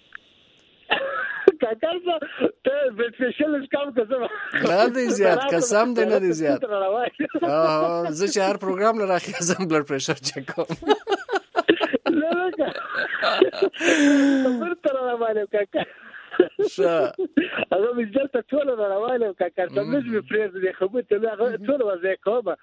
Speaker 8: کاکا ته بسپیشل کام کوم
Speaker 2: نه دی زیات قسم دی نه دی زیات زه چې هر پروګرام لره راخیزم بلډ پریشر چک کوم
Speaker 8: نه خبر تر راوالم کاکا هغه مې ځل ټول راوالم کاکا ته مې پریز دی خبر ته هغه ټول وځي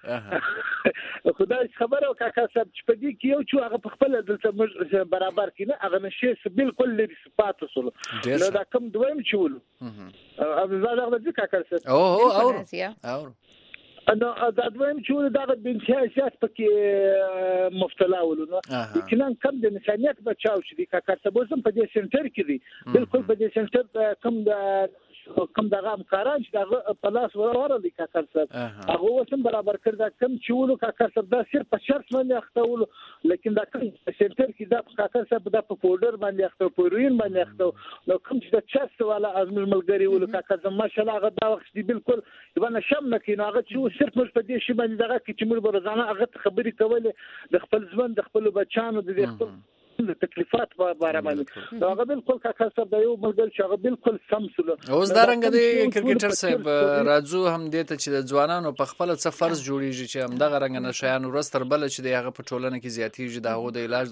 Speaker 8: کومه خدای خبره کاکا صاحب چې په دې کې یو چې هغه په خپل دلته برابر کینه هغه نشي بالکل لري صفات وصول نو دا کوم دویم چولو او زړه د کاکا صاحب
Speaker 2: او
Speaker 8: نو دا دویم چې دا د سیاست پکې مفتلا ولونو یقینا کم د انسانيت بچاو چې د کاکا صاحب په دې سنټر کې دي بالکل په دې سنټر کم دغه امکاران چې دغه په لاس ورور دي کاکا صاحب هغه وسم برابر کړ دا کم چولو کاکا صاحب دا صرف په شرط باندې اختولو لیکن دا کوم سنټر کې دا کاکا صاحب دا په پودر باندې اختو په روین باندې اختو نو کوم چې د چست والا ازمل ملګری ولو کاکا صاحب ماشاءالله هغه دا وخت دی بالکل باندې شم نه کینو هغه چې صرف مش په دې شی باندې دغه کې چې موږ روزانه هغه خبرې کولې د خپل ځوان د خپل بچانو د خپل تکلیفات باره باندې دا هغه بالکل کاکا صاحب دا یو ملګری چې هغه بالکل سمسله
Speaker 2: اوس دا رنګ دی کرکټر صاحب راځو هم دې ته چې د ځوانانو په خپل څه فرض جوړیږي چې هم دغه رنګ نشایان ورستر بل چې د هغه په ټولنه کې زیاتیږي د هغه د علاج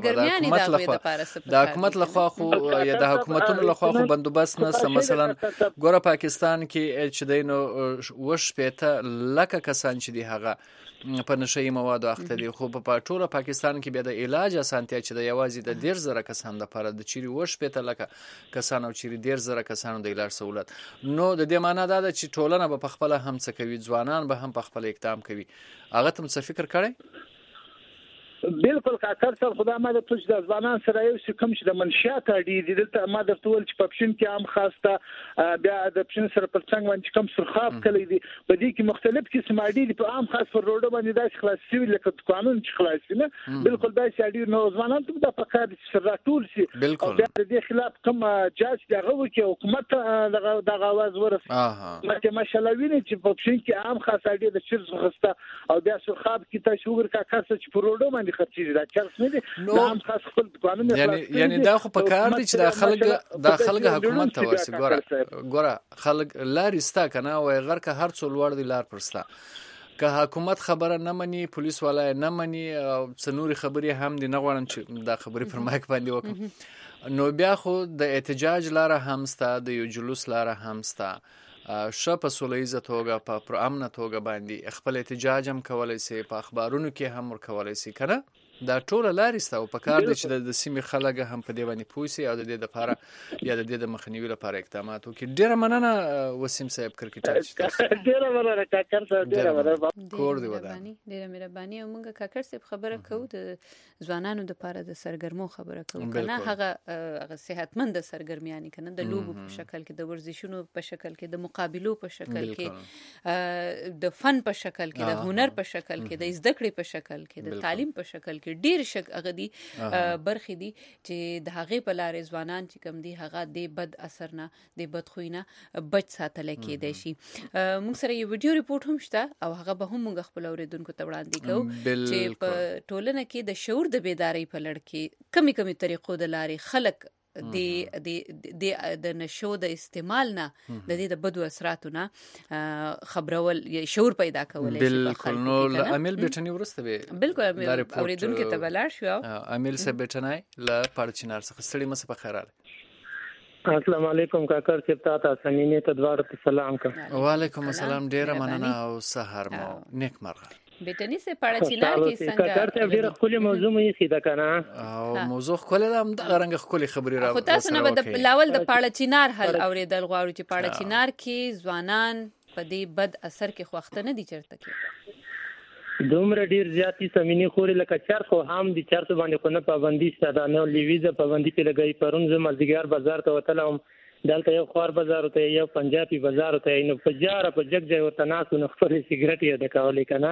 Speaker 2: لپاره د حکومت لخوا خو یا د حکومتونو لخوا خو بندوبست نه مثلا ګوره پاکستان کې چې دینو وش پېته لکه کسان چې دی هغه په نشئی موادو اخته دي خو په ټوله پاکستان کې بیا د علاج اسانتیا چې د یوازې د 1.5 کسان لپاره د چيري وش پېته لکه کسان او چيري 1.5 کسانو د علاج سہولت نو د دې معنی دا چې ټولنه به په خپل هم څه کوي ځوانان به هم په خپل اقدام کوي هغه تم څه فکر کړی
Speaker 8: بالکل کاکا صاحب خدای ما د توش د ځوانان سره یو څه کم چې د منشات اړې دي دلته ما د ټول چې په پښین کې هم خاصه بیا د پښین سره پر څنګه باندې کم سرخاب کلی دي په دې کې مختلف قسم اړې دي په عام خاص پر روډ باندې د خلاصي لکه قانون چې خلاصي نه بالکل دا چې اړې نو ځوانان ته د فقار سره ټول شي او بیا د دې خلاف کوم جاج دغه وکي حکومت دغه आवाज ورسې ماشاءالله ویني چې په پښین کې عام خاص اړې د چرز غسته او بیا سرخاب کې تاسو وګور کاکا چې پر روډ باندې خرڅیږي دا چرس نه دي نام خاص خپل قانون
Speaker 2: یعنی دا خو په کار دي چې د خلک حکومت ته ورسي ګوره خلک لار استا کنه وای غر که هر څو لوړ دي لار پرستا که حکومت خبره نه مني پولیس والا نه مني او څنوري خبري هم دي نه غواړم چې دا خبري پر مایک باندې وکړم نو بیا خو د احتجاج لار همستا د یو جلوس لار همستا په سولهیزه توګه په امنه توګه باندې خپل احتجاج هم کولای شي په اخبارونو کې هم ور کولای شي کنه دا ټول لارې ستا او په کار دي چې د سیمې خلک هم په دې باندې پوه شي او د دې لپاره یا د دې د مخنیوي لپاره اقدامات وکړي ډېره مننه وسیم صاحب کرکټر
Speaker 8: ډېره مننه کاکر صاحب ډېره مننه
Speaker 2: کور دی وداني
Speaker 1: ډېره مهرباني او موږ کاکر صاحب خبره کوو د ځوانانو لپاره د سرګرمو خبره کوو کنه هغه صحتمند سرګرمیانی کنه د لوبو په شکل کې د ورزشونو په شکل کې د مقابلو په شکل کې د فن په شکل کې د هنر په شکل کې د زده کړې په شکل کې د تعلیم په شکل کې ډیر شک هغه دي برخې دي چې د هغه په لارې ځوانان چې کم دي هغه د بد اثر نه د بد خوینه بچ ساتل کېدای شي موږ سره یو ویډیو ریپورت هم شته او هغه به هم موږ خپل اوریدونکو ته وړاندې کوو چې په ټولنه کې د شعور د بیداری په لړ کې کمی طریقو د لارې خلک د نشو د استعمال نه د دې د بدو اثراتو نه خبرول شعور پیدا کول شي.
Speaker 2: بالکل. نو امیل بیٹنی ورسته به
Speaker 1: بالکل اوریدونکو ته بلار شو.
Speaker 2: امیل سه بیٹنای ل پړچینار څخه ستړي مس په خیراله.
Speaker 11: السلام علیکم کاکر صاحب تاسو سمینه ته دوړ سلام کوم.
Speaker 2: وعلیکم السلام ډیر مننه او سحر مو نیک مرغه.
Speaker 1: بیٹنی سے پړچینار کې څنګه
Speaker 11: کاکر صاحب ډیر خولي موضوع مې خیدا کنه
Speaker 2: او موضوع خولي د رنګ خولي خبري را.
Speaker 1: خو تاسو نه د لاول د پړچینار حل اوریدل غواړو چې پړچینار کې ځوانان په دې بد اثر کې خوښته نه دي چرته کې
Speaker 11: دومره ډیر زیاتی سمینه خوري لکه چرخ او هم دي چرته باندې خو نه پابندي شته نه لیویزه پابندي په لګي پرون زم مزګار بازار ته وتلم دلته یو خوار بازار ته یو پنجابي بازار ته نو فجاره په جګ ځای ورته ناسو نه خپل سیګریټ یې د کولې کنه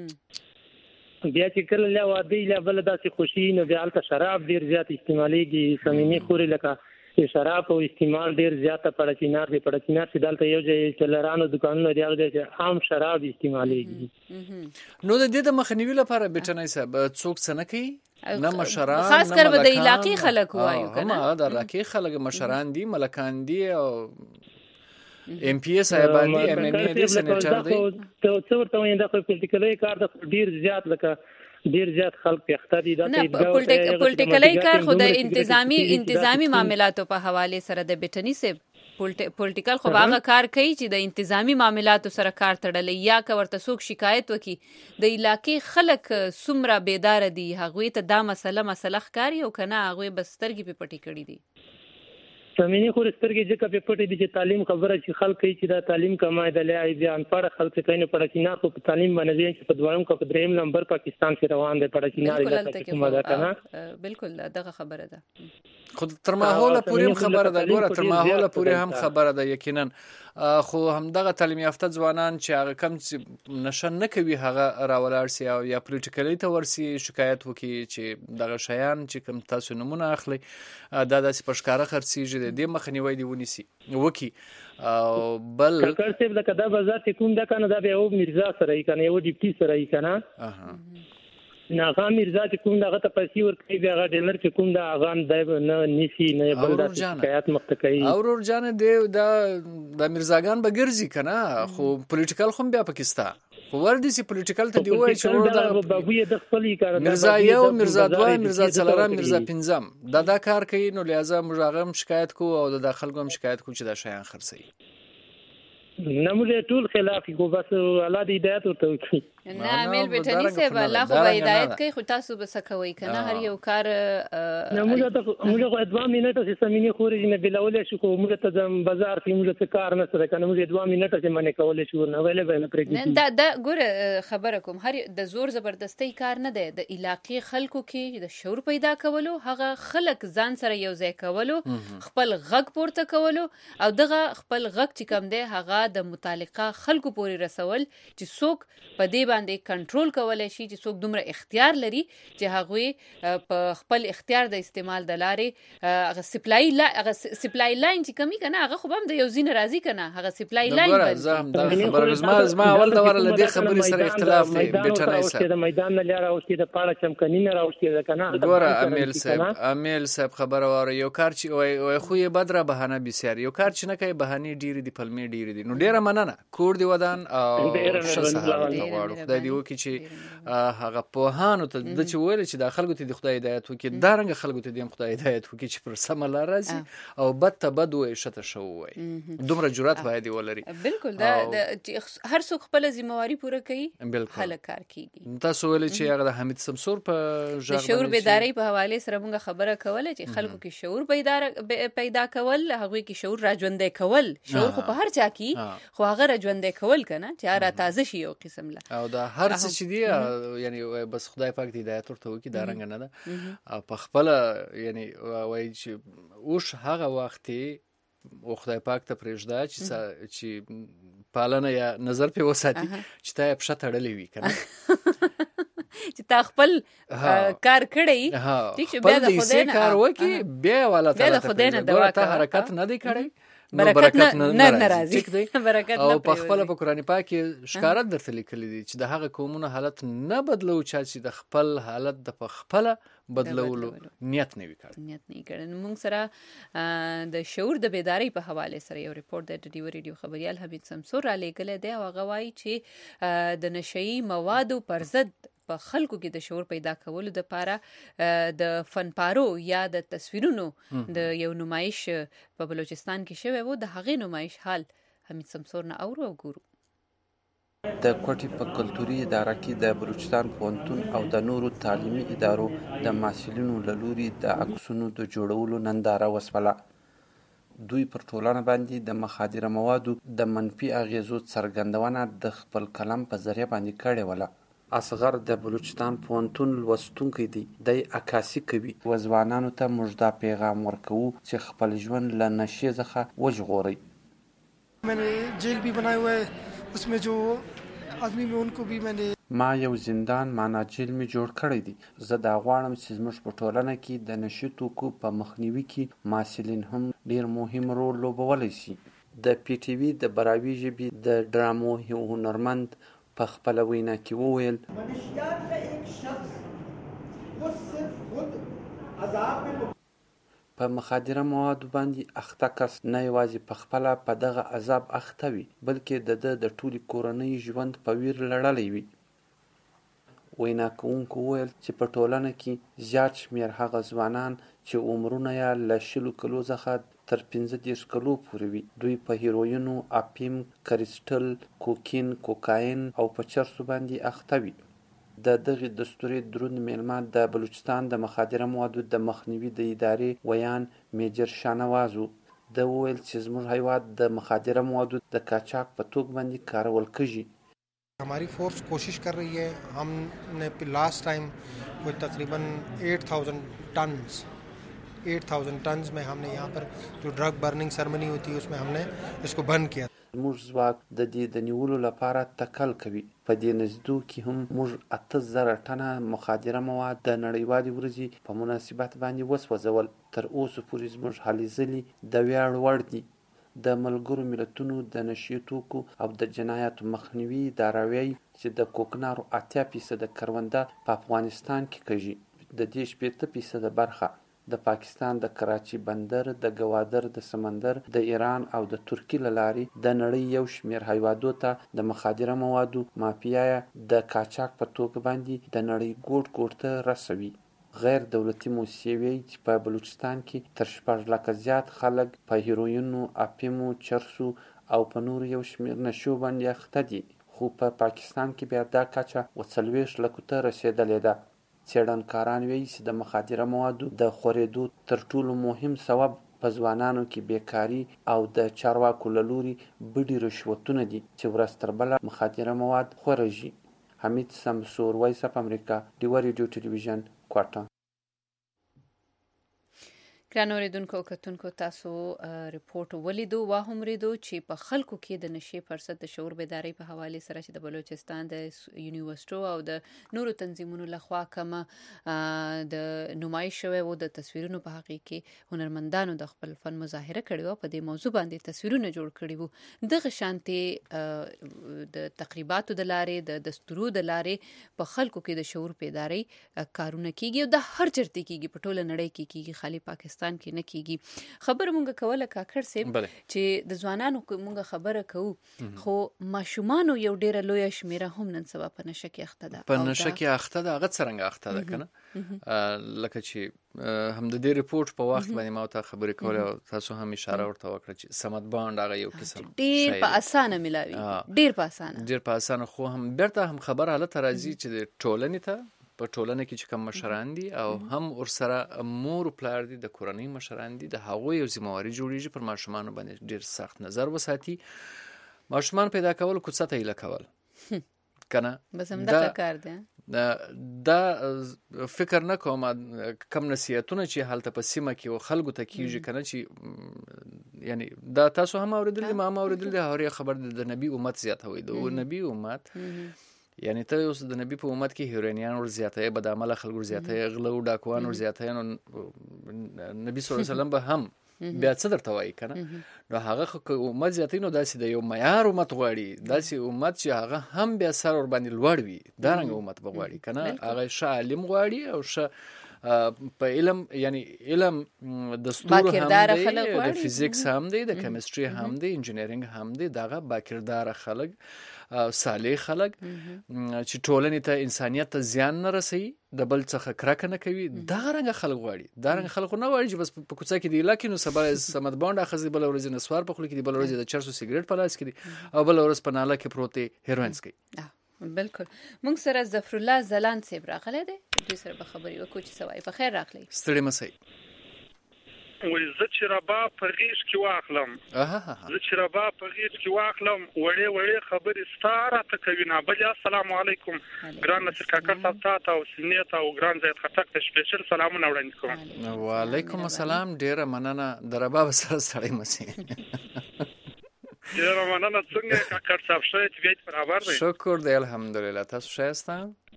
Speaker 11: بیا چې کله لا وادي لا بل داسې خوشي نو بیا الته شراب ډیر زیات استعمالېږي سمینه خوري لکه شراب او استعمال ډیر زیاته پړچینار دی پړچینار چې دلته یو ځای چلرانو دکانونو دی هغه چې عام شراب استعمالېږي.
Speaker 2: نو د دې د مخنیوي لپاره بیٹنای صاحب څوک څه نه کوي نه مشران
Speaker 1: خاص کر د علاقې خلک وایو کنه
Speaker 2: هم د علاقې خلک مشران دي ملکان دي او ام پی اس صاحبان دي ام ان ای دي سېنیټر دي
Speaker 11: ته ورته وایي دا پولیټیکلي کار د ډیر زیات لکه ډیر زیات خلک په اختیاري دا
Speaker 1: پولیټیکلي کار خو د انتظامی معاملاتو په حواله سره د بیٹنی سے پولیټیکل خو هغه کار کوي چې د انتظامی معاملاتو سره کار تړلې یا که ورته څوک شکایت وکي د علاقې خلک سمره بیدار دي هغوی ته دا مسله ښکاري او کنه هغوی بسترګې په پټي کړي دي.
Speaker 11: سمینه خو سترګې ځکه په پټي دي چې تعلیم خبره چې خلک کوي چې دا تعلیم کمای د لای ځان پړ خلک کوي نه پړچینا خو په تعلیم باندې چې په دویم کو په دریم نمبر پاکستان کې روان دي پړچینا لري کومه ده کنه
Speaker 1: بالکل دغه خبره ده.
Speaker 2: خو تر ماحول پورې هم خبره ده ګوره تر ماحول پورې هم خبره ده یقینا خو هم دغه تعلیم یافته ځوانان چې هغه کم چې نشه نه کوي هغه راولاړ سي او یا پولیټیکلی ته ورسي شکایت وکي چې دغه شیان چې کوم تاسو نمونه اخلي دا داسې په ښکاره خرڅېږي د دې مخنیوی دی ونیسي وکي او بل
Speaker 11: کاکر صاحب لکه دا بازار چې کوم دا کنه دا به یو مرزا سره یې کنه یو ډیپټي سره یې کنه ناغه مرزا چې کوم دغه ته پیسې ورکوي بیا هغه ډیلر چې کوم دا اغان دی نه نیسی نه بل د شکایت مخته کوي
Speaker 2: اورور جان دی دا د مرزاګان به ګرځي کنه خو پولیټیکل خو بیا پاکستان خو ور دي سي پولیټیکل ته دی وای چې ور دا
Speaker 11: بابوی د خپل کار
Speaker 2: مرزا یو مرزا دوه مرزا څلورم مرزا پنځم دا کار کوي نو لہذا موږ هم شکایت کو او د خلکو هم شکایت کو چې دا شیان خرڅي
Speaker 11: نموږ ټول خلاف کو بس الله دې هدایت ورته وکړي.
Speaker 1: نه امیل بیٹنی سے الله خو به هدایت کوي خو تاسو به سکوي کنه هر یو کار
Speaker 11: موږ خو 2 منټه چې سمینه خوري نه بلولې شو موږ ته بازار کې موږ ته کار نه سره کنه موږ 2 منټه چې منې کولې شو نه ویلې به نه پرېږدي
Speaker 1: دا ګوره خبره کوم هر د زور زبردستی کار نه دی د علاقې خلکو کې د شعور پیدا کولو هغه خلک ځان سره یو ځای کولو خپل غږ پورته کولو او دغه خپل غږ چې کم دی هغه د متعلقه خلکو پورې رسول چې څوک په دې باندې کنټرول کولای شي چې څوک دومره اختیار لري چې هغه په خپل اختیار د استعمال د لارې هغه سپلای لاین چې کمی کنه هغه خو هم د یو زین راضی کنه هغه سپلای لاین
Speaker 2: زم دا خبره زما اول دا ورله د خبرې سره اختلاف دی بیٹنای سره
Speaker 11: د میدان نه لاره او چې د پاړه چمکنی نه راوستي کنه
Speaker 2: ګوره امیل صاحب خبره واره یو کار چې وای خو یې بدره بهانه بسیار یو کار چې نه کوي بهانه ډیر دی پلمې ډیر دی نو ډیره مننه کور دی ودان او شسه خدای دی وکي چې هغه په هانو ته د چې ویل چې د خلکو ته د خدای هدایت وکي دا رنګ خلکو ته د خدای هدایت وکي چې پر سم لار راځي او بد ته بد وي شته شو وي دومره جرأت باید ولري
Speaker 1: بالکل دا هر څوک خپل ځمواري پوره کوي خلک کار کوي
Speaker 2: تاسو ویل چې هغه د حمید سمسور په ژغ
Speaker 1: شعور بیداری په حواله سره موږ خبره کوله چې خلکو کې شعور پیدا کول هغه کې شعور راځوندې کول شعور خو په هر چا کې خو هغه راځوندې کول کنه چې را تازه شي یو قسم له
Speaker 2: او دا هر څه چې دی یعنی بس خدای پاک دې هدایت ورته وکي دا رنګ نه ده په خپل یعنی وای چې اوش هغه وخت او خدای پاک ته پرېږده چې پالنه یا نظر په وساتي چې تا په شته اړلې وي کنه
Speaker 1: چې تا خپل کار کړی
Speaker 2: ټیک بیا د خدای نه کار وکي بیا ولا ته خدای نه ته حرکت نه دی کړی
Speaker 1: برکت نه راځي برکت
Speaker 2: او په خپل په قرآن پاک کې ښکارا درته لیکلي دي چې د هغه قومونو حالت نه بدلو چې د خپل حالت د په خپل بدلولو نیت نه وی کړی.
Speaker 1: موږ سره د شعور د بیداری په حواله سره یو ریپورت د ډیو ریډیو خبريال حمید سمسور را لېږلی دی او هغه وایي چې د نشئی موادو پر ضد په خلکو کې د شعور پیدا کولو لپاره د فنپارو یا د تصویرونو د یو نمایش په بلوچستان کې شوی و. د هغې نمایش حال حمید سمسور نه اورو او ګورو.
Speaker 12: د کوټي په کلتوري اداره کې د بلوچستان پوهنتون او د نورو تعلیمي ادارو د محصلینو له لوري د عکسونو د جوړولو ننداره وسوله. دوی پر ټولنه باندې د مخدره موادو د منفي اغیزو څرګندونه د خپل کلام په ذریعہ باندې کړې وله. اصغر د بلوچستان پوهنتون لوستونکی دی. د عکاسي کوي و ځوانانو ته موږ دا پیغام ورکوو چې خپل ژوند له نشې څخه وژغوري.
Speaker 13: मैंने जेल भी बनाया हुआ है, उसमें जो आदमी में उनको भी मैंने
Speaker 12: ما یو زندان معنا جیل می جوړ کړی دی. زه دا غواړم چې زموږ په ټولنه کې د نشي توکو په مخنیوي کې محصلین هم ډیر مهم رول لوبولی شي. د پی ټی وی د براوي ژبې د ډرامو هنرمند په خپل وینا کې وویل
Speaker 23: منشیات کا ایک شخص وہ صرف خود عذاب میں
Speaker 12: په مخدره موادو باندې اخته کس نه یوازې په خپل په دغه عذاب اخته وي بلکې د ټولي کورنۍ ژوند په ویر لړلی وي. وینا کوونکو ویل چې په ټولنه کې زیات شمیر هغه ځوانان چې عمرونه یې له 20 کلو څخه تر 15 کلو پورې وي دوی په هیروینو، اپیم، کریسټل، کوکین، کوکاین او په چرسو باندې اخته وي. د دغه دستوري دروند میلمه د بلوچستان د مخدره موادو د مخنیوي د ادارې ویان میجر شانوازو د ویل چې زموږ هیواد د مخدره موادو د قاچاق په توګه باندې کارول کیږي.
Speaker 23: हमारी फोर्स कोशिश कर रही है. हमने लास्ट टाइम कोई तकरीबन 8,000 टन्स में हमने यहाँ पर जो ड्रग बर्निंग सेरेमनी होती है उसमें हमने इसको बंद किया.
Speaker 12: موږ ځواک د دې د نیولو لپاره تکل کوي. په دې نزدو کې هم موږ 8,000 ټنه مخدره مواد د نړیوالې ورځې په مناسبت باندې وسوځول. تر اوسه پورې زموږ هلې ځلې د ویاړ وړ دي. د ملګرو ملتونو د نشي توکو او د جنایاتو مخنیوي اداره وایي چې د کوکنارو 80% کرونده په افغانستان کې کیږي. د دې 80% برخه د پاکستان د کراچي بندر، د ګوادر د سمندر، د ایران او د ترکیې له لارې د نړۍ یو شمېر هیوادو ته د مخدره موادو مافیا د قاچاق په توګه باندې د نړۍ ګوټ ګوټ ته رسوي. غیر دولتي موسسې وایي چې په بلوچستان کې تر 4 لکه زیات خلک په هیروینو، اپیمو، چرسو او په نورو یو شمېر نشو باندې اخته دي. خو په پاکستان کې بیا دا کچه 40 لکو ته رسېدلې ده. څېړنکاران وایي چې د مخدره موادو د خورېدو تر ټولو مهم سبب په ځوانانو کې بیکاري او د چارواکو له لوري بډې رشوتونه دي چې ورځ تر بله مخدره مواد خورېږي. حمید سمسور، وایس اف امریکا، ډیوه ریډیو ټلویزیون، کوټه.
Speaker 1: ګران اوریدونکو او کتونکو تاسو ریپورت ولیدو هم ریدو چې په خلکو کې د نشي فرصت د شعور بیداری په حواله سره چې د بلوچستان د یونیورسيټو او د نورو تنظیمونو لخوا کوم د نمایش شوی او د تصویرونو په حقیقت کې هنرمندانو د خپل فن مظاهره کړي او په دې موضوع باندې تصویرونه جوړ کړي وو. دغه شانتي د تقریباتو د لارې د دستورو د لارې په خلکو کې د شعور بیداری کارونه کیږي او د هر چرته کیږي په ټوله نړۍ کې کیږي، خالي پاکستان کې نه کیږي. خبر مونږ کوله کاکړ سیب چې د ځوانانو مونږ خبره کوو خو ماشومان یو ډیره لوی شمیره هم نن سبا په نشه کې اخته ده.
Speaker 2: په نشه کې اخته ده. هغه څنګه اخته ده کنه لکه چې هم د دې ریپورت په وخت باندې ما ته خبرې کوله تاسو هم اشاره ورته وکړه چې سمت باند هغه یو قسم
Speaker 1: ډیر په اسانه ملاوي، ډیر په اسانه خو هم بیرته هم خبر حالت راځي چې د ټولنې ته په ټولنه کې چې کوم مشران دي او هم ورسره مور پلار دي د کورنۍ مشران دي د هغوی یو ذمہواری جوړیږي پر ماشومان باندې ډیر سخت نظر وساتي. ماشومان پیدا کول کوڅه ته اله کول کنه بس هم دا کار دی.
Speaker 2: دا فکر نه کوم کم نصیحتونه چې حالت په سیمه کې او خلکو ته کیږي کنه چې یعنی دا تاسو هم اوریدل ما هم اوریدل د هغه خبر د نبی امت زیاته وي د نبی امت یعنی ته اوس د نبی په امت کې هیرونیان ور زیاته بد عمل خلک ور زیاته غلو ډاکوان ور زیاته نو نبی صلی الله علیه وسلم به هم بیا څه درته وایي کنه نو هغه امت زیاتې نو داسې د یو معیار امت غواړي داسې امت چې هغه هم بیا سر ور باندې لوړ وي دا رنګ امت به غواړي کنه هغه ښه عالم غواړي او ښه په علم یعنی علم دستور هم دی د فزیکس هم دی د کیمستري هم دی انجینرینګ هم دی دغه باکردار خلک صالح خلک چې ټولنې ته انسانیت ته زیان نه رسوي د بل څخه کرکه نه کوي دا رنګ خلک غواړي دا رنګ خلک نه غواړي چې بس په کوڅه کې دی لکه نو سبا سمد باند اخزي بل ورځ نسوار په خلک کې دی بل ورځ د چرسو سیګریټ په لاس کې دی او بل ورځ په ناله کې پروت هیروینز کوي
Speaker 1: بالکل مونږ سره ظفر الله زلان صاحب راغلی دی دوی سره به خبرې وکړو چې سوای په خیر راغلی
Speaker 2: ستړي مسئ
Speaker 10: وې زه چې ربا په غیږ کې واخلم زه چې ربا په غیږ کې واخلم وړې خبرې ستاره ته کوي نه بل السلام علیکم ګران نصر کاکا صاحب ته او سنیت او ګران زید خټک ته سپیشل سلامونه وړاندې کوم
Speaker 2: وعلیکم السلام ډیره مننه د ربا سره ستړي مسئ
Speaker 10: ډیره مننه څنګه کاکا صاحب شوی چې بیت برابر دی
Speaker 2: شکر دی الحمدلله تاسو ښه یاست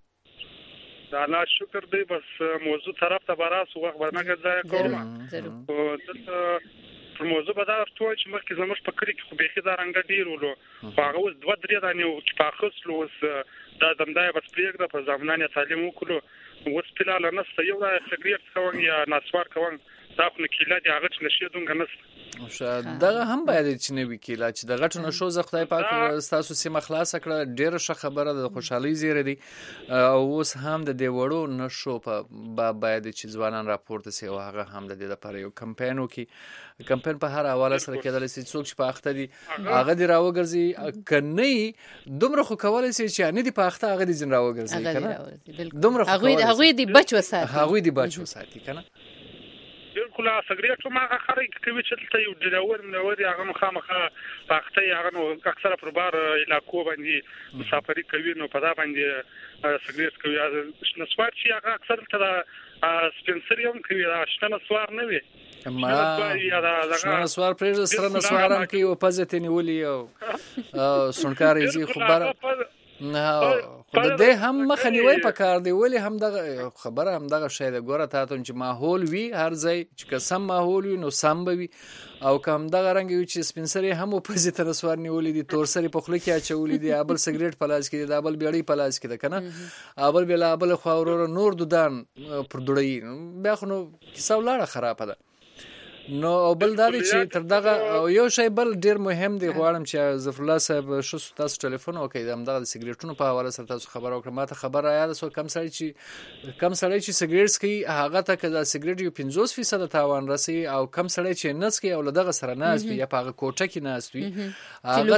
Speaker 10: دا الله شکر دی بس موضوع طرف ته براس وخت ورنګه ځای کوم او په موضوع به دا ټول چې مخکې زموږ په کلی کې خو بيخي دا رنګ ډیر ولو هغه اوس 2-3 دانې او چې پاخصلو اوس دا دمدای بس پریږده په ځمنانه تعلیم وکړو اوس پلاله نسته یو دا سګریټ کوم یا نسوار کوم دا خو کیله دی هغه چې نشي دونګ نسته
Speaker 2: دغه هم باید چې نه وی کیله چې د غټو نشو ز خدای پاک تاسو سیمه خلاص کړه ډیره ښه خبره د خوشحالي زیره دي او اوس هم د دې وړو نشو په باید چې ځوانان راپورته سي او هغه هم د دې لپاره یو کمپاین وکي کمپاین په هر حواله سره کېدل شي څوک چې په اخته دي هغه دی راوګرځي کني دومره خو کولای شي چې نه دی په اخته هغه دی جن راوګرځي کنه دومره
Speaker 1: هغه دی بچو
Speaker 2: ساتي کنه
Speaker 10: بالکل سګریټ ما خرج کوي چې ته یو ډراور نووري هغه مخامخه پاخته هغه نو اکثره پر بار علاقو باندې مسافري کوي نو په دا باندې سګریټ کوي نسوار چې هغه اکثر تر سپنسریوم کوي شته نسوار نه وي
Speaker 2: ما نسوار پرېږه سره نسوار هم کوي او پزته نیولي او سونکار یې خبره نه خو د دې هم مخنیوي پکار دی ولی هم دغه خبره هم دغه شی د ګوره تاسو چې ماحول وي هر ځای چې قسم ماحول وي نو سم وي او کوم دغه رنګ وي چې سپنسري هم په زیات رسوار نیولې دي تورسري په خله کې اچولې دي ابل سیګریټ پلاس کې دي ابل بیړی پلاس کې ده کنه ابل بلا ابل خو اورور نور دودان پر دوړی بیا خو نو کیسه ولاړه خرابه ده نو بل دا چې تر دغه یو شی بل ډیر مهم دی غواړم چې ظفر الله صاحب شو تاسو ټلیفون وکړئ دغه سیګریټونو په حواله سره تاسو خبر او ماته خبر راځي سو کم سړی چې سیګریټ کوي هغه ته کدا سیګریټ یو 50% تاوان رسي او کم سړی چې نس کوي او دغه سره ناس وي یا په کوټه کې ناس وي هغه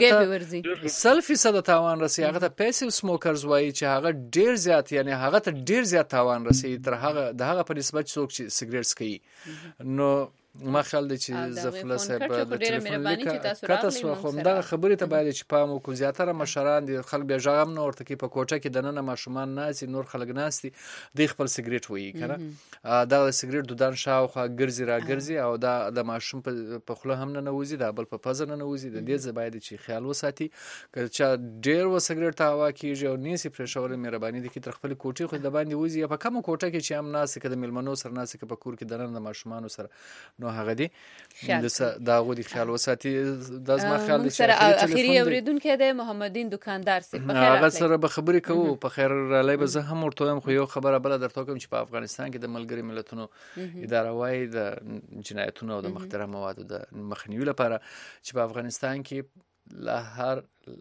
Speaker 2: ته 100% تاوان رسي هغه ته پیسیو سموکرز وایي چې هغه ډیر زیات یعنی هغه ته ډیر زیات تاوان رسي تر هغه دغه په نسبت څوک چې سیګریټ کوي نو ما خیال دی چې ظفر صاحب د ټلیفون لیکه کته سو خو دا خبرې ته باید چې پام وکړو زیاتره مشران دي خلک بیا ژغم نه ورته کې په کوټه کې دننه ماشومان ناسي نور خلک ناسي د خپل سیګریټ وایي کنه دا سیګریټ دودان شاوخوا ګرځي را ګرځي او دا د ماشوم په خله هم نه نوځي دا بل په پزه نه نوځي د دې باید چې خیال وساتي چې ډیر و سیګریټ هوا کیږي او نیسی پرشور مهرباني دي کې تر خپل کوټه خو د باندې وځي په کومه کوټه کې چې هم ناسي کده ملمنو سره ناسي په کور کې دننه ماشومان سره نو هغه دی دا غوډي خیال وساتي د ازما خیال دي
Speaker 1: سره اخیری اوریدونکو د محمدین دکاندار سي په خیر
Speaker 2: هغه سره به خبرې کوو په خیر را لای به زه هم ورته خو یو خبره بل درته کوم چې په افغانستان کې د ملګری ملتونو اداره وايي د جنایتونو او د مخدره موادو د مخنیوي لپاره چې په افغانستان کې له هر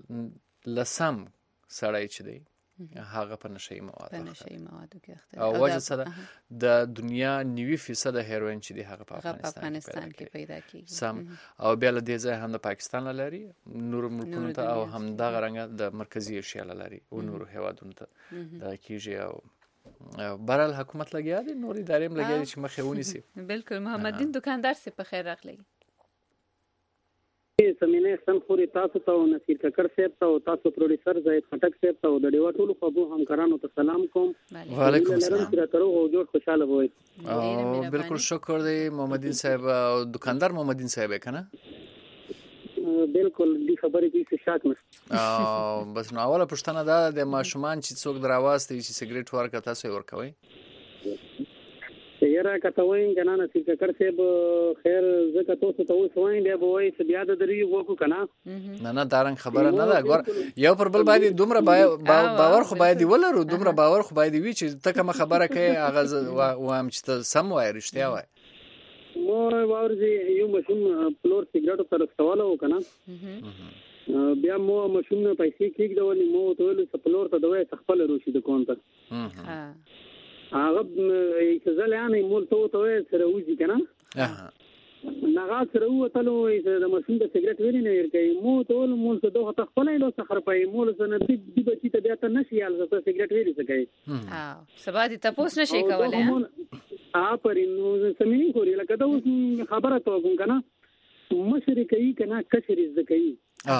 Speaker 2: لسم سړی چې دی هغه په نشي موادو
Speaker 1: کې
Speaker 2: او وجه څه ده د دنیا 90% هیروین چې دی هغه په افغانستان کې پیدا کیږي سم او بیا له دې ځای هم د پاکستان لري نور ملکونو ته او هم د غرنګ د مرکزی ایشیا لري او نور هیوادونو ته دا کیږي او برال حکومت لګیا دي نور ادارې هم لګیا دي چې مخه ونیسي
Speaker 1: بالکل محمدین دکاندار سي په خیر راغلی
Speaker 14: سمینه سن خوري تاسو ته او نصیر ککر صاحب ته او تاسو پروډوسر زید خټک صاحب ته او د ډیوا ټولو خبرو همکارانو ته سلام کوم
Speaker 2: وعلیکم السلام
Speaker 14: تر او جوړ خوشاله وای
Speaker 2: بالکل شکر دی محمدین صاحب او دکاندار محمدین صاحب کنه
Speaker 14: بالکل دی خبرې کې شک نشته
Speaker 2: بس نو اوله پښتنه دا د ماشومان چې څوک دراواسته چې سیګریټ ورکړه تاسو ورکوي
Speaker 14: یاره کتوین کنه نصیر ککر صاحب خیر زکه تاسو ته اوس وایم بیا به وای چې بیا د دری وکړو کنه
Speaker 2: نه دارنګ خبره نه ده ګور یو پر بل باندې دومره باور خو باید ولرو دومره باور خو باید وي چې ته کوم خبره کوي هغه وایم چې ته سم وای رښتیا وای
Speaker 14: مو ورځي یو مشون فلور سیګریټ سره استعمال وکنه بیا مو مشون پیسې کېږدولې مو ته ویل چې فلور ته دوی خپل روشي د کونته هغه چې ځلانه مول ته سره وځي کنه نغا سره وتلو د ماشين د سیګریټ ویلې نه ورکې مو ته مول ته دوه تخپلې له سخر پې مول سره د بچی ته بیا ته نشي یال د سیګریټ ویلې څه کوي
Speaker 1: سبا دې تاسو نشي کولای
Speaker 14: پرینو سمینی خوري لکه دا خبره ته کوم کنه مشري کوي کنه کشري ز کوي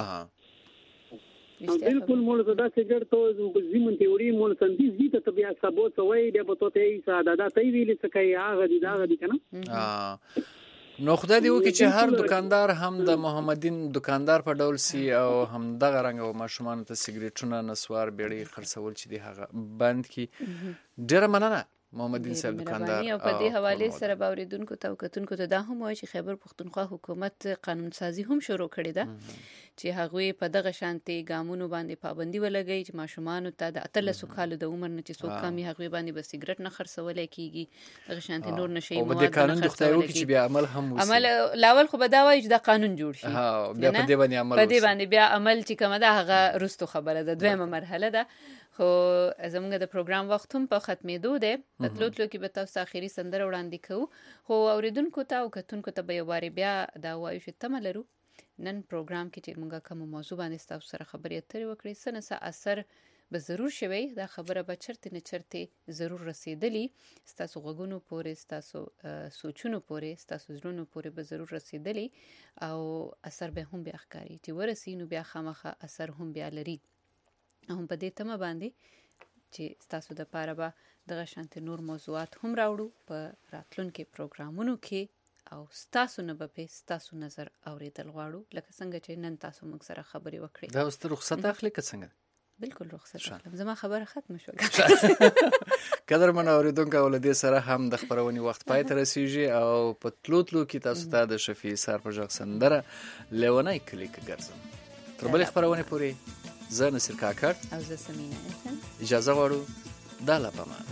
Speaker 14: بالکل مول دا سیګریټ ته زمون تیوري مول سندي زیته ته بیا سبو سوي د بوته ته ساده دا تی ویل څه کوي هغه دی کنه
Speaker 2: نو خدای دې وکړي چې هر دکاندار هم د محمدین دکاندار په ډول سي او هم دغه رنګ او ماشومان ته سیګریټونه نسوار بیړۍ خرڅول چې دی هغه بند کی ډېر مننه محمدین صاحب دکاندار
Speaker 1: او په دې حواله سره باوریدونکو ته وکتونکو ته دا هم وایي چې خیبر پښتونخوا حکومت قانون سازي هم شروع کړې ده چې هغه په دغه شانتي ګامونو باندې پابندي ولګي چې ماشومان ته د 13 کال د عمر نه چې څوک کمی هغه باندې به سیګریټ نه خرڅول کیږي دغه شانتي نور نشي
Speaker 2: او د قانون د خدای وکړي چې بیا عمل هم وشي
Speaker 1: عمل لاول خو به دا وایي چې دا قانون جوړ شي
Speaker 2: بیا په دې باندې عمل
Speaker 1: په دې باندې بیا عمل چې کومه ده هغه رستو خبره ده دویمه مرحله ده خو زموږ د پروګرام وخت هم په ختمېدو دی پتلوتلو کې به تاسو اخیری سندره وړاندې کوو خو اوریدونکو ته او کتونکو ته به یو واری بیا دا وایو چې تمه لرو نن پروګرام کې چې موږ کوم موضوع باندې تاسو سره خبرې اترې وکړې سنسه اثر به ضرور شوي دا خبره به چرته نه چرته ضرور رسیدلی تاسو غوګونو پورې تاسو سوچونو پورې تاسو زړونو پورې به ضرور رسیدلی او اثر به هم بیا ښکاری چې ورسینو بیا خامخه اثر هم بیا لري هم په دې تمه باندې چې تاسو د پاره به دغه شانت نور موضوعات هم راوړو په راتلونکو پروګرامونو کې او تاسو نه به تاسو نظر اوریدل غواړو لکه څنګه چې نن تاسو موږ سره خبرې وکړې
Speaker 2: دا واست رخصت اخلي که څنګه
Speaker 1: بالکل رخصت اخلم زما خبره ختم شو
Speaker 2: قدر من اوریدونکو ولدي سره هم د خبرونې وخت پای ته رسیږي او په تلوتلو کې تاسو ته د شفیع سر په ځخ سندره لیونای کلیک ګرځم تر بل خبرونه پوری زه نصیر کاکړ
Speaker 1: او زه سمینه نتن
Speaker 2: اجازه غواړو دا لا پمانه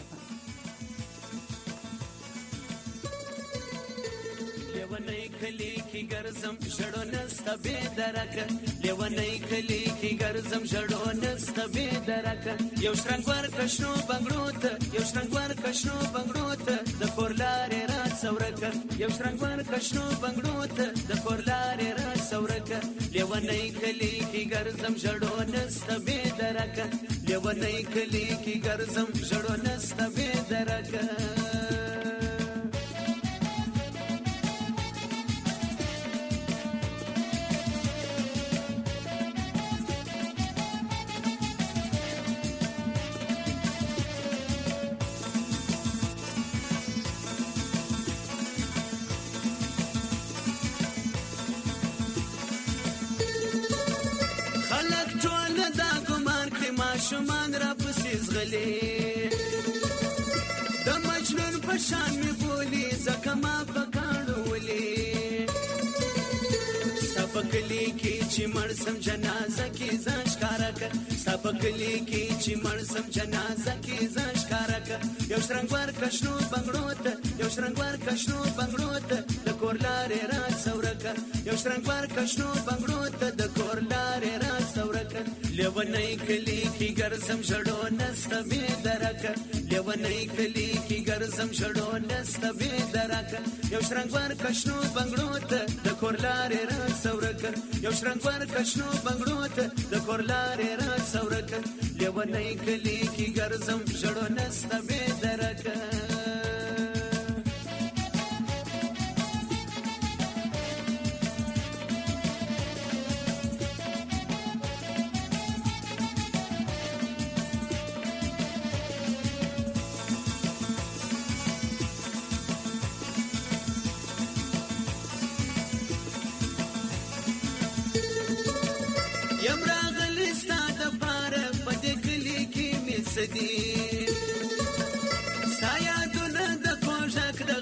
Speaker 4: لیونای کلی کی ګرځم ژړو نسته به درک لیونای کلی کی ګرځم ژړو نسته به درک یو شرنګ ور کښنو بنگړوت یو شرنګ ور کښنو بنگړوت د کورلارې را څورک یو شرنګ ور کښنو بنگړوت د کورلارې را څورک لیونای کلی کی ګرځم ژړو نسته به درک لیونای کلی کی ګرځم ژړو نسته به درک شمان را پسې زغلې د مجنون په شان می بولی زکه ما پکاړو ولې سپکلی کې چې مرسم جنازه کې ځان ښکارا کړ سپکلی کې چې مرسم جنازه کې ځان ښکارا کړ یو شرنګ ور کښنو بنگړوت یو شرنګ ور کښنو بنگړوت د کورلارې را څورک یو شرنګ ور کښنو بنگړوت د کورلارې را څورک لیونای کلی کی ګرځم ژړو نسته به درک لیونای کلی کی ګرځم ژړو نسته به درک یو شرنګ ور کښنو بنگړوت د کورلارې را څورک یو شرنګ ور کښنو بنگړوت د کورلارې را څورک لیونای کلی کی ګرځم ژړو نسته به درک سایا دونه د کوژک د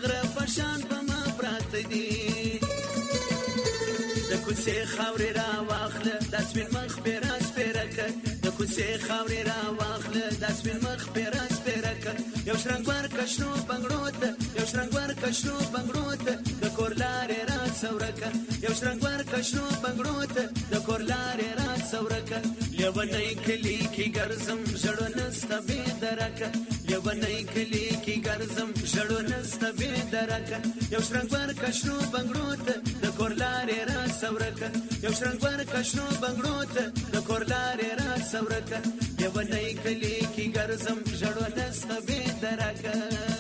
Speaker 4: کوڅې خاورې را واخله د سپین مخ پیرا سپیرکه د کوڅې خاورې را واخله د سپین مخ پیرا سپیرکه یو شرنګور کښنو بنگړو ته یو شرنګور کښنو بنگړو ته د کور لارې را څورکه یو شرنګور کښنو بنگړو ته د کور لارې را څورکه لیونی کلی کې ګرځم ژړو نسته بې درکه لیونی کلی کې ګرځم ژړو نسته بې درکه یو شرنګور کښنو بنگړو ته د کور لارې را څورکه یو شرنګور کښنو بنگړو ته د کور لارې را څورکه لیونی کلی کې ګرځم ژړو نسته بې درکه